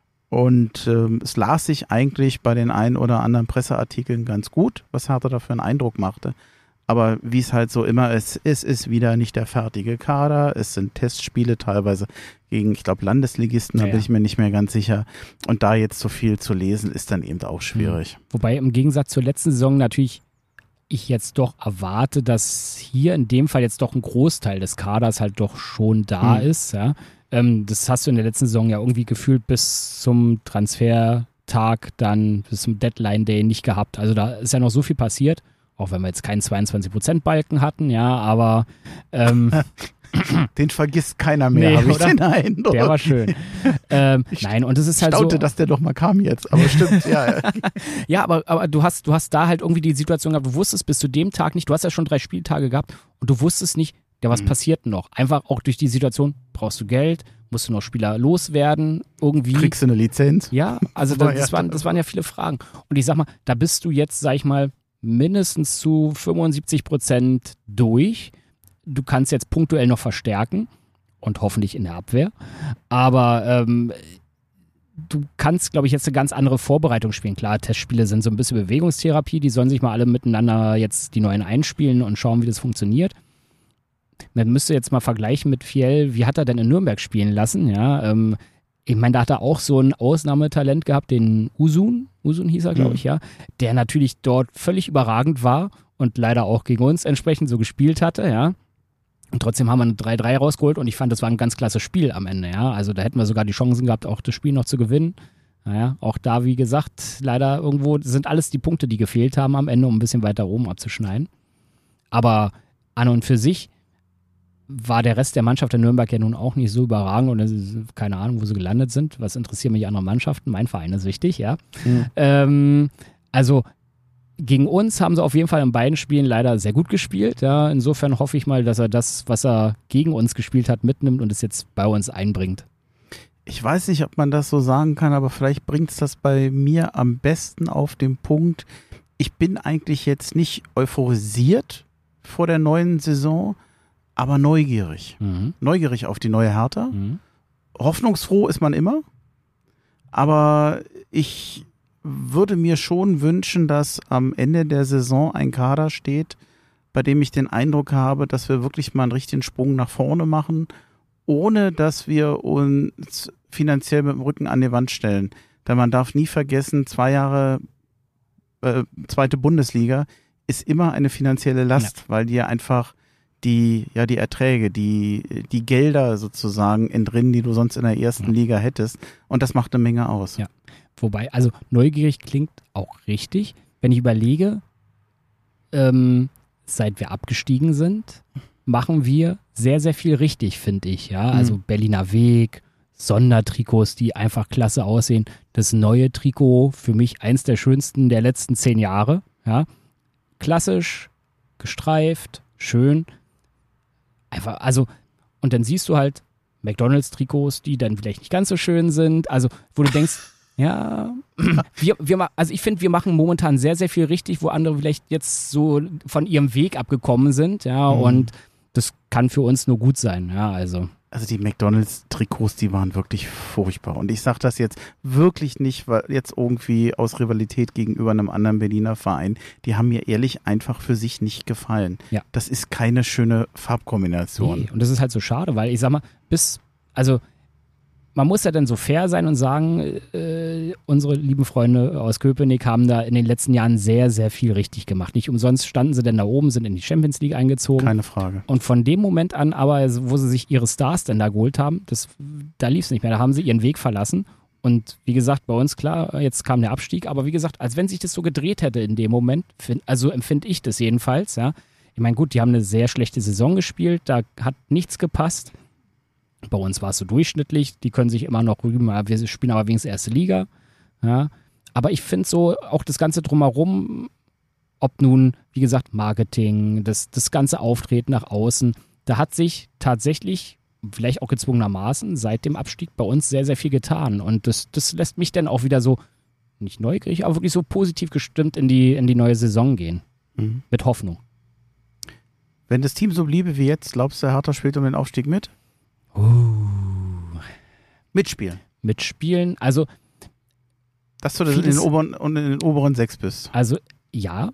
Speaker 1: Und ähm, es las sich eigentlich bei den ein oder anderen Presseartikeln ganz gut, was Hertha da für einen Eindruck machte. Aber wie es halt so immer ist, es ist wieder nicht der fertige Kader. Es sind Testspiele teilweise gegen, ich glaube, Landesligisten, da
Speaker 2: Ja,
Speaker 1: bin
Speaker 2: ja.
Speaker 1: ich mir nicht mehr ganz sicher. Und da jetzt so viel zu lesen, ist dann eben auch schwierig.
Speaker 2: Wobei im Gegensatz zur letzten Saison natürlich ich jetzt doch erwarte, dass hier in dem Fall jetzt doch ein Großteil des Kaders halt doch schon da
Speaker 1: Mhm.
Speaker 2: ist. Ja. Ähm, das hast du in der letzten Saison ja irgendwie gefühlt bis zum Transfertag, dann bis zum Deadline Day nicht gehabt. Also da ist ja noch so viel passiert, auch wenn wir jetzt keinen zweiundzwanzig Prozent Balken hatten, ja, aber ähm,
Speaker 1: Den vergisst keiner mehr,
Speaker 2: Nee,
Speaker 1: habe ich
Speaker 2: oder?
Speaker 1: den Eindruck.
Speaker 2: der war schön. ähm,
Speaker 1: Ich
Speaker 2: nein, und es ist halt
Speaker 1: staunte,
Speaker 2: so.
Speaker 1: dass der doch mal kam jetzt, aber stimmt, ja. ja.
Speaker 2: Ja, aber, aber du hast, du hast da halt irgendwie die Situation gehabt, du wusstest bis zu dem Tag nicht, du hast ja schon drei Spieltage gehabt und du wusstest nicht, ja, was
Speaker 1: Mhm.
Speaker 2: passiert noch? Einfach auch durch die Situation, brauchst du Geld, musst du noch Spieler loswerden, irgendwie.
Speaker 1: Kriegst du eine Lizenz?
Speaker 2: Ja, also
Speaker 1: War
Speaker 2: das, das,
Speaker 1: ja-
Speaker 2: waren, das waren ja viele Fragen. Und ich sag mal, da bist du jetzt, sag ich mal, mindestens zu fünfundsiebzig Prozent durch. Du kannst jetzt punktuell noch verstärken und hoffentlich in der Abwehr. Aber ähm, du kannst, glaube ich, jetzt eine ganz andere Vorbereitung spielen. Klar, Testspiele sind so ein bisschen Bewegungstherapie, die sollen sich mal alle miteinander jetzt die neuen einspielen und schauen, wie das funktioniert. Man müsste jetzt mal vergleichen mit Fjell, wie hat er denn in Nürnberg spielen lassen? Ja, ähm, ich meine, da hat er auch so ein Ausnahmetalent gehabt, den Usun, Usun hieß er, glaube
Speaker 1: Mhm.
Speaker 2: ich, ja, der natürlich dort völlig überragend war und leider auch gegen uns entsprechend so gespielt hatte, ja. Und trotzdem haben wir eine drei drei rausgeholt und ich fand, das war ein ganz klasse Spiel am Ende, ja. Also da hätten wir sogar die Chancen gehabt, auch das Spiel noch zu gewinnen. Naja, auch da, wie gesagt, leider irgendwo sind alles die Punkte, die gefehlt haben am Ende, um ein bisschen weiter oben abzuschneiden. Aber an und für sich war der Rest der Mannschaft der Nürnberg ja nun auch nicht so überragend und es ist keine Ahnung, wo sie gelandet sind. Was interessieren mich andere Mannschaften? Mein Verein ist wichtig, ja.
Speaker 1: Mhm.
Speaker 2: Ähm, also gegen uns haben sie auf jeden Fall in beiden Spielen leider sehr gut gespielt. Ja. Insofern hoffe ich mal, dass er das, was er gegen uns gespielt hat, mitnimmt und es jetzt bei uns einbringt.
Speaker 1: Ich weiß nicht, ob man das so sagen kann, aber vielleicht bringt es das bei mir am besten auf den Punkt. Ich bin eigentlich jetzt nicht euphorisiert vor der neuen Saison, aber neugierig.
Speaker 2: Mhm.
Speaker 1: Neugierig auf die neue Hertha.
Speaker 2: Mhm.
Speaker 1: Hoffnungsfroh ist man immer, aber ich würde mir schon wünschen, dass am Ende der Saison ein Kader steht, bei dem ich den Eindruck habe, dass wir wirklich mal einen richtigen Sprung nach vorne machen, ohne dass wir uns finanziell mit dem Rücken an die Wand stellen. Denn man darf nie vergessen, zwei Jahre äh, zweite Bundesliga ist immer eine finanzielle Last, ja. weil die ja einfach die, ja, die Erträge, die, die Gelder sozusagen entrinnen, die du sonst in der ersten ja. Liga hättest. Und das macht eine Menge aus.
Speaker 2: Ja. Wobei, also neugierig klingt auch richtig. Wenn ich überlege, ähm, seit wir abgestiegen sind, machen wir sehr, sehr viel richtig, finde ich. Ja, also mhm. Berliner Weg, Sondertrikots, die einfach klasse aussehen. Das neue Trikot, für mich eins der schönsten der letzten zehn Jahre. Ja, klassisch, gestreift, schön. Einfach, also, und dann siehst du halt McDonalds-Trikots, die dann vielleicht nicht ganz so schön sind. Also, wo du denkst, ja, wir, wir, also ich finde, wir machen momentan sehr, sehr viel richtig, wo andere vielleicht jetzt so von ihrem Weg abgekommen sind, ja, mhm. und das kann für uns nur gut sein, ja, also.
Speaker 1: Also die McDonalds-Trikots, die waren wirklich furchtbar. Und ich sage das jetzt wirklich nicht, weil jetzt irgendwie aus Rivalität gegenüber einem anderen Berliner Verein. Die haben mir ehrlich einfach für sich nicht gefallen.
Speaker 2: Ja.
Speaker 1: Das ist keine schöne Farbkombination.
Speaker 2: Nee, und das ist halt so schade, weil ich sag mal, bis, also man muss ja dann so fair sein und sagen, äh, unsere lieben Freunde aus Köpenick haben da in den letzten Jahren sehr, sehr viel richtig gemacht. Nicht umsonst standen sie denn da oben, sind in die Champions League eingezogen.
Speaker 1: Keine Frage.
Speaker 2: Und von dem Moment an aber, wo sie sich ihre Stars denn da geholt haben, das, da lief es nicht mehr. Da haben sie ihren Weg verlassen. Und wie gesagt, bei uns, klar, jetzt kam der Abstieg. Aber wie gesagt, als wenn sich das so gedreht hätte in dem Moment, find, also empfinde ich das jedenfalls. Ja. Ich meine, gut, die haben eine sehr schlechte Saison gespielt. Da hat nichts gepasst. Bei uns war es so durchschnittlich, die können sich immer noch rühmen, wir spielen aber wenigstens erste Liga. Ja. Aber ich finde so auch das Ganze drumherum, ob nun, wie gesagt, Marketing, das, das ganze Auftreten nach außen, da hat sich tatsächlich, vielleicht auch gezwungenermaßen, seit dem Abstieg bei uns sehr, sehr viel getan. Und das, das lässt mich dann auch wieder so, nicht neugierig, aber wirklich so positiv gestimmt in die, in die neue Saison gehen. Mhm. Mit Hoffnung.
Speaker 1: Wenn das Team so bliebe wie jetzt, glaubst du, Hertha spielt um den Aufstieg mit?
Speaker 2: Uh.
Speaker 1: Mitspielen.
Speaker 2: Mitspielen, also
Speaker 1: dass du in den, oberen, in den oberen sechs bist.
Speaker 2: Also ja,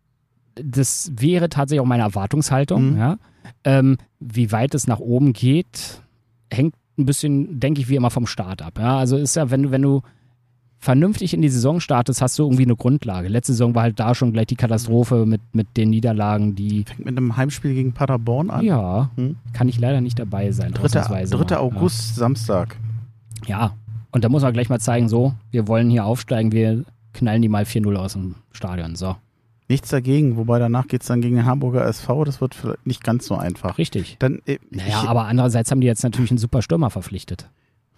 Speaker 2: das wäre tatsächlich auch meine Erwartungshaltung.
Speaker 1: Mhm.
Speaker 2: Ja. Ähm, wie weit es nach oben geht, hängt ein bisschen, denke ich, wie immer vom Start ab. Ja. Also ist ja, wenn du, wenn du vernünftig in die Saison startest, hast du irgendwie eine Grundlage. Letzte Saison war halt da schon gleich die Katastrophe mit, mit den Niederlagen, die...
Speaker 1: Fängt mit einem Heimspiel gegen Paderborn an?
Speaker 2: Ja,
Speaker 1: hm?
Speaker 2: kann ich leider nicht dabei sein.
Speaker 1: dritter August, ja. Samstag.
Speaker 2: Ja, und da muss man gleich mal zeigen, so, wir wollen hier aufsteigen, wir knallen die mal vier null aus dem Stadion, so.
Speaker 1: Nichts dagegen, wobei danach geht es dann gegen den Hamburger S V, das wird vielleicht nicht ganz so einfach.
Speaker 2: Richtig.
Speaker 1: Dann, äh,
Speaker 2: naja, ich, aber andererseits haben die jetzt natürlich einen super Stürmer verpflichtet.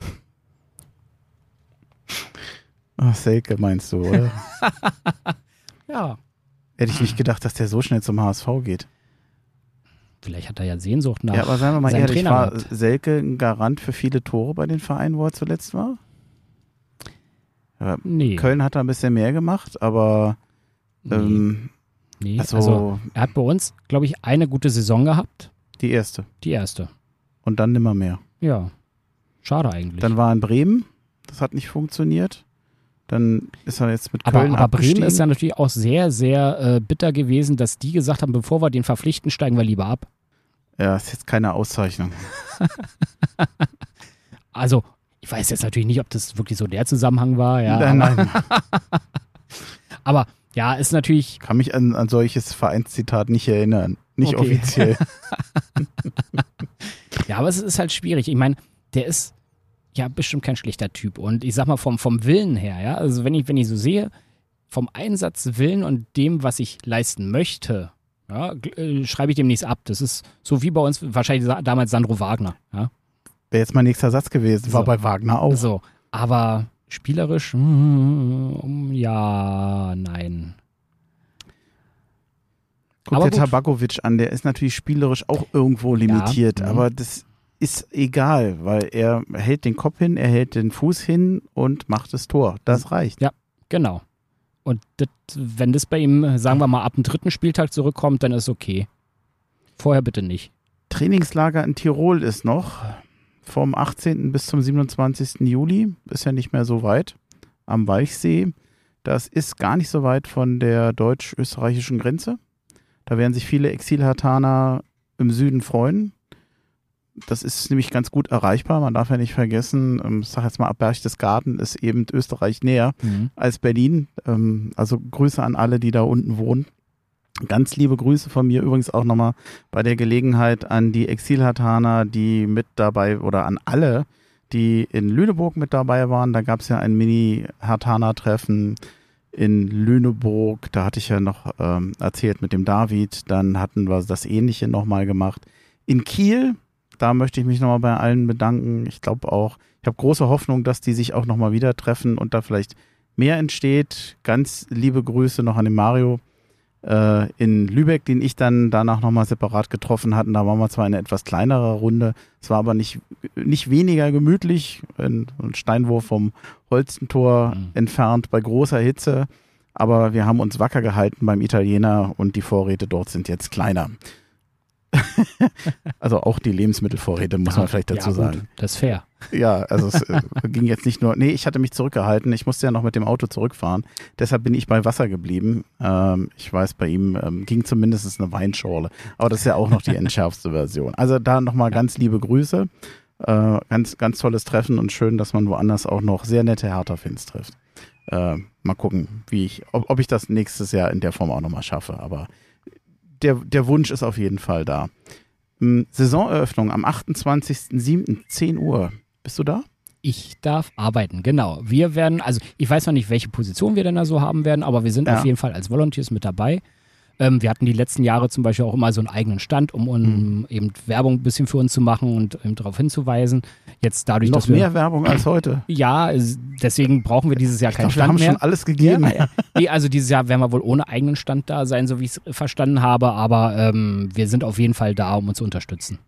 Speaker 1: Ach, Selke meinst du, oder?
Speaker 2: Ja.
Speaker 1: Hätte ich nicht gedacht, dass der so schnell zum H S V geht.
Speaker 2: Vielleicht hat er ja Sehnsucht nach
Speaker 1: Ja, aber sagen wir mal ehrlich,
Speaker 2: Trainer
Speaker 1: war
Speaker 2: gehabt.
Speaker 1: Selke ein Garant für viele Tore bei den Vereinen, wo er zuletzt war? Ja,
Speaker 2: nee.
Speaker 1: Köln hat da ein bisschen mehr gemacht, aber ähm,
Speaker 2: nee.
Speaker 1: Also,
Speaker 2: also er hat bei uns, glaube ich, eine gute Saison gehabt.
Speaker 1: Die erste.
Speaker 2: Die erste.
Speaker 1: Und dann nimmer mehr.
Speaker 2: Ja. Schade eigentlich.
Speaker 1: Dann war er in Bremen, das hat nicht funktioniert. Dann ist er jetzt mit
Speaker 2: aber,
Speaker 1: Köln
Speaker 2: aber
Speaker 1: abgestiegen.
Speaker 2: Bremen ist ja natürlich auch sehr, sehr äh, bitter gewesen, dass die gesagt haben, bevor wir den verpflichten, steigen wir lieber ab.
Speaker 1: Ja, ist jetzt keine Auszeichnung.
Speaker 2: Also, Ich weiß jetzt natürlich nicht, ob das wirklich so der Zusammenhang war. Ja,
Speaker 1: nein,
Speaker 2: aber,
Speaker 1: nein.
Speaker 2: aber ja, ist natürlich...
Speaker 1: Ich kann mich an, an solches Vereinszitat nicht erinnern. Nicht okay. Offiziell.
Speaker 2: Ja, aber es ist halt schwierig. Ich meine, der ist ja bestimmt kein schlechter Typ. Und ich sag mal, vom, vom Willen her, ja, also wenn ich, wenn ich so sehe, vom Einsatzwillen und dem, was ich leisten möchte, ja, äh, schreibe ich dem nichts ab. Das ist so wie bei uns wahrscheinlich damals Sandro Wagner. Ja.
Speaker 1: Wäre jetzt mein nächster Satz gewesen, war
Speaker 2: so.
Speaker 1: bei Wagner auch.
Speaker 2: So, aber spielerisch, mm, ja, nein.
Speaker 1: Guck
Speaker 2: aber
Speaker 1: dir Tabakovic an, der ist natürlich spielerisch auch irgendwo limitiert,
Speaker 2: ja,
Speaker 1: aber das ist egal, weil er hält den Kopf hin, er hält den Fuß hin und macht das Tor. Das reicht.
Speaker 2: Ja, genau. Und das, wenn das bei ihm, sagen wir mal, ab dem dritten Spieltag zurückkommt, dann ist okay. Vorher bitte nicht.
Speaker 1: Trainingslager in Tirol ist noch vom achtzehnten bis zum siebenundzwanzigsten Juli. Ist ja nicht mehr so weit. Am Walchsee. Das ist gar nicht so weit von der deutsch-österreichischen Grenze. Da werden sich viele Exil-Hartaner im Süden freuen. Das ist nämlich ganz gut erreichbar. Man darf ja nicht vergessen, ich sage jetzt mal, ab Berchtesgaden ist eben Österreich näher mhm. als Berlin. Also Grüße an alle, die da unten wohnen. Ganz liebe Grüße von mir übrigens auch nochmal bei der Gelegenheit an die Exil-Hartaner, die mit dabei, oder an alle, die in Lüneburg mit dabei waren. Da gab es ja ein Mini-Hartaner-Treffen in Lüneburg. Da hatte ich ja noch ähm, erzählt mit dem David. Dann hatten wir das Ähnliche nochmal gemacht. In Kiel, da möchte ich mich nochmal bei allen bedanken. Ich glaube auch, ich habe große Hoffnung, dass die sich auch nochmal wieder treffen und da vielleicht mehr entsteht. Ganz liebe Grüße noch an den Mario äh, in Lübeck, den ich dann danach nochmal separat getroffen hatte. Da waren wir zwar eine etwas kleinere Runde, es war aber nicht, nicht weniger gemütlich, ein, ein Steinwurf vom Holstentor mhm. entfernt bei großer Hitze, aber wir haben uns wacker gehalten beim Italiener und die Vorräte dort sind jetzt kleiner. Also auch die Lebensmittelvorräte, muss
Speaker 2: ja,
Speaker 1: man vielleicht dazu
Speaker 2: ja,
Speaker 1: sagen.
Speaker 2: Gut, das ist fair.
Speaker 1: Ja, also es äh, ging jetzt nicht nur, nee, ich hatte mich zurückgehalten, ich musste ja noch mit dem Auto zurückfahren, deshalb bin ich bei Wasser geblieben. Ähm, ich weiß, bei ihm ähm, ging zumindest eine Weinschorle, aber das ist ja auch noch die entschärfste Version. Also da nochmal ganz liebe Grüße, äh, ganz, ganz tolles Treffen und schön, dass man woanders auch noch sehr nette Hertha-Fans trifft. Äh, mal gucken, wie ich, ob, ob ich das nächstes Jahr in der Form auch nochmal schaffe, aber Der, der Wunsch ist auf jeden Fall da. Saisoneröffnung am achtundzwanzigsten siebten zehn Uhr. Bist du da?
Speaker 2: Ich darf arbeiten, genau. Wir werden, also ich weiß noch nicht, welche Position wir denn da so haben werden, aber wir sind ja. auf jeden Fall als Volunteers mit dabei. Ähm, wir hatten die letzten Jahre zum Beispiel auch immer so einen eigenen Stand, um, um mhm. eben Werbung ein bisschen für uns zu machen und eben darauf hinzuweisen. Jetzt dadurch,
Speaker 1: noch
Speaker 2: dass wir,
Speaker 1: mehr Werbung als heute.
Speaker 2: Ja, deswegen brauchen wir dieses Jahr
Speaker 1: ich
Speaker 2: keinen
Speaker 1: glaub,
Speaker 2: Stand
Speaker 1: wir haben
Speaker 2: mehr.
Speaker 1: schon alles gegeben.
Speaker 2: Ja, ja. Nee, also dieses Jahr werden wir wohl ohne eigenen Stand da sein, so wie ich es verstanden habe, aber ähm, wir sind auf jeden Fall da, um uns zu unterstützen.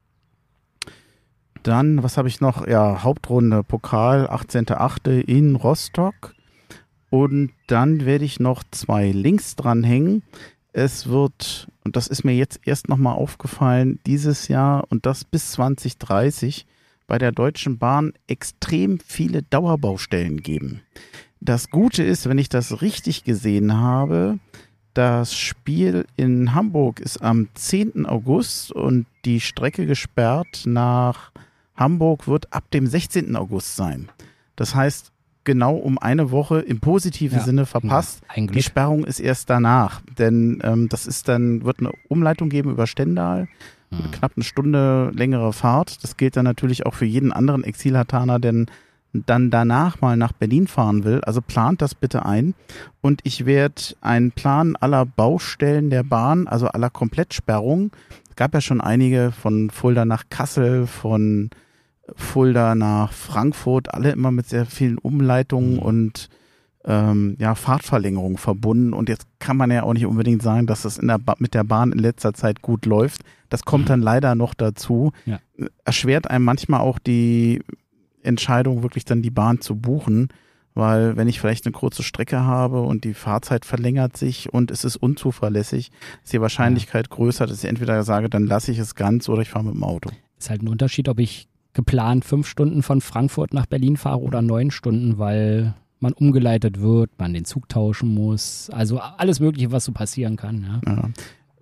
Speaker 1: Dann, was habe ich noch? Ja, Hauptrunde, Pokal, achtzehnten achte in Rostock. Und dann werde ich noch zwei Links dranhängen. Es wird, und das ist mir jetzt erst nochmal aufgefallen, dieses Jahr und das bis zwanzig dreißig bei der Deutschen Bahn extrem viele Dauerbaustellen geben. Das Gute ist, wenn ich das richtig gesehen habe, das Spiel in Hamburg ist am zehnten August und die Strecke gesperrt nach Hamburg wird ab dem sechzehnten August sein. Das heißt, genau um eine Woche im positiven ja, Sinne verpasst. Ja, die Sperrung ist erst danach, denn ähm, das ist dann, wird eine Umleitung geben über Stendal, hm. knapp eine Stunde längere Fahrt. Das gilt dann natürlich auch für jeden anderen Exil-Hartaner, der dann danach mal nach Berlin fahren will. Also plant das bitte ein und ich werde einen Plan aller Baustellen der Bahn, also aller Komplettsperrungen, es gab ja schon einige von Fulda nach Kassel, von Fulda nach Frankfurt, alle immer mit sehr vielen Umleitungen mhm. und ähm, ja, Fahrtverlängerungen verbunden. Und jetzt kann man ja auch nicht unbedingt sagen, dass das in der ba- mit der Bahn in letzter Zeit gut läuft. Das kommt mhm. dann leider noch dazu. Ja. Erschwert einem manchmal auch die Entscheidung, wirklich dann die Bahn zu buchen, weil wenn ich vielleicht eine kurze Strecke habe und die Fahrzeit verlängert sich und es ist unzuverlässig, ist die Wahrscheinlichkeit größer, dass ich entweder sage, dann lasse ich es ganz oder ich fahre mit dem Auto.
Speaker 2: Ist halt ein Unterschied, ob ich geplant fünf Stunden von Frankfurt nach Berlin fahre oder neun Stunden, weil man umgeleitet wird, man den Zug tauschen muss. Also alles Mögliche, was so passieren kann. Ja.
Speaker 1: Ja.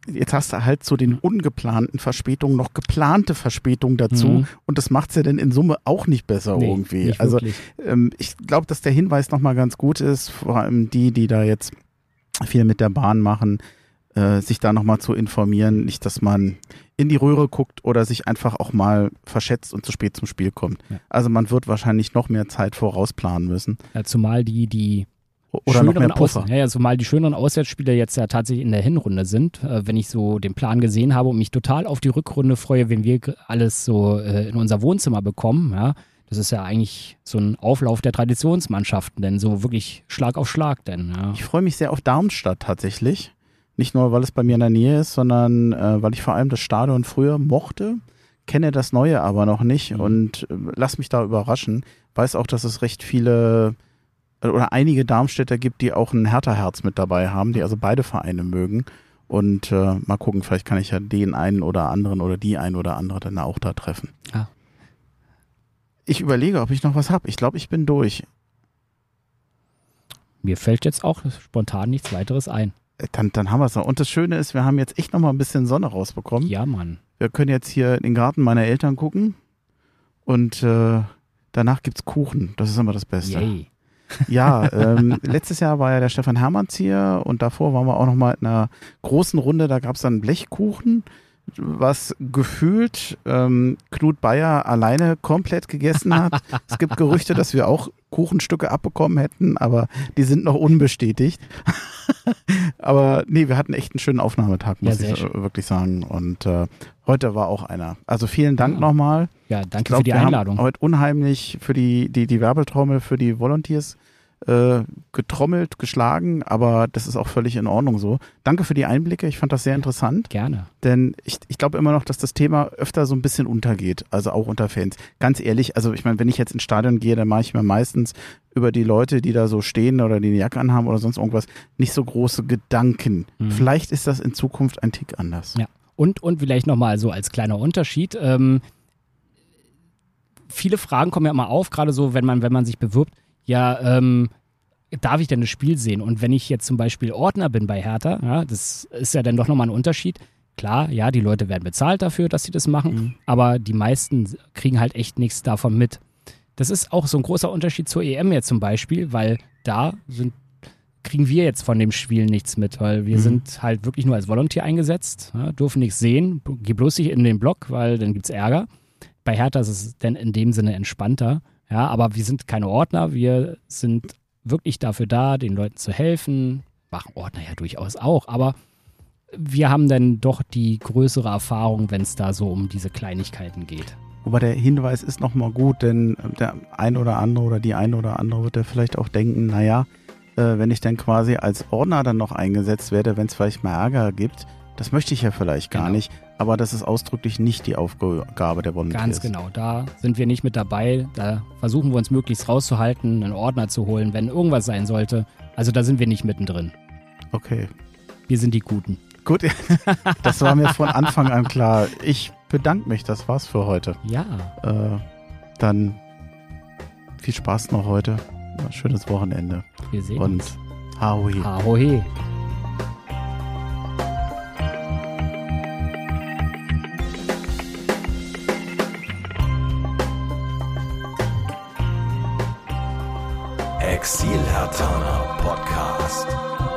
Speaker 1: jetzt hast du halt zu den ungeplanten Verspätungen noch geplante Verspätungen dazu mhm. und das macht's ja dann in Summe auch nicht besser nee, irgendwie.
Speaker 2: Nicht
Speaker 1: also
Speaker 2: ähm,
Speaker 1: ich glaube, dass der Hinweis nochmal ganz gut ist, vor allem die, die da jetzt viel mit der Bahn machen, äh, sich da nochmal zu informieren, nicht, dass man in die Röhre guckt oder sich einfach auch mal verschätzt und zu spät zum Spiel kommt. Ja. Also man wird wahrscheinlich noch mehr Zeit vorausplanen müssen.
Speaker 2: Ja, zumal die, die
Speaker 1: oder noch mehr Puffer.
Speaker 2: Aus, ja, ja, zumal die schöneren Auswärtsspiele jetzt ja tatsächlich in der Hinrunde sind. Äh, wenn ich so den Plan gesehen habe und mich total auf die Rückrunde freue, wenn wir alles so äh, in unser Wohnzimmer bekommen, ja, das ist ja eigentlich so ein Auflauf der Traditionsmannschaften, denn so wirklich Schlag auf Schlag denn. Ja.
Speaker 1: Ich freue mich sehr auf Darmstadt tatsächlich. Nicht nur, weil es bei mir in der Nähe ist, sondern äh, weil ich vor allem das Stadion früher mochte, kenne das Neue aber noch nicht mhm. und äh, lass mich da überraschen. Weiß auch, dass es recht viele oder einige Darmstädter gibt, die auch ein Hertha-Herz mit dabei haben, die also beide Vereine mögen. Und äh, mal gucken, vielleicht kann ich ja den einen oder anderen oder die ein oder andere dann auch da treffen.
Speaker 2: Ah.
Speaker 1: Ich überlege, ob ich noch was habe. Ich glaube, ich bin durch.
Speaker 2: Mir fällt jetzt auch spontan nichts weiteres ein.
Speaker 1: Dann, dann haben wir es noch. Und das Schöne ist, wir haben jetzt echt noch mal ein bisschen Sonne rausbekommen.
Speaker 2: Ja, Mann.
Speaker 1: Wir können jetzt hier in den Garten meiner Eltern gucken und äh, danach gibt's Kuchen. Das ist immer das Beste.
Speaker 2: Yay.
Speaker 1: Ja, ähm, letztes Jahr war ja der Stefan Hermanns hier und davor waren wir auch noch mal in einer großen Runde. Da gab's dann Blechkuchen, was gefühlt ähm, Knut Bayer alleine komplett gegessen hat. Es gibt Gerüchte, dass wir auch Kuchenstücke abbekommen hätten, aber die sind noch unbestätigt. Aber nee, wir hatten echt einen schönen Aufnahmetag, muss ja, ich schön. wirklich sagen. Und äh, heute war auch einer. Also vielen Dank ja. nochmal.
Speaker 2: Ja, danke
Speaker 1: glaub,
Speaker 2: für die
Speaker 1: wir
Speaker 2: Einladung.
Speaker 1: Haben heute unheimlich für die, die, die Werbetrommel für die Volunteers äh, getrommelt, geschlagen, aber das ist auch völlig in Ordnung so. Danke für die Einblicke, ich fand das sehr interessant.
Speaker 2: Gerne.
Speaker 1: Denn ich, ich glaube immer noch, dass das Thema öfter so ein bisschen untergeht, also auch unter Fans. Ganz ehrlich, also ich meine, wenn ich jetzt ins Stadion gehe, dann mache ich mir meistens über die Leute, die da so stehen oder die eine Jacke anhaben oder sonst irgendwas, nicht so große Gedanken. Mhm. Vielleicht ist das in Zukunft ein Tick anders.
Speaker 2: Ja, und, und vielleicht nochmal so als kleiner Unterschied, ähm, viele Fragen kommen ja immer auf, gerade so, wenn man, wenn man sich bewirbt, ja, ähm, darf ich denn das Spiel sehen? Und wenn ich jetzt zum Beispiel Ordner bin bei Hertha, ja, das ist ja dann doch nochmal ein Unterschied. Klar, ja, die Leute werden bezahlt dafür, dass sie das machen, mhm. aber die meisten kriegen halt echt nichts davon mit. Das ist auch so ein großer Unterschied zur E M jetzt zum Beispiel, weil da sind, kriegen wir jetzt von dem Spiel nichts mit, weil wir mhm. sind halt wirklich nur als Volunteer eingesetzt, ja, dürfen nichts sehen, geh bloß nicht in den Block, weil dann gibt's Ärger. Bei Hertha ist es dann in dem Sinne entspannter. Ja, aber wir sind keine Ordner, wir sind wirklich dafür da, den Leuten zu helfen, machen Ordner ja durchaus auch, aber wir haben dann doch die größere Erfahrung, wenn es da so um diese Kleinigkeiten geht.
Speaker 1: Wobei der Hinweis ist nochmal gut, denn der ein oder andere oder die eine oder andere wird ja vielleicht auch denken, naja, äh, wenn ich dann quasi als Ordner dann noch eingesetzt werde, wenn es vielleicht mal Ärger gibt, das möchte ich ja vielleicht gar genau. nicht, aber das ist ausdrücklich nicht die Aufgabe der Volunteers.
Speaker 2: Ganz genau, da sind wir nicht mit dabei, da versuchen wir uns möglichst rauszuhalten, einen Ordner zu holen, wenn irgendwas sein sollte. Also da sind wir nicht mittendrin.
Speaker 1: Okay.
Speaker 2: Wir sind die Guten.
Speaker 1: Gut, das war mir von Anfang an klar. Ich bedanke mich, das war's für heute.
Speaker 2: Ja.
Speaker 1: Äh, dann viel Spaß noch heute, schönes Wochenende.
Speaker 2: Wir sehen
Speaker 1: Und
Speaker 2: uns.
Speaker 1: Und Haohe.
Speaker 2: Haohe.
Speaker 4: Exil-Hertaner Podcast.